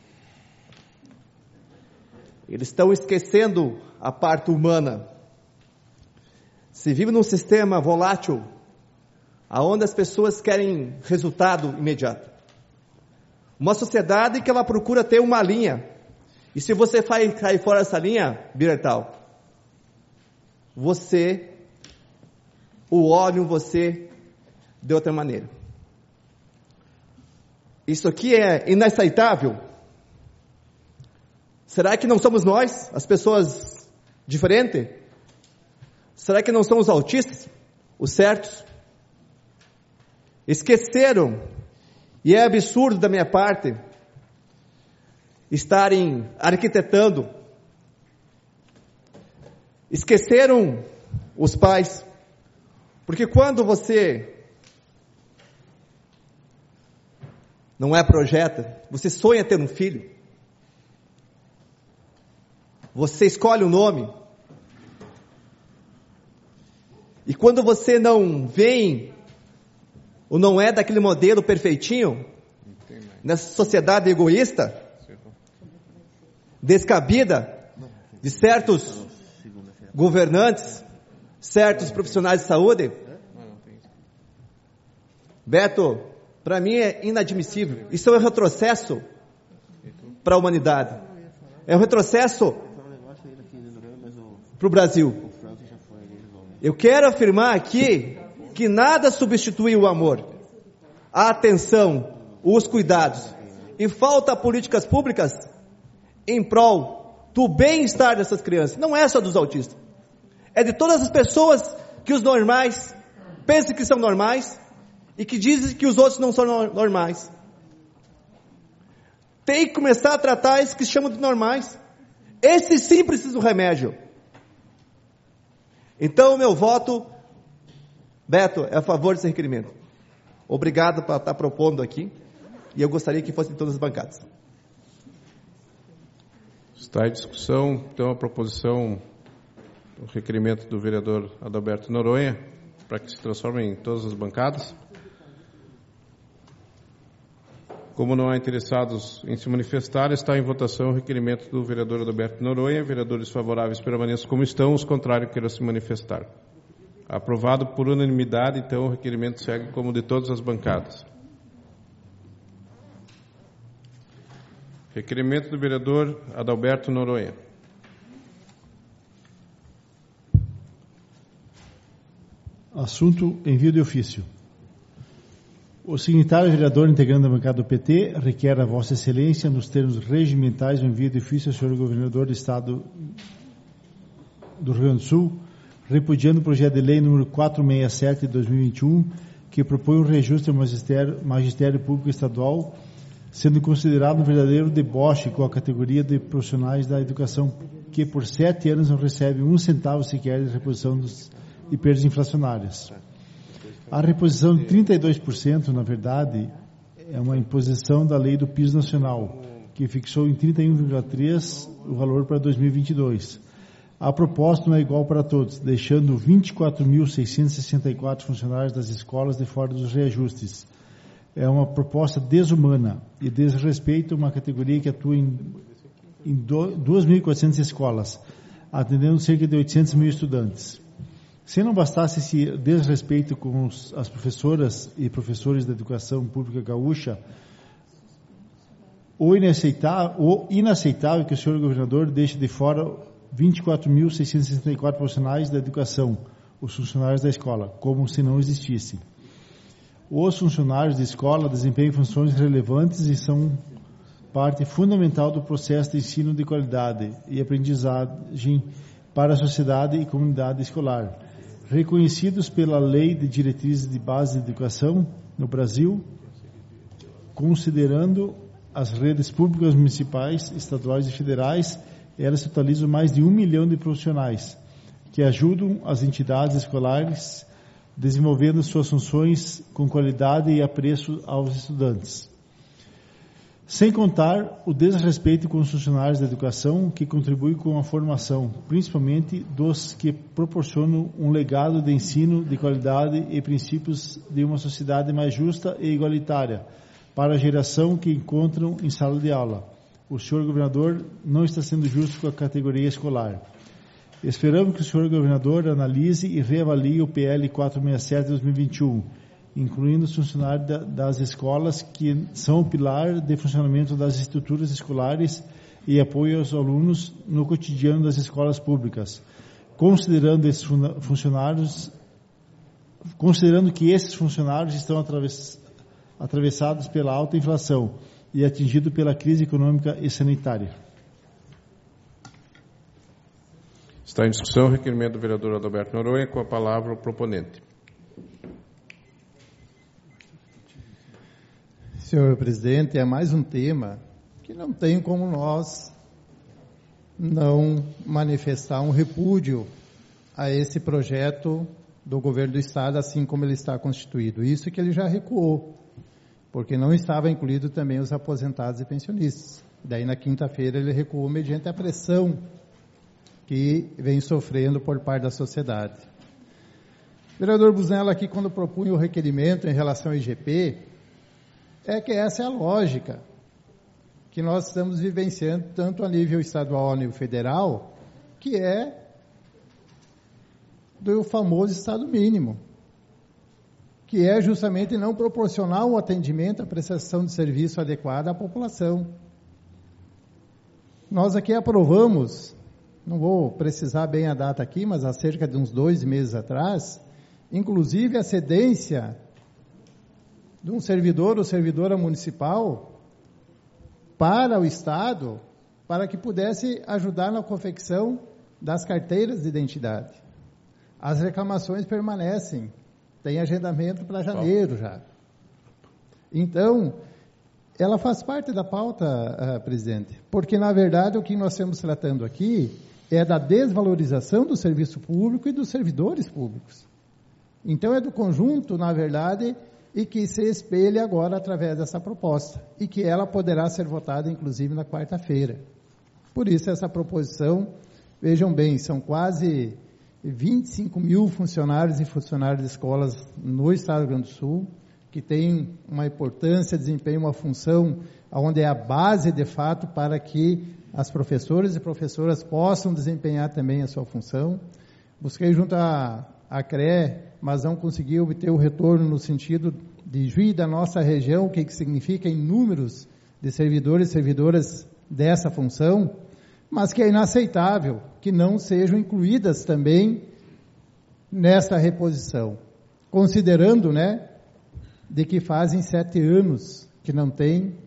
Eles estão esquecendo a parte humana. Se vive num sistema volátil, onde as pessoas querem resultado imediato. Uma sociedade que ela procura ter uma linha. E se você cair fora dessa linha, Birertal, olham você de outra maneira. Isso aqui é inaceitável. Será que não somos nós, as pessoas diferentes? Será que não são os autistas, os certos? Esqueceram, e é absurdo da minha parte, estarem arquitetando. Esqueceram os pais. Porque quando você não é projeta, você sonha ter um filho, você escolhe o nome, e quando você não vem, ou não é daquele modelo perfeitinho, nessa sociedade egoísta, descabida, de certos governantes, certos profissionais de saúde, Beto, para mim é inadmissível. Isso é um retrocesso para a humanidade. É um retrocesso para o Brasil. Eu quero afirmar aqui que nada substitui o amor, a atenção, os cuidados. E falta políticas públicas em prol do bem-estar dessas crianças. Não é só dos autistas. É de todas as pessoas que os normais pensam que são normais e que dizem que os outros não são normais. Tem que começar a tratar esses que chamam de normais. Esses sim precisam de remédio. Então, o meu voto, Beto, é a favor desse requerimento. Obrigado por estar propondo aqui. E eu gostaria que fosse em todas as bancadas. Está em discussão, então, a proposição, o requerimento do vereador Adalberto Noronha, para que se transforme em todas as bancadas. Como não há interessados em se manifestar, está em votação o requerimento do vereador Adalberto Noronha. Vereadores favoráveis permaneçam como estão, os contrários queiram se manifestar. Aprovado por unanimidade, então o requerimento segue como de todas as bancadas. Requerimento do vereador Adalberto Noronha. Assunto: envio de ofício. O signatário vereador integrante da bancada do PT requer a Vossa Excelência, nos termos regimentais, o envio de ofício ao senhor governador do Estado do Rio Grande do Sul, repudiando o projeto de lei número 467 de 2021, que propõe o reajuste ao magistério público estadual, sendo considerado um verdadeiro deboche com a categoria de profissionais da educação, que por 7 anos não recebe um centavo sequer de reposição de perdas inflacionárias. A reposição de 32%, na verdade, é uma imposição da lei do piso nacional, que fixou em 31,3% o valor para 2022. A proposta não é igual para todos, deixando 24.664 funcionários das escolas de fora dos reajustes. É uma proposta desumana e desrespeita uma categoria que atua em 2.400 escolas, atendendo cerca de 800 mil estudantes. Se não bastasse esse desrespeito com as professoras e professores da educação pública gaúcha, o inaceitável que o senhor governador deixe de fora 24.664 profissionais da educação, os funcionários da escola, como se não existissem. Os funcionários de escola desempenham funções relevantes e são parte fundamental do processo de ensino de qualidade e aprendizagem para a sociedade e comunidade escolar. Reconhecidos pela Lei de Diretrizes de Base de Educação no Brasil, considerando as redes públicas municipais, estaduais e federais, elas totalizam mais de 1 milhão de profissionais que ajudam as entidades escolares desenvolvendo suas funções com qualidade e apreço aos estudantes. Sem contar o desrespeito com os funcionários da educação que contribuem com a formação, principalmente dos que proporcionam um legado de ensino de qualidade e princípios de uma sociedade mais justa e igualitária para a geração que encontram em sala de aula. O senhor governador não está sendo justo com a categoria escolar. Esperamos que o senhor governador analise e reavalie o PL 467 de 2021, incluindo os funcionários das escolas que são o pilar de funcionamento das estruturas escolares e apoio aos alunos no cotidiano das escolas públicas, considerando que esses funcionários estão atravessados pela alta inflação e atingidos pela crise econômica e sanitária. Está em discussão o requerimento do vereador Adalberto Noronha, com a palavra o proponente. Senhor presidente, é mais um tema que não tem como nós não manifestar um repúdio a esse projeto do governo do Estado, assim como ele está constituído. Isso que ele já recuou, porque não estava incluído também os aposentados e pensionistas. Daí, na quinta-feira, ele recuou mediante a pressão que vem sofrendo por parte da sociedade. O vereador Busnello aqui, quando propunha o requerimento em relação ao IGP, é que essa é a lógica que nós estamos vivenciando, tanto a nível estadual, a nível federal, que é do famoso Estado mínimo, que é justamente não proporcionar um atendimento, a prestação de serviço adequada à população. Nós aqui aprovamos, não vou precisar bem a data aqui, mas há cerca de uns 2 meses atrás, inclusive a cedência de um servidor ou servidora municipal para o Estado, para que pudesse ajudar na confecção das carteiras de identidade. As reclamações permanecem, tem agendamento para janeiro já. Então, ela faz parte da pauta, presidente, porque, na verdade, o que nós estamos tratando aqui é da desvalorização do serviço público e dos servidores públicos. Então, é do conjunto, na verdade, e que se espelha agora através dessa proposta, e que ela poderá ser votada, inclusive, na quarta-feira. Por isso, essa proposição, vejam bem, são quase 25 mil funcionários e funcionárias de escolas no Estado do Rio Grande do Sul, que têm uma importância, desempenham uma função onde é a base, de fato, para que as professoras e professoras possam desempenhar também a sua função. Busquei junto à CRE, mas não consegui obter o retorno no sentido de Juí, da nossa região, o que significa em números de servidores e servidoras dessa função, mas que é inaceitável que não sejam incluídas também nessa reposição, considerando, de que fazem 7 anos que não tem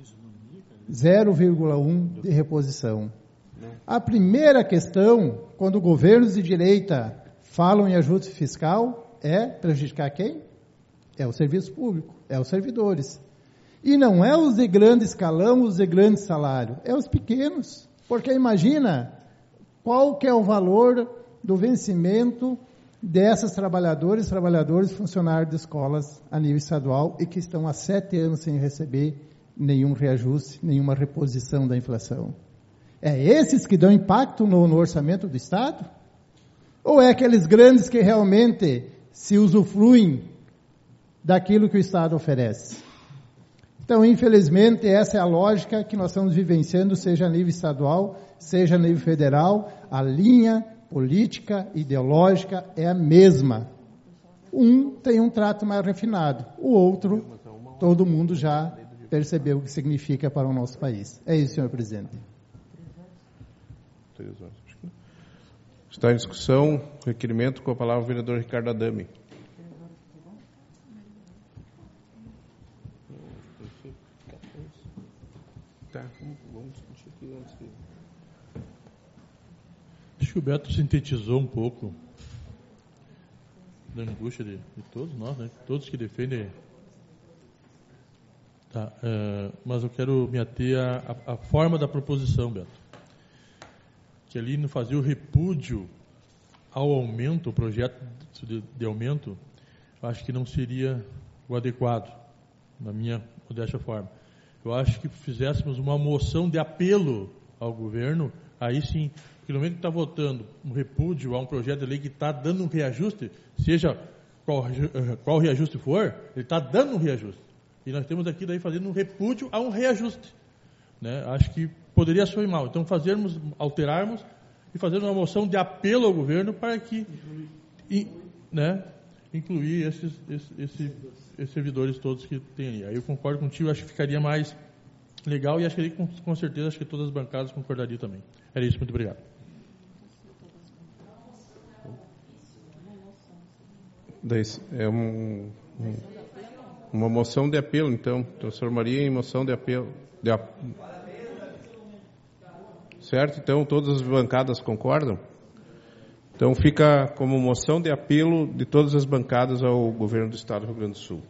0,1 de reposição. A primeira questão, quando governos de direita falam em ajuste fiscal, é prejudicar quem? É o serviço público, é os servidores. E não é os de grande escalão, os de grande salário, é os pequenos. Porque imagina qual que é o valor do vencimento dessas trabalhadores, funcionários de escolas a nível estadual e que estão há 7 anos sem receber nenhum reajuste, nenhuma reposição da inflação. É esses que dão impacto no orçamento do Estado? Ou é aqueles grandes que realmente se usufruem daquilo que o Estado oferece? Então, infelizmente, essa é a lógica que nós estamos vivenciando, seja a nível estadual, seja a nível federal. A linha política, ideológica é a mesma. Um tem um trato mais refinado, o outro, todo mundo já percebeu o que significa para o nosso país. É isso, senhor presidente. Está em discussão o requerimento, com a palavra o vereador Ricardo Adame. Acho que o Beto sintetizou um pouco da angústia de todos nós, todos que defendem Tá, mas eu quero me ater à forma da proposição, Beto. Que ali não fazia o repúdio ao aumento, o projeto de aumento, acho que não seria o adequado, na minha modesta forma. Eu acho que fizéssemos uma moção de apelo ao governo, aí sim, porque no momento que está votando um repúdio a um projeto de lei que está dando um reajuste, seja qual reajuste for, ele está dando um reajuste. E nós temos aqui daí fazendo um repúdio a um reajuste. Né? Acho que poderia soar mal. Então, alterarmos e fazer uma moção de apelo ao governo para que incluir esses servidores todos que tem ali. Aí eu concordo contigo, acho que ficaria mais legal e acho que com certeza acho que todas as bancadas concordariam também. Era isso, muito obrigado. Daí, é uma moção de apelo, então, transformaria em moção de apelo. Certo? Então, todas as bancadas concordam? Então, fica como moção de apelo de todas as bancadas ao governo do Estado do Rio Grande do Sul.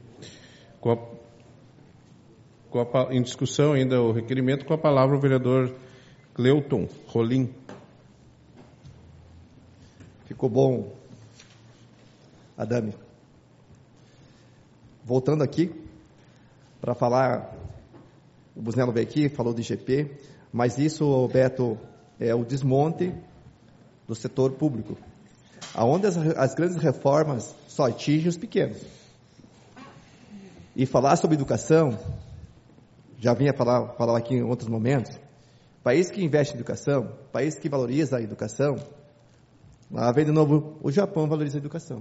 Em discussão ainda o requerimento, com a palavra o vereador Cleuton Rolim. Ficou bom, Adame. Voltando aqui, para falar, o Busnello veio aqui, falou de IGP, mas isso, Beto, é o desmonte do setor público, onde as grandes reformas só atingem os pequenos. E falar sobre educação, já vinha falar aqui em outros momentos, país que investe em educação, país que valoriza a educação, lá vem de novo, o Japão valoriza a educação.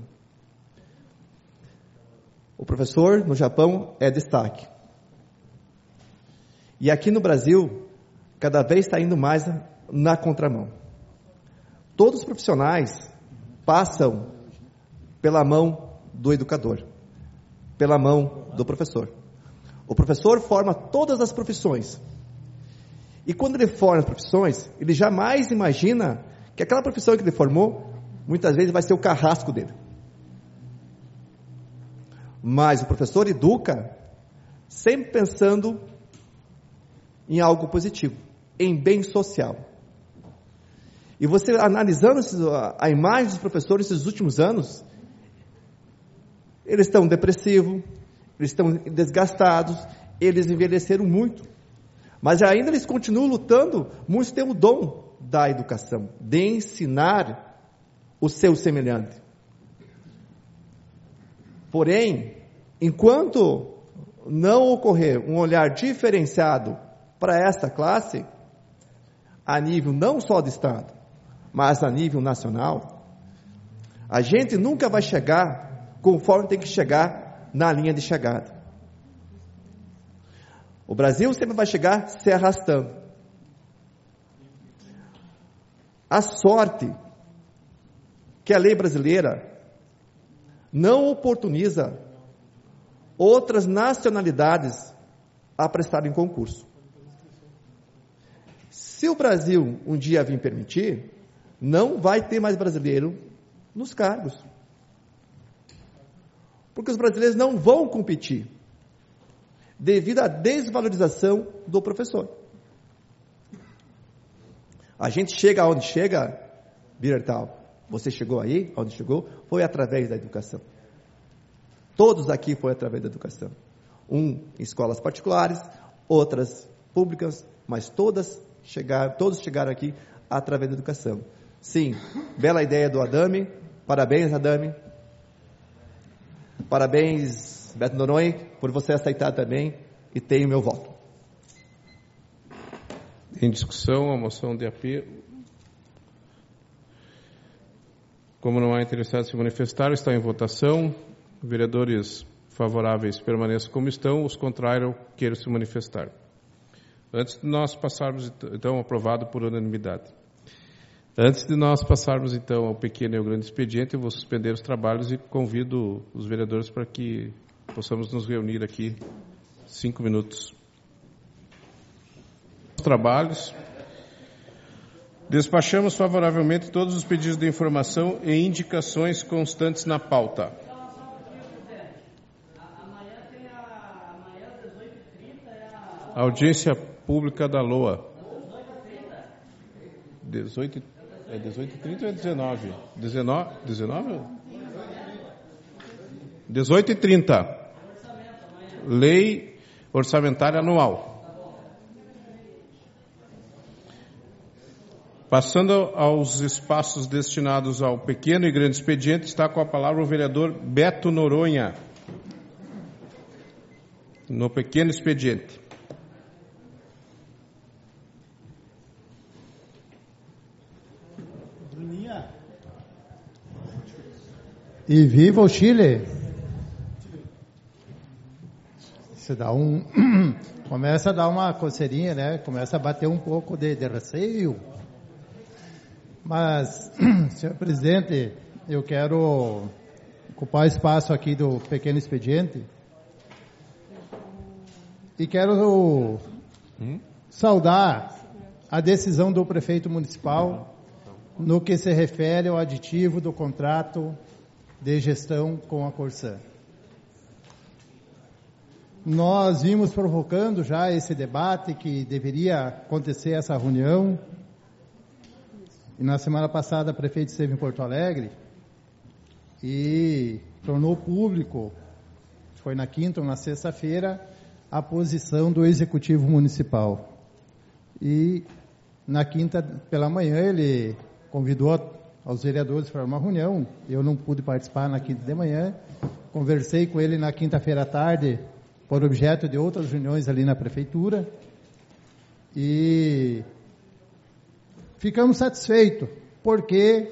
O professor no Japão é destaque. E aqui no Brasil, cada vez está indo mais na contramão. Todos os profissionais passam pela mão do educador, pela mão do professor. O professor forma todas as profissões. E quando ele forma as profissões, ele jamais imagina que aquela profissão que ele formou, muitas vezes vai ser o carrasco dele. Mas o professor educa sempre pensando em algo positivo, em bem social. E você analisando a imagem dos professores nesses últimos anos, eles estão depressivos, eles estão desgastados, eles envelheceram muito. Mas ainda eles continuam lutando, muitos têm o dom da educação, de ensinar o seu semelhante. Porém, enquanto não ocorrer um olhar diferenciado para essa classe, a nível não só do Estado, mas a nível nacional, a gente nunca vai chegar conforme tem que chegar na linha de chegada. O Brasil sempre vai chegar se arrastando. A sorte que a lei brasileira não oportuniza outras nacionalidades a prestarem concurso. Se o Brasil um dia vir permitir, não vai ter mais brasileiro nos cargos. Porque os brasileiros não vão competir devido à desvalorização do professor. A gente chega aonde chega, Birertal, você chegou aí, onde chegou, foi através da educação. Todos aqui foi através da educação. Em escolas particulares, outras públicas, mas todos chegaram aqui através da educação. Sim, bela ideia do Adame, parabéns Adame, parabéns Beto Noronha, por você aceitar também, e tem o meu voto. Em discussão, a moção de apelo. Como não há interessados em se manifestar, está em votação. Vereadores favoráveis permaneçam como estão, os contrários queiram se manifestar. Antes de nós passarmos, então, aprovado por unanimidade. Antes de nós passarmos, então, ao pequeno e ao grande expediente, eu vou suspender os trabalhos e convido os vereadores para que possamos nos reunir aqui 5 minutos. Os trabalhos. Despachamos favoravelmente todos os pedidos de informação e indicações constantes na pauta. Amanhã tem amanhã às 18h30, Audiência pública da LOA. 18h30 ou é 19? 19? 18h30. Lei orçamentária anual. Passando aos espaços destinados ao pequeno e grande expediente, está com a palavra o vereador Beto Noronha. No pequeno expediente. E viva o Chile! Você dá começa a dar uma coceirinha, né? Começa a bater um pouco de receio. Mas, senhor presidente, eu quero ocupar espaço aqui do pequeno expediente e quero saudar a decisão do prefeito municipal no que se refere ao aditivo do contrato de gestão com a Corsã. Nós vimos provocando já esse debate que deveria acontecer essa reunião. E na semana passada o prefeito esteve em Porto Alegre e tornou público, foi na quinta ou na sexta-feira, a posição do Executivo Municipal. E na quinta pela manhã ele convidou aos vereadores para uma reunião. Eu não pude participar na quinta de manhã. Conversei com ele na quinta-feira à tarde por objeto de outras reuniões ali na prefeitura. E ficamos satisfeitos, porque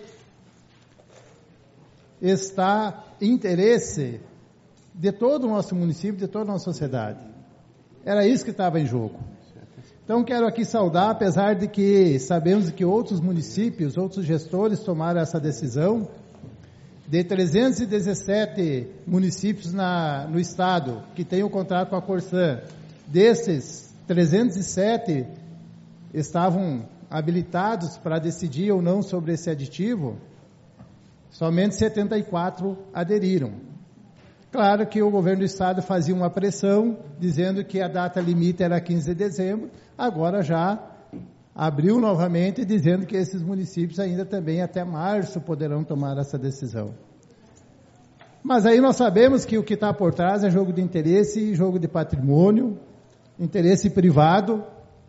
está em interesse de todo o nosso município, de toda a nossa sociedade. Era isso que estava em jogo. Então, quero aqui saudar, apesar de que sabemos que outros municípios, outros gestores tomaram essa decisão, de 317 municípios no estado que têm o contrato com a Corsã, desses 307 estavam habilitados para decidir ou não sobre esse aditivo, somente 74 aderiram. Claro que o governo do estado fazia uma pressão, dizendo que a data limite era 15 de dezembro, agora já abriu novamente, dizendo que esses municípios ainda também até março poderão tomar essa decisão. Mas aí nós sabemos que o que está por trás é jogo de interesse e jogo de patrimônio, interesse privado,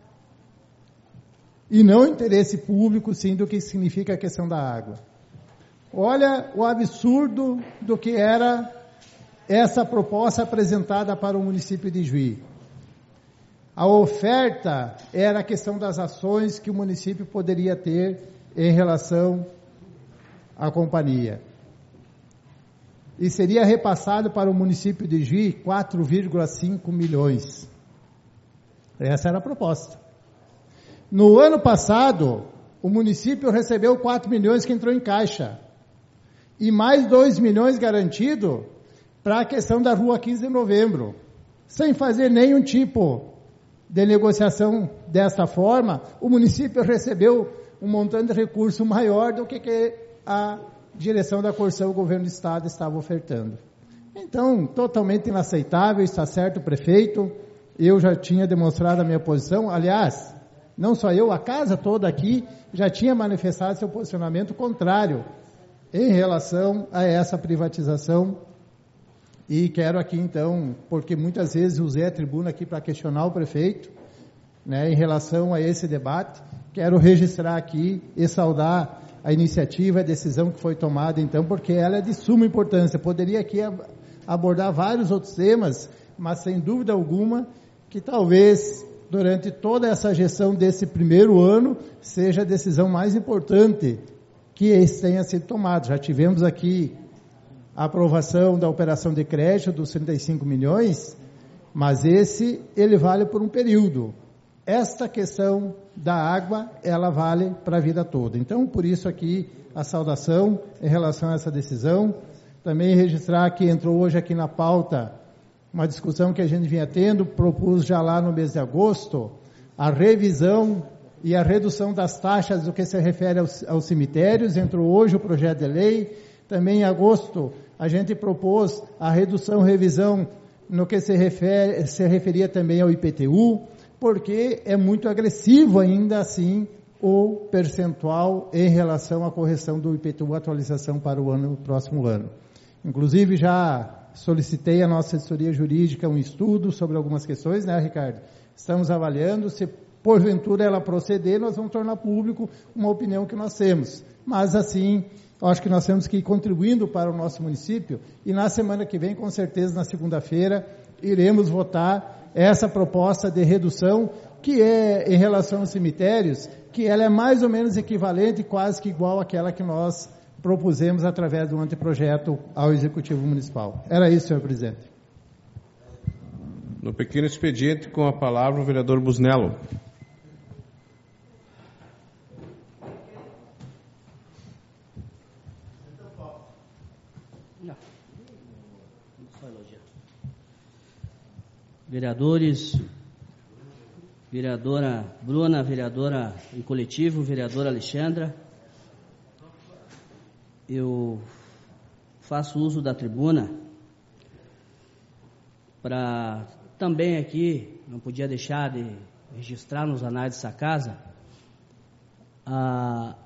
e não interesse público, sim, do que significa a questão da água. Olha o absurdo do que era essa proposta apresentada para o município de Juí. A oferta era a questão das ações que o município poderia ter em relação à companhia. E seria repassado para o município de Juí 4,5 milhões. Essa era a proposta. No ano passado, o município recebeu 4 milhões que entrou em caixa. E mais 2 milhões garantido para a questão da rua 15 de novembro. Sem fazer nenhum tipo de negociação dessa forma, o município recebeu um montante de recurso maior do que a direção da Corsã, o governo do estado, estava ofertando. Então, totalmente inaceitável, está certo o prefeito, eu já tinha demonstrado a minha posição, aliás, não só eu, a casa toda aqui já tinha manifestado seu posicionamento contrário em relação a essa privatização. E quero aqui então, porque muitas vezes usei a tribuna aqui para questionar o prefeito, né, em relação a esse debate, quero registrar aqui e saudar a iniciativa, a decisão que foi tomada então, porque ela é de suma importância. Poderia aqui abordar vários outros temas, mas sem dúvida alguma que talvez durante toda essa gestão desse primeiro ano seja a decisão mais importante que tenha sido tomada. Já tivemos aqui a aprovação da operação de crédito dos 35 milhões, mas ele vale por um período. Esta questão da água, ela vale para a vida toda. Então, por isso aqui, a saudação em relação a essa decisão. Também registrar que entrou hoje aqui na pauta uma discussão que a gente vinha tendo, propus já lá no mês de agosto, a revisão e a redução das taxas do que se refere aos cemitérios. Entrou hoje o projeto de lei. Também em agosto, a gente propôs a redução, revisão no que se referia também ao IPTU. porque é muito agressivo ainda assim o percentual em relação à correção do IPTU, atualização para o próximo ano. Inclusive, já solicitei à nossa assessoria jurídica um estudo sobre algumas questões, né, Ricardo? Estamos avaliando, se porventura ela proceder, nós vamos tornar público uma opinião que nós temos. Mas, assim, eu acho que nós temos que ir contribuindo para o nosso município, e na semana que vem, com certeza, na segunda-feira, iremos votar essa proposta de redução, que é, em relação aos cemitérios, que ela é mais ou menos equivalente, quase que igual àquela que nós propusemos através do anteprojeto ao Executivo Municipal. Era isso, senhor presidente. No pequeno expediente, com a palavra o vereador Busnello. Vereadores, vereadora Bruna, vereadora em coletivo, vereadora Alexandra, eu faço uso da tribuna para também aqui, não podia deixar de registrar nos anais dessa casa, a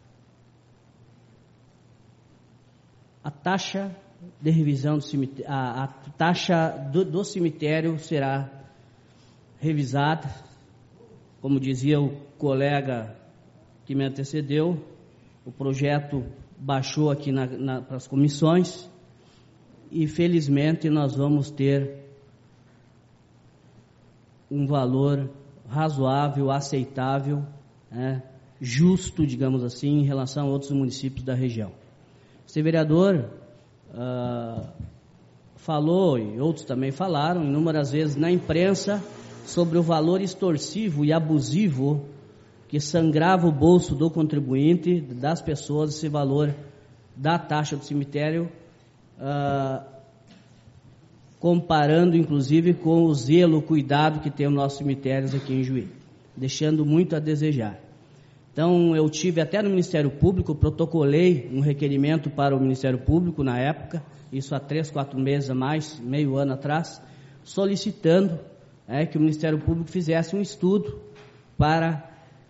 taxa de revisão do cemitério, a taxa do cemitério será revisada, como dizia o colega que me antecedeu, o projeto baixou aqui para as comissões e felizmente nós vamos ter um valor razoável, aceitável, justo, digamos assim, em relação a outros municípios da região. Esse vereador falou, e outros também falaram, inúmeras vezes na imprensa, sobre o valor extorsivo e abusivo que sangrava o bolso do contribuinte, das pessoas, esse valor da taxa do cemitério, comparando inclusive com o zelo, o cuidado que tem os nossos cemitérios aqui em Juí, deixando muito a desejar. Então, eu tive até no Ministério Público, protocolei um requerimento para o Ministério Público na época, isso há 3, 4 meses a mais, meio ano atrás, solicitando que o Ministério Público fizesse um estudo para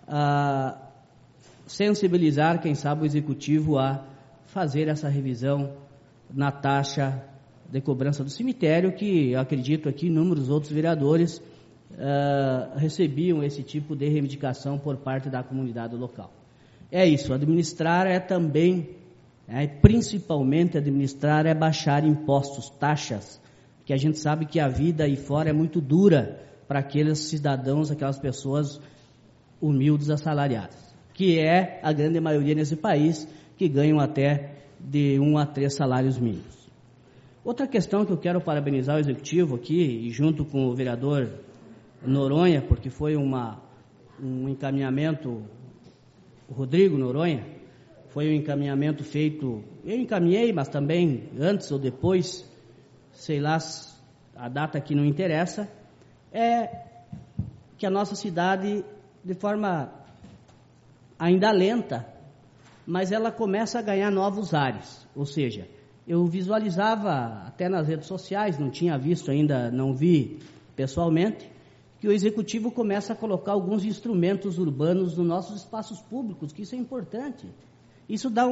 sensibilizar, quem sabe, o Executivo a fazer essa revisão na taxa de cobrança do cemitério, que eu acredito aqui inúmeros outros vereadores recebiam esse tipo de reivindicação por parte da comunidade local. É isso, administrar é também, principalmente administrar é baixar impostos, taxas, que a gente sabe que a vida aí fora é muito dura para aqueles cidadãos, aquelas pessoas humildes assalariadas, que é a grande maioria nesse país, que ganham até de 1 a 3 salários mínimos. Outra questão que eu quero parabenizar o Executivo aqui, e junto com o vereador Noronha, porque foi um encaminhamento, o Rodrigo Noronha, foi um encaminhamento feito, eu encaminhei, mas também antes ou depois, sei lá, a data que não interessa, é que a nossa cidade, de forma ainda lenta, mas ela começa a ganhar novos ares, ou seja, eu visualizava até nas redes sociais, não tinha visto ainda, não vi pessoalmente, que o Executivo começa a colocar alguns instrumentos urbanos nos nossos espaços públicos, que isso é importante. Isso dá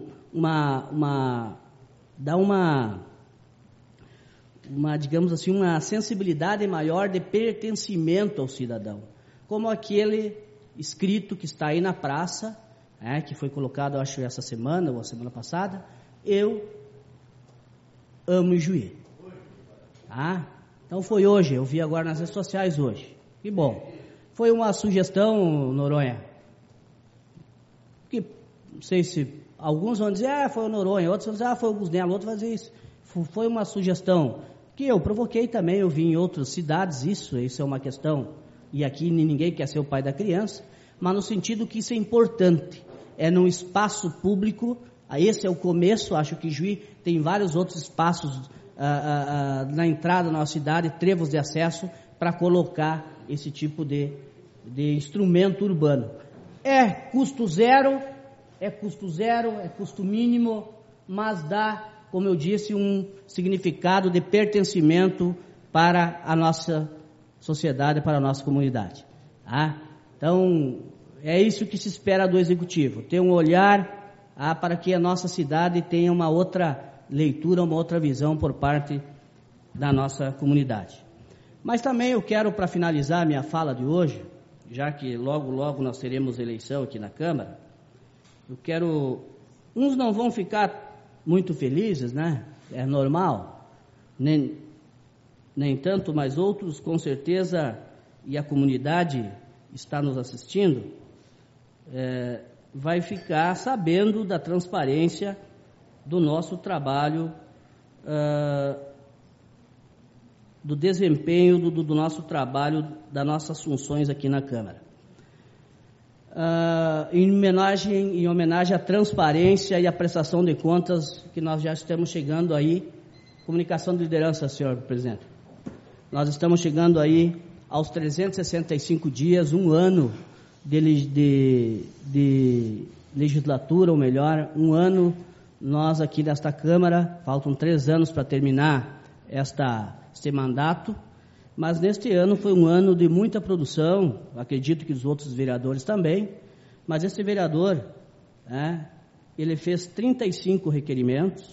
digamos assim, uma sensibilidade maior de pertencimento ao cidadão, como aquele escrito que está aí na praça, que foi colocado, acho, essa semana ou a semana passada, eu amo Ijuí. Então foi hoje, eu vi agora nas redes sociais hoje. Que bom. Foi uma sugestão, Noronha, que não sei se alguns vão dizer, foi o Noronha, outros vão dizer, foi o Busnello, outros vão dizer isso. Foi uma sugestão que eu provoquei também, eu vi em outras cidades, isso é uma questão, e aqui ninguém quer ser o pai da criança, mas no sentido que isso é importante, é num espaço público, esse é o começo, acho que Juí tem vários outros espaços na entrada da nossa cidade, trevos de acesso, para colocar esse tipo de instrumento urbano. É custo zero, é custo mínimo, mas dá, como eu disse, um significado de pertencimento para a nossa sociedade, para a nossa comunidade. Tá? Então, é isso que se espera do Executivo, ter um olhar para que a nossa cidade tenha uma outra leitura, uma outra visão por parte da nossa comunidade. Mas também eu quero, para finalizar a minha fala de hoje, já que logo, logo nós teremos eleição aqui na Câmara, eu quero... Uns não vão ficar muito felizes, né? É normal, nem tanto, mas outros, com certeza, e a comunidade está nos assistindo, vai ficar sabendo da transparência do nosso trabalho, do desempenho do nosso trabalho, das nossas funções aqui na Câmara. Em homenagem à transparência e à prestação de contas que nós já estamos chegando aí, comunicação de liderança, senhor presidente. Nós estamos chegando aí aos 365 dias, um ano de legislatura, ou melhor, um ano nós aqui nesta Câmara, faltam 3 anos para terminar este mandato, mas neste ano foi um ano de muita produção, acredito que os outros vereadores também, mas esse vereador, ele fez 35 requerimentos,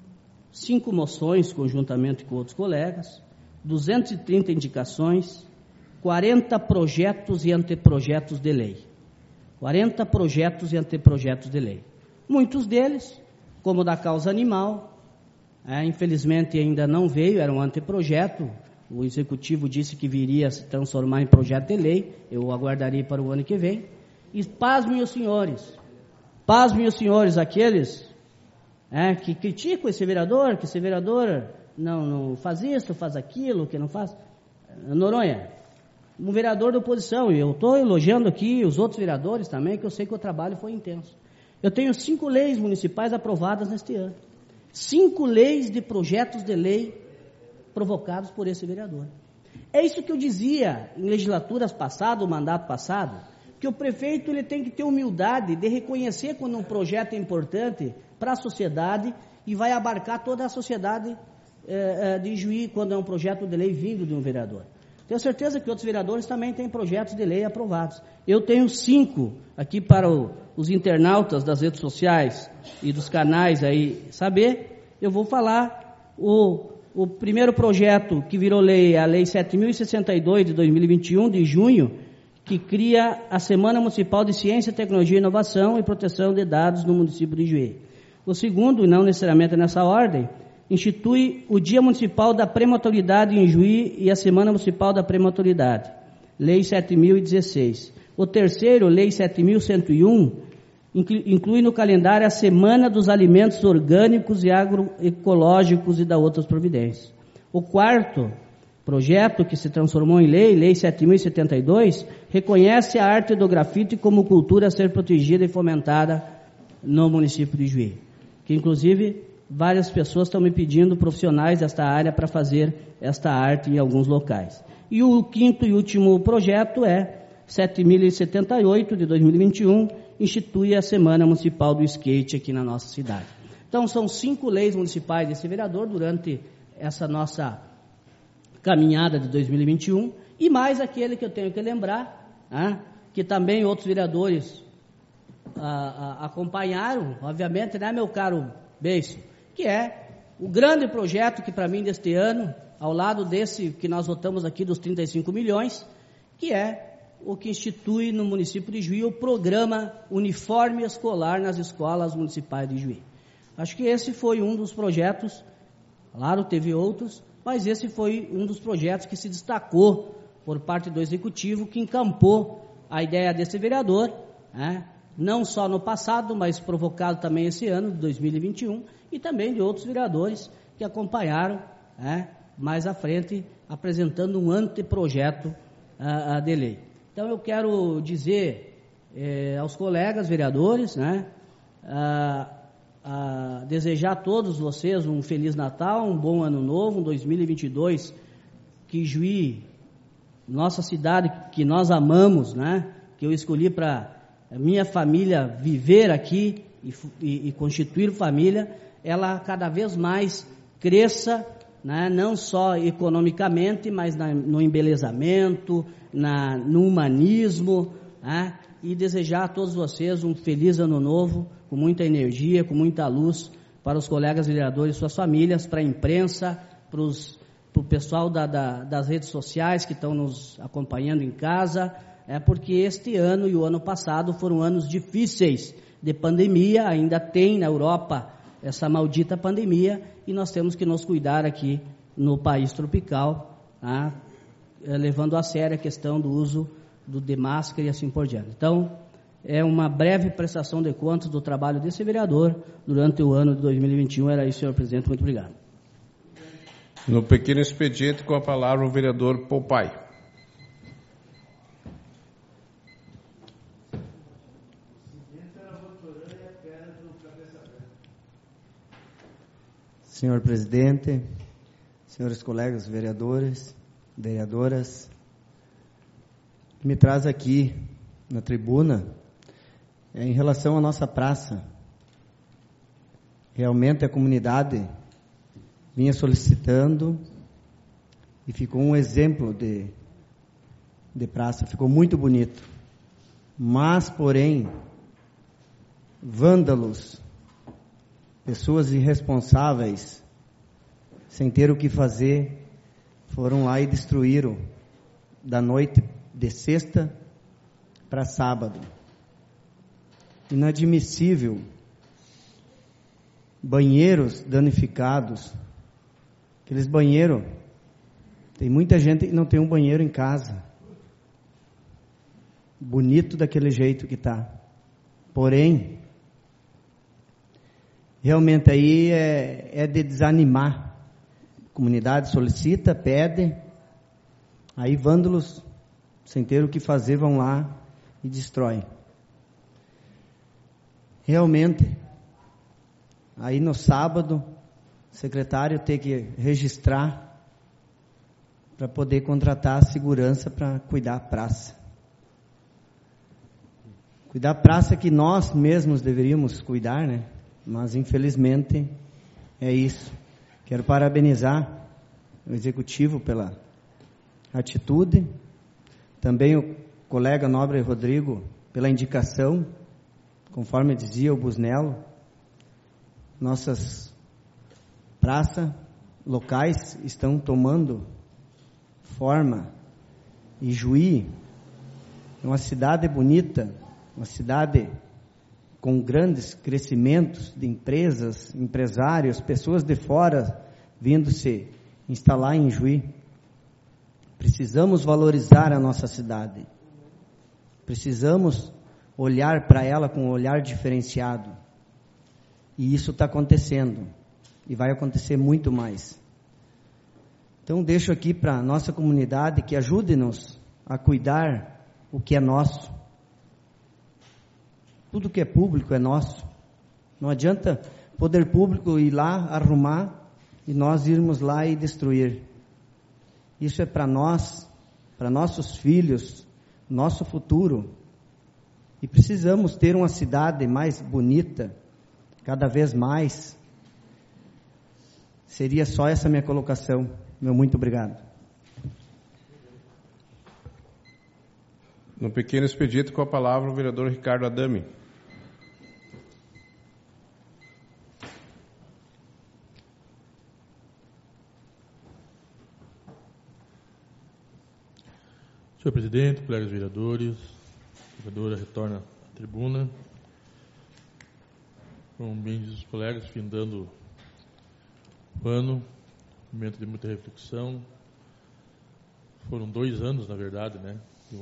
5 moções conjuntamente com outros colegas, 230 indicações, 40 projetos e anteprojetos de lei. 40 projetos e anteprojetos de lei. Muitos deles, como o da causa animal, infelizmente ainda não veio, era um anteprojeto. O Executivo disse que viria se transformar em projeto de lei, eu aguardarei para o ano que vem. E pasmem os senhores, aqueles que criticam esse vereador, que esse vereador não faz isso, faz aquilo, que não faz. Noronha, um vereador da oposição, e eu estou elogiando aqui os outros vereadores também, que eu sei que o trabalho foi intenso. Eu tenho 5 leis municipais aprovadas neste ano. 5 leis de projetos de lei provocados por esse vereador. É isso que eu dizia em legislaturas passadas, o mandato passado, que o prefeito ele tem que ter humildade de reconhecer quando um projeto é importante para a sociedade e vai abarcar toda a sociedade de Juí, quando é um projeto de lei vindo de um vereador. Tenho certeza que outros vereadores também têm projetos de lei aprovados. Eu tenho 5 aqui para os internautas das redes sociais e dos canais aí saber. Eu vou falar o primeiro projeto que virou lei, a Lei 7.062 de 2021, de junho, que cria a Semana Municipal de Ciência, Tecnologia, Inovação e Proteção de Dados no município de Juí. O segundo, e não necessariamente nessa ordem, institui o Dia Municipal da Prematuridade em Juí e a Semana Municipal da Prematuridade, Lei 7.016. O terceiro, Lei 7.101, inclui no calendário a Semana dos Alimentos Orgânicos e Agroecológicos e da outras providências. O quarto projeto, que se transformou em lei, Lei 7.072, reconhece a arte do grafite como cultura a ser protegida e fomentada no município de Juí. Que, inclusive, várias pessoas estão me pedindo profissionais desta área para fazer esta arte em alguns locais. E o quinto e último projeto é 7.078, de 2021, institui a Semana Municipal do Skate aqui na nossa cidade. Então, são 5 leis municipais desse vereador durante essa nossa caminhada de 2021, e mais aquele que eu tenho que lembrar, que também outros vereadores acompanharam, obviamente, né, meu caro Beiço, que é o grande projeto que para mim deste ano, ao lado desse que nós votamos aqui dos 35 milhões, que é o que institui no município de Juí o programa Uniforme Escolar nas escolas municipais de Juí. Acho que esse foi um dos projetos, claro, teve outros, mas esse foi um dos projetos que se destacou por parte do Executivo, que encampou a ideia desse vereador, não só no passado, mas provocado também esse ano, de 2021, e também de outros vereadores que acompanharam mais à frente, apresentando um anteprojeto de lei. Então, eu quero dizer aos colegas vereadores, desejar a todos vocês um Feliz Natal, um bom Ano Novo, um 2022, que Juí, nossa cidade que nós amamos, que eu escolhi para minha família viver aqui e constituir família, ela cada vez mais cresça né, não só economicamente, mas no embelezamento, no humanismo, né, e desejar a todos vocês um feliz ano novo, com muita energia, com muita luz, para os colegas vereadores e suas famílias, para a imprensa, para o pessoal das redes sociais que estão nos acompanhando em casa, porque este ano e o ano passado foram anos difíceis de pandemia, ainda tem na Europa essa maldita pandemia, e nós temos que nos cuidar aqui no país tropical, tá? Levando a sério a questão do uso de máscara e assim por diante. Então, é uma breve prestação de contas do trabalho desse vereador durante o ano de 2021. Era isso, senhor presidente. Muito obrigado. No pequeno expediente, com a palavra o vereador Poupai. Senhor presidente, senhores colegas vereadores, vereadoras, me traz aqui na tribuna em relação à nossa praça. Realmente a comunidade vinha solicitando e ficou um exemplo de praça, ficou muito bonito. Mas, porém, vândalos, pessoas irresponsáveis, sem ter o que fazer, foram lá e destruíram da noite de sexta para sábado. Inadmissível. Banheiros danificados. Aqueles banheiros, tem muita gente que não tem um banheiro em casa. Bonito daquele jeito que está. Porém, realmente aí é de desanimar. A comunidade solicita, pede, aí vândalos, sem ter o que fazer, vão lá e destroem. Realmente, aí no sábado, o secretário tem que registrar para poder contratar a segurança para cuidar da praça. Cuidar da praça que nós mesmos deveríamos cuidar, né? Mas infelizmente é isso. Quero parabenizar o executivo pela atitude, também o colega nobre Rodrigo pela indicação, conforme dizia o Busnello, nossas praças locais estão tomando forma. E Juí é uma cidade bonita, uma cidade com grandes crescimentos de empresas, empresários, pessoas de fora vindo se instalar em Juí. Precisamos valorizar a nossa cidade. Precisamos olhar para ela com um olhar diferenciado. E isso está acontecendo. E vai acontecer muito mais. Então deixo aqui para a nossa comunidade que ajude-nos a cuidar o que é nosso. Tudo que é público é nosso. Não adianta poder público ir lá arrumar e nós irmos lá e destruir. Isso é para nós, para nossos filhos, nosso futuro. E precisamos ter uma cidade mais bonita, cada vez mais. Seria só essa minha colocação. Meu muito obrigado. No pequeno expedito, com a palavra o vereador Ricardo Adame. Senhor presidente, colegas vereadores, a vereadora retorna à tribuna. Como bem diz os colegas, findando o ano, momento de muita reflexão. Foram 2 anos, na verdade, né, de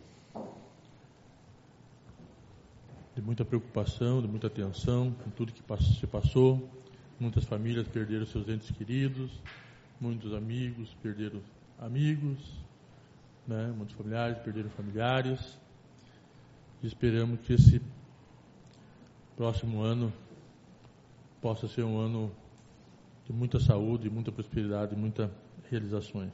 muita preocupação, de muita tensão com tudo que se passou. Muitas famílias perderam seus entes queridos, muitos amigos perderam amigos, né? Muitos familiares perderam familiares. E esperamos que esse próximo ano possa ser um ano de muita saúde, muita prosperidade, muitas realizações.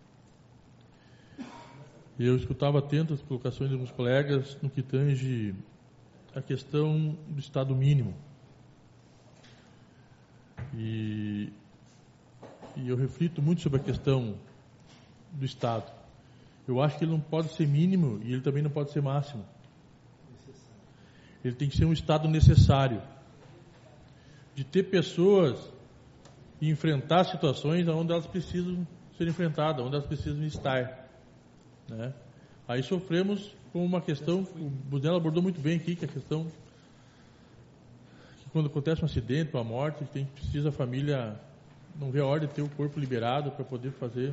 E eu escutava atento as colocações de alguns colegas no que tange a questão do Estado mínimo. E e eu reflito muito sobre a questão do Estado, eu acho que ele não pode ser mínimo e ele também não pode ser máximo. Ele tem que ser um Estado necessário, de ter pessoas e enfrentar situações onde elas precisam ser enfrentadas, onde elas precisam estar, né? Aí sofremos com uma questão, o Budela abordou muito bem aqui, que é a questão que quando acontece um acidente, uma morte, precisa a família não vê a hora de ter o corpo liberado para poder fazer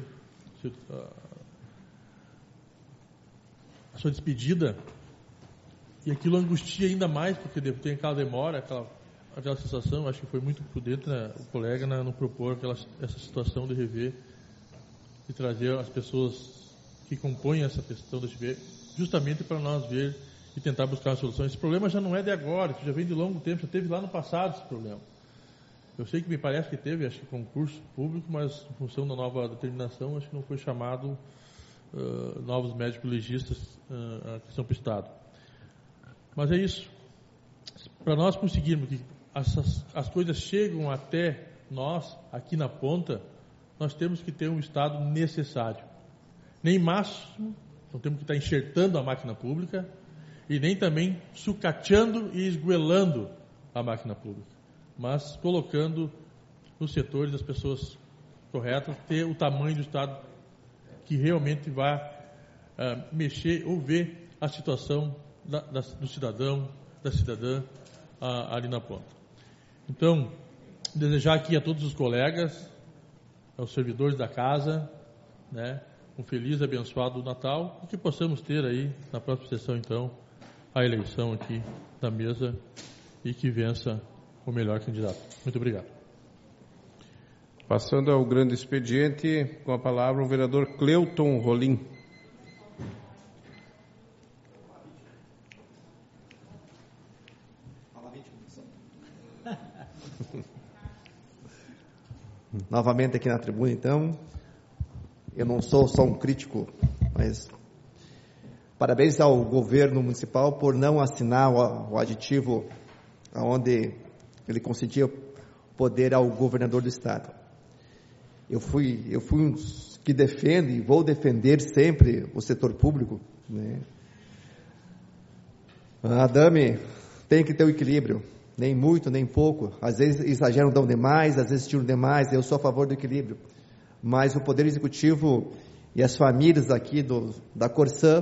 a sua despedida, e aquilo angustia ainda mais, porque tem aquela demora, aquela sensação. Acho que foi muito prudente, né, o colega não propor essa situação de rever e trazer as pessoas que compõem essa questão da TV, justamente para nós ver e tentar buscar uma solução. Esse problema já não é de agora, isso já vem de longo tempo, já teve lá no passado esse problema. Eu sei que me parece que teve, acho que concurso público, mas em função da nova determinação, acho que não foi chamado novos médicos legistas a questão para o Estado. Mas é isso. Para nós conseguirmos que as coisas chegam até nós, aqui na ponta, nós temos que ter um Estado necessário. Nem máximo, não temos que estar enxertando a máquina pública, e nem também sucateando e esguelando a máquina pública, mas colocando nos setores as pessoas corretas, ter o tamanho do Estado que realmente vai mexer ou ver a situação do cidadão, da cidadã ali na ponta. Então, desejar aqui a todos os colegas, aos servidores da casa, né, um feliz e abençoado Natal, e que possamos ter aí, na próxima sessão, então, a eleição aqui na mesa e que vença o melhor candidato. Muito obrigado. Passando ao grande expediente, com a palavra o vereador Cleuton Rolim. Novamente aqui na tribuna, então. Eu não sou só um crítico, mas parabéns ao governo municipal por não assinar o aditivo onde ele concedia poder ao governador do estado. Eu fui um que defende e vou defender sempre o setor público, né? A Dame tem que ter o equilíbrio, nem muito, nem pouco. Às vezes exageram, dão demais, às vezes tiram demais. Eu sou a favor do equilíbrio. Mas o Poder Executivo e as famílias aqui da Corsã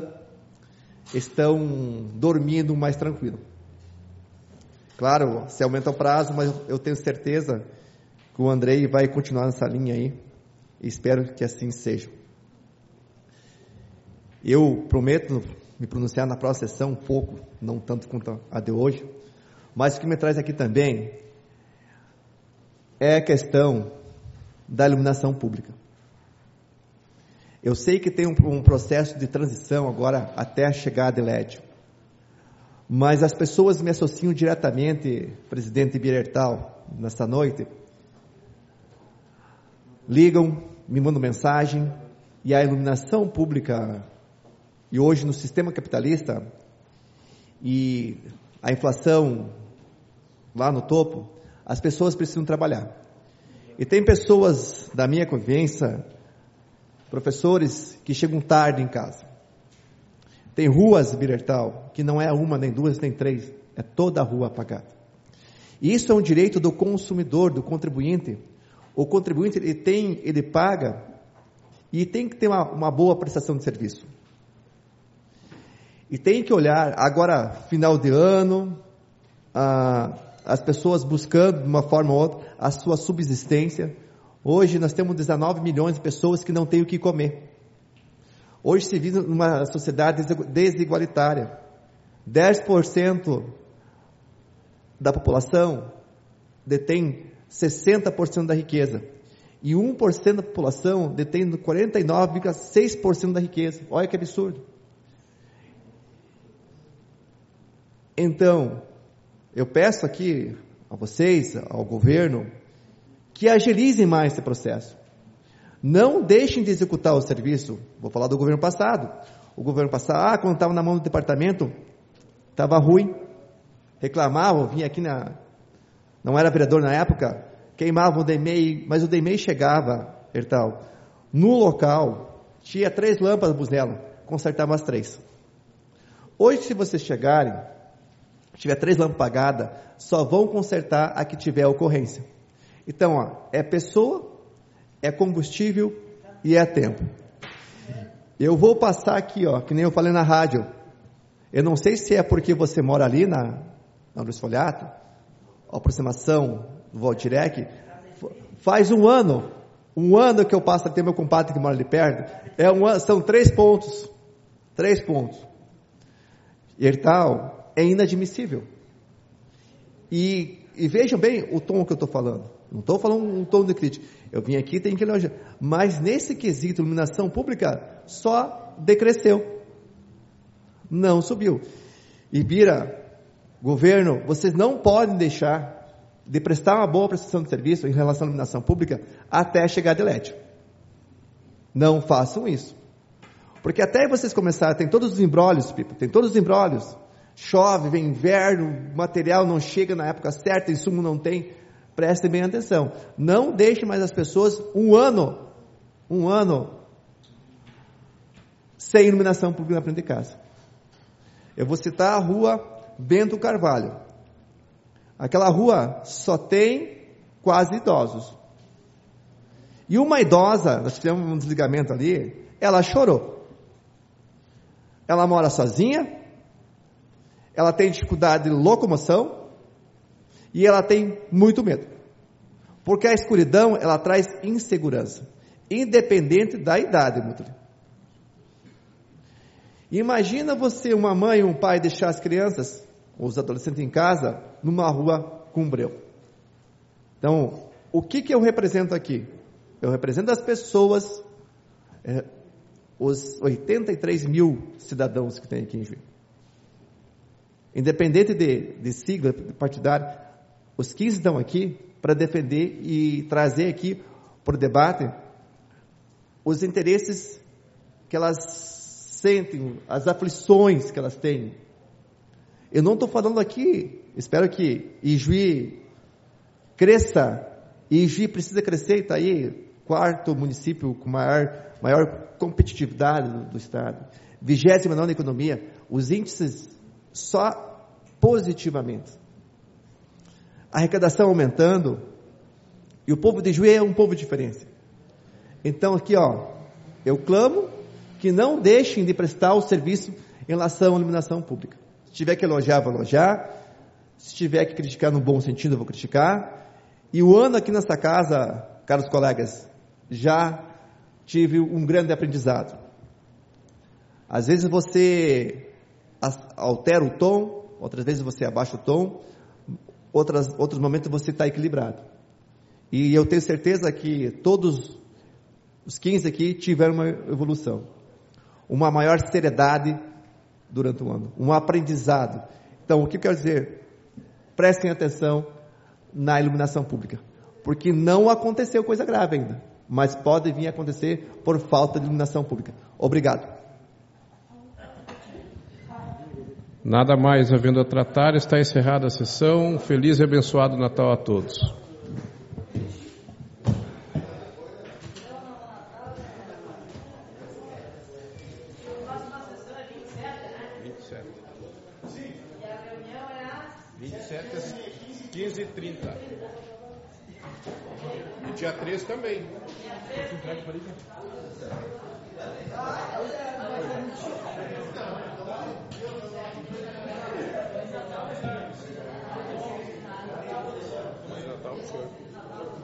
estão dormindo mais tranquilo. Claro, se aumenta o prazo, mas eu tenho certeza que o Andrei vai continuar nessa linha aí, e espero que assim seja. Eu prometo me pronunciar na próxima sessão um pouco, não tanto quanto a de hoje, mas o que me traz aqui também é a questão da iluminação pública. Eu sei que tem um processo de transição agora até a chegada de LED, mas as pessoas me associam diretamente, presidente Birertal, nesta noite, ligam, me mandam mensagem, e a iluminação pública, e hoje no sistema capitalista, e a inflação lá no topo, as pessoas precisam trabalhar. E tem pessoas da minha convivência, professores, que chegam tarde em casa. Tem ruas, Birertal, que não é uma, nem duas, nem três, é toda a rua apagada. E isso é um direito do consumidor, do contribuinte. O contribuinte, ele paga e tem que ter uma boa prestação de serviço. E tem que olhar, agora, final de ano, as pessoas buscando, de uma forma ou outra, a sua subsistência. Hoje nós temos 19 milhões de pessoas que não têm o que comer. Hoje se vive numa sociedade desigualitária. 10% da população detém 60% da riqueza. E 1% da população detém 49,6% da riqueza. Olha que absurdo. Então, eu peço aqui a vocês, ao governo, que agilizem mais esse processo. Não deixem de executar o serviço. Vou falar do governo passado. O governo passado, quando estava na mão do departamento, estava ruim. Reclamava, vinha aqui não era vereador na época, queimavam o DEMEI, mas o DEMEI chegava, Hertal, no local, tinha 3 lâmpadas Buzzelo, consertava as 3. Hoje, se vocês chegarem, tiver 3 lâmpadas apagadas, só vão consertar a que tiver ocorrência. Então, ó, é pessoa, é combustível e é tempo. Eu vou passar aqui, ó, que nem eu falei na rádio. Eu não sei se é porque você mora ali na Luiz Folhato, a aproximação do Valdirec. Faz um ano que eu passo a ter meu compadre que mora ali perto. São 3 pontos. 3 pontos. Hertal, é inadmissível. E vejam bem o tom que eu estou falando. Não estou falando um tom de crítica. Eu vim aqui, tenho que elogiar. Mas nesse quesito, iluminação pública, só decresceu. Não subiu. Ibira, governo, vocês não podem deixar de prestar uma boa prestação de serviço em relação à iluminação pública até chegar de LED. Não façam isso. Porque até vocês começarem, tem todos os embrólios, Pipa, tem todos os embrólios. Chove, vem inverno, material não chega na época certa, insumo não tem. Prestem bem atenção. Não deixe mais as pessoas um ano sem iluminação pública na frente de casa. Eu vou citar a rua Bento Carvalho. Aquela rua só tem quase idosos. E uma idosa, nós tivemos um desligamento ali, ela chorou. Ela mora sozinha, ela tem dificuldade de locomoção e ela tem muito medo. Porque a escuridão, ela traz insegurança, independente da idade, Mutri. Imagina você, uma mãe ou um pai, deixar as crianças, ou os adolescentes em casa, numa rua com breu. Então, o que eu represento aqui? Eu represento as pessoas, os 83 mil cidadãos que tem aqui em Juiz. Independente de sigla partidária, os 15 estão aqui para defender e trazer aqui para o debate os interesses que elas sentem, as aflições que elas têm. Eu não estou falando aqui, espero que Ijuí cresça, e Ijuí precisa crescer, e está aí, 4º município com maior competitividade do estado, 29º na economia, os índices só positivamente. A arrecadação aumentando, e o povo de Ijuí é um povo diferente. Então aqui, ó, eu clamo que não deixem de prestar o serviço em relação à iluminação pública. Se tiver que elogiar, vou elogiar. Se tiver que criticar no bom sentido, eu vou criticar. E o ano aqui nessa casa, caros colegas, já tive um grande aprendizado. Às vezes você altera o tom, outras vezes você abaixa o tom, outros momentos você está equilibrado. E eu tenho certeza que todos os 15 aqui tiveram uma evolução, uma maior seriedade durante o ano, um aprendizado. Então, o que eu quero dizer? Prestem atenção na iluminação pública, porque não aconteceu coisa grave ainda, mas pode vir a acontecer por falta de iluminação pública. Obrigado. Nada mais havendo a tratar, está encerrada a sessão. Feliz e abençoado Natal a todos. Às 15h30. E dia 13 também. Natal, senhor.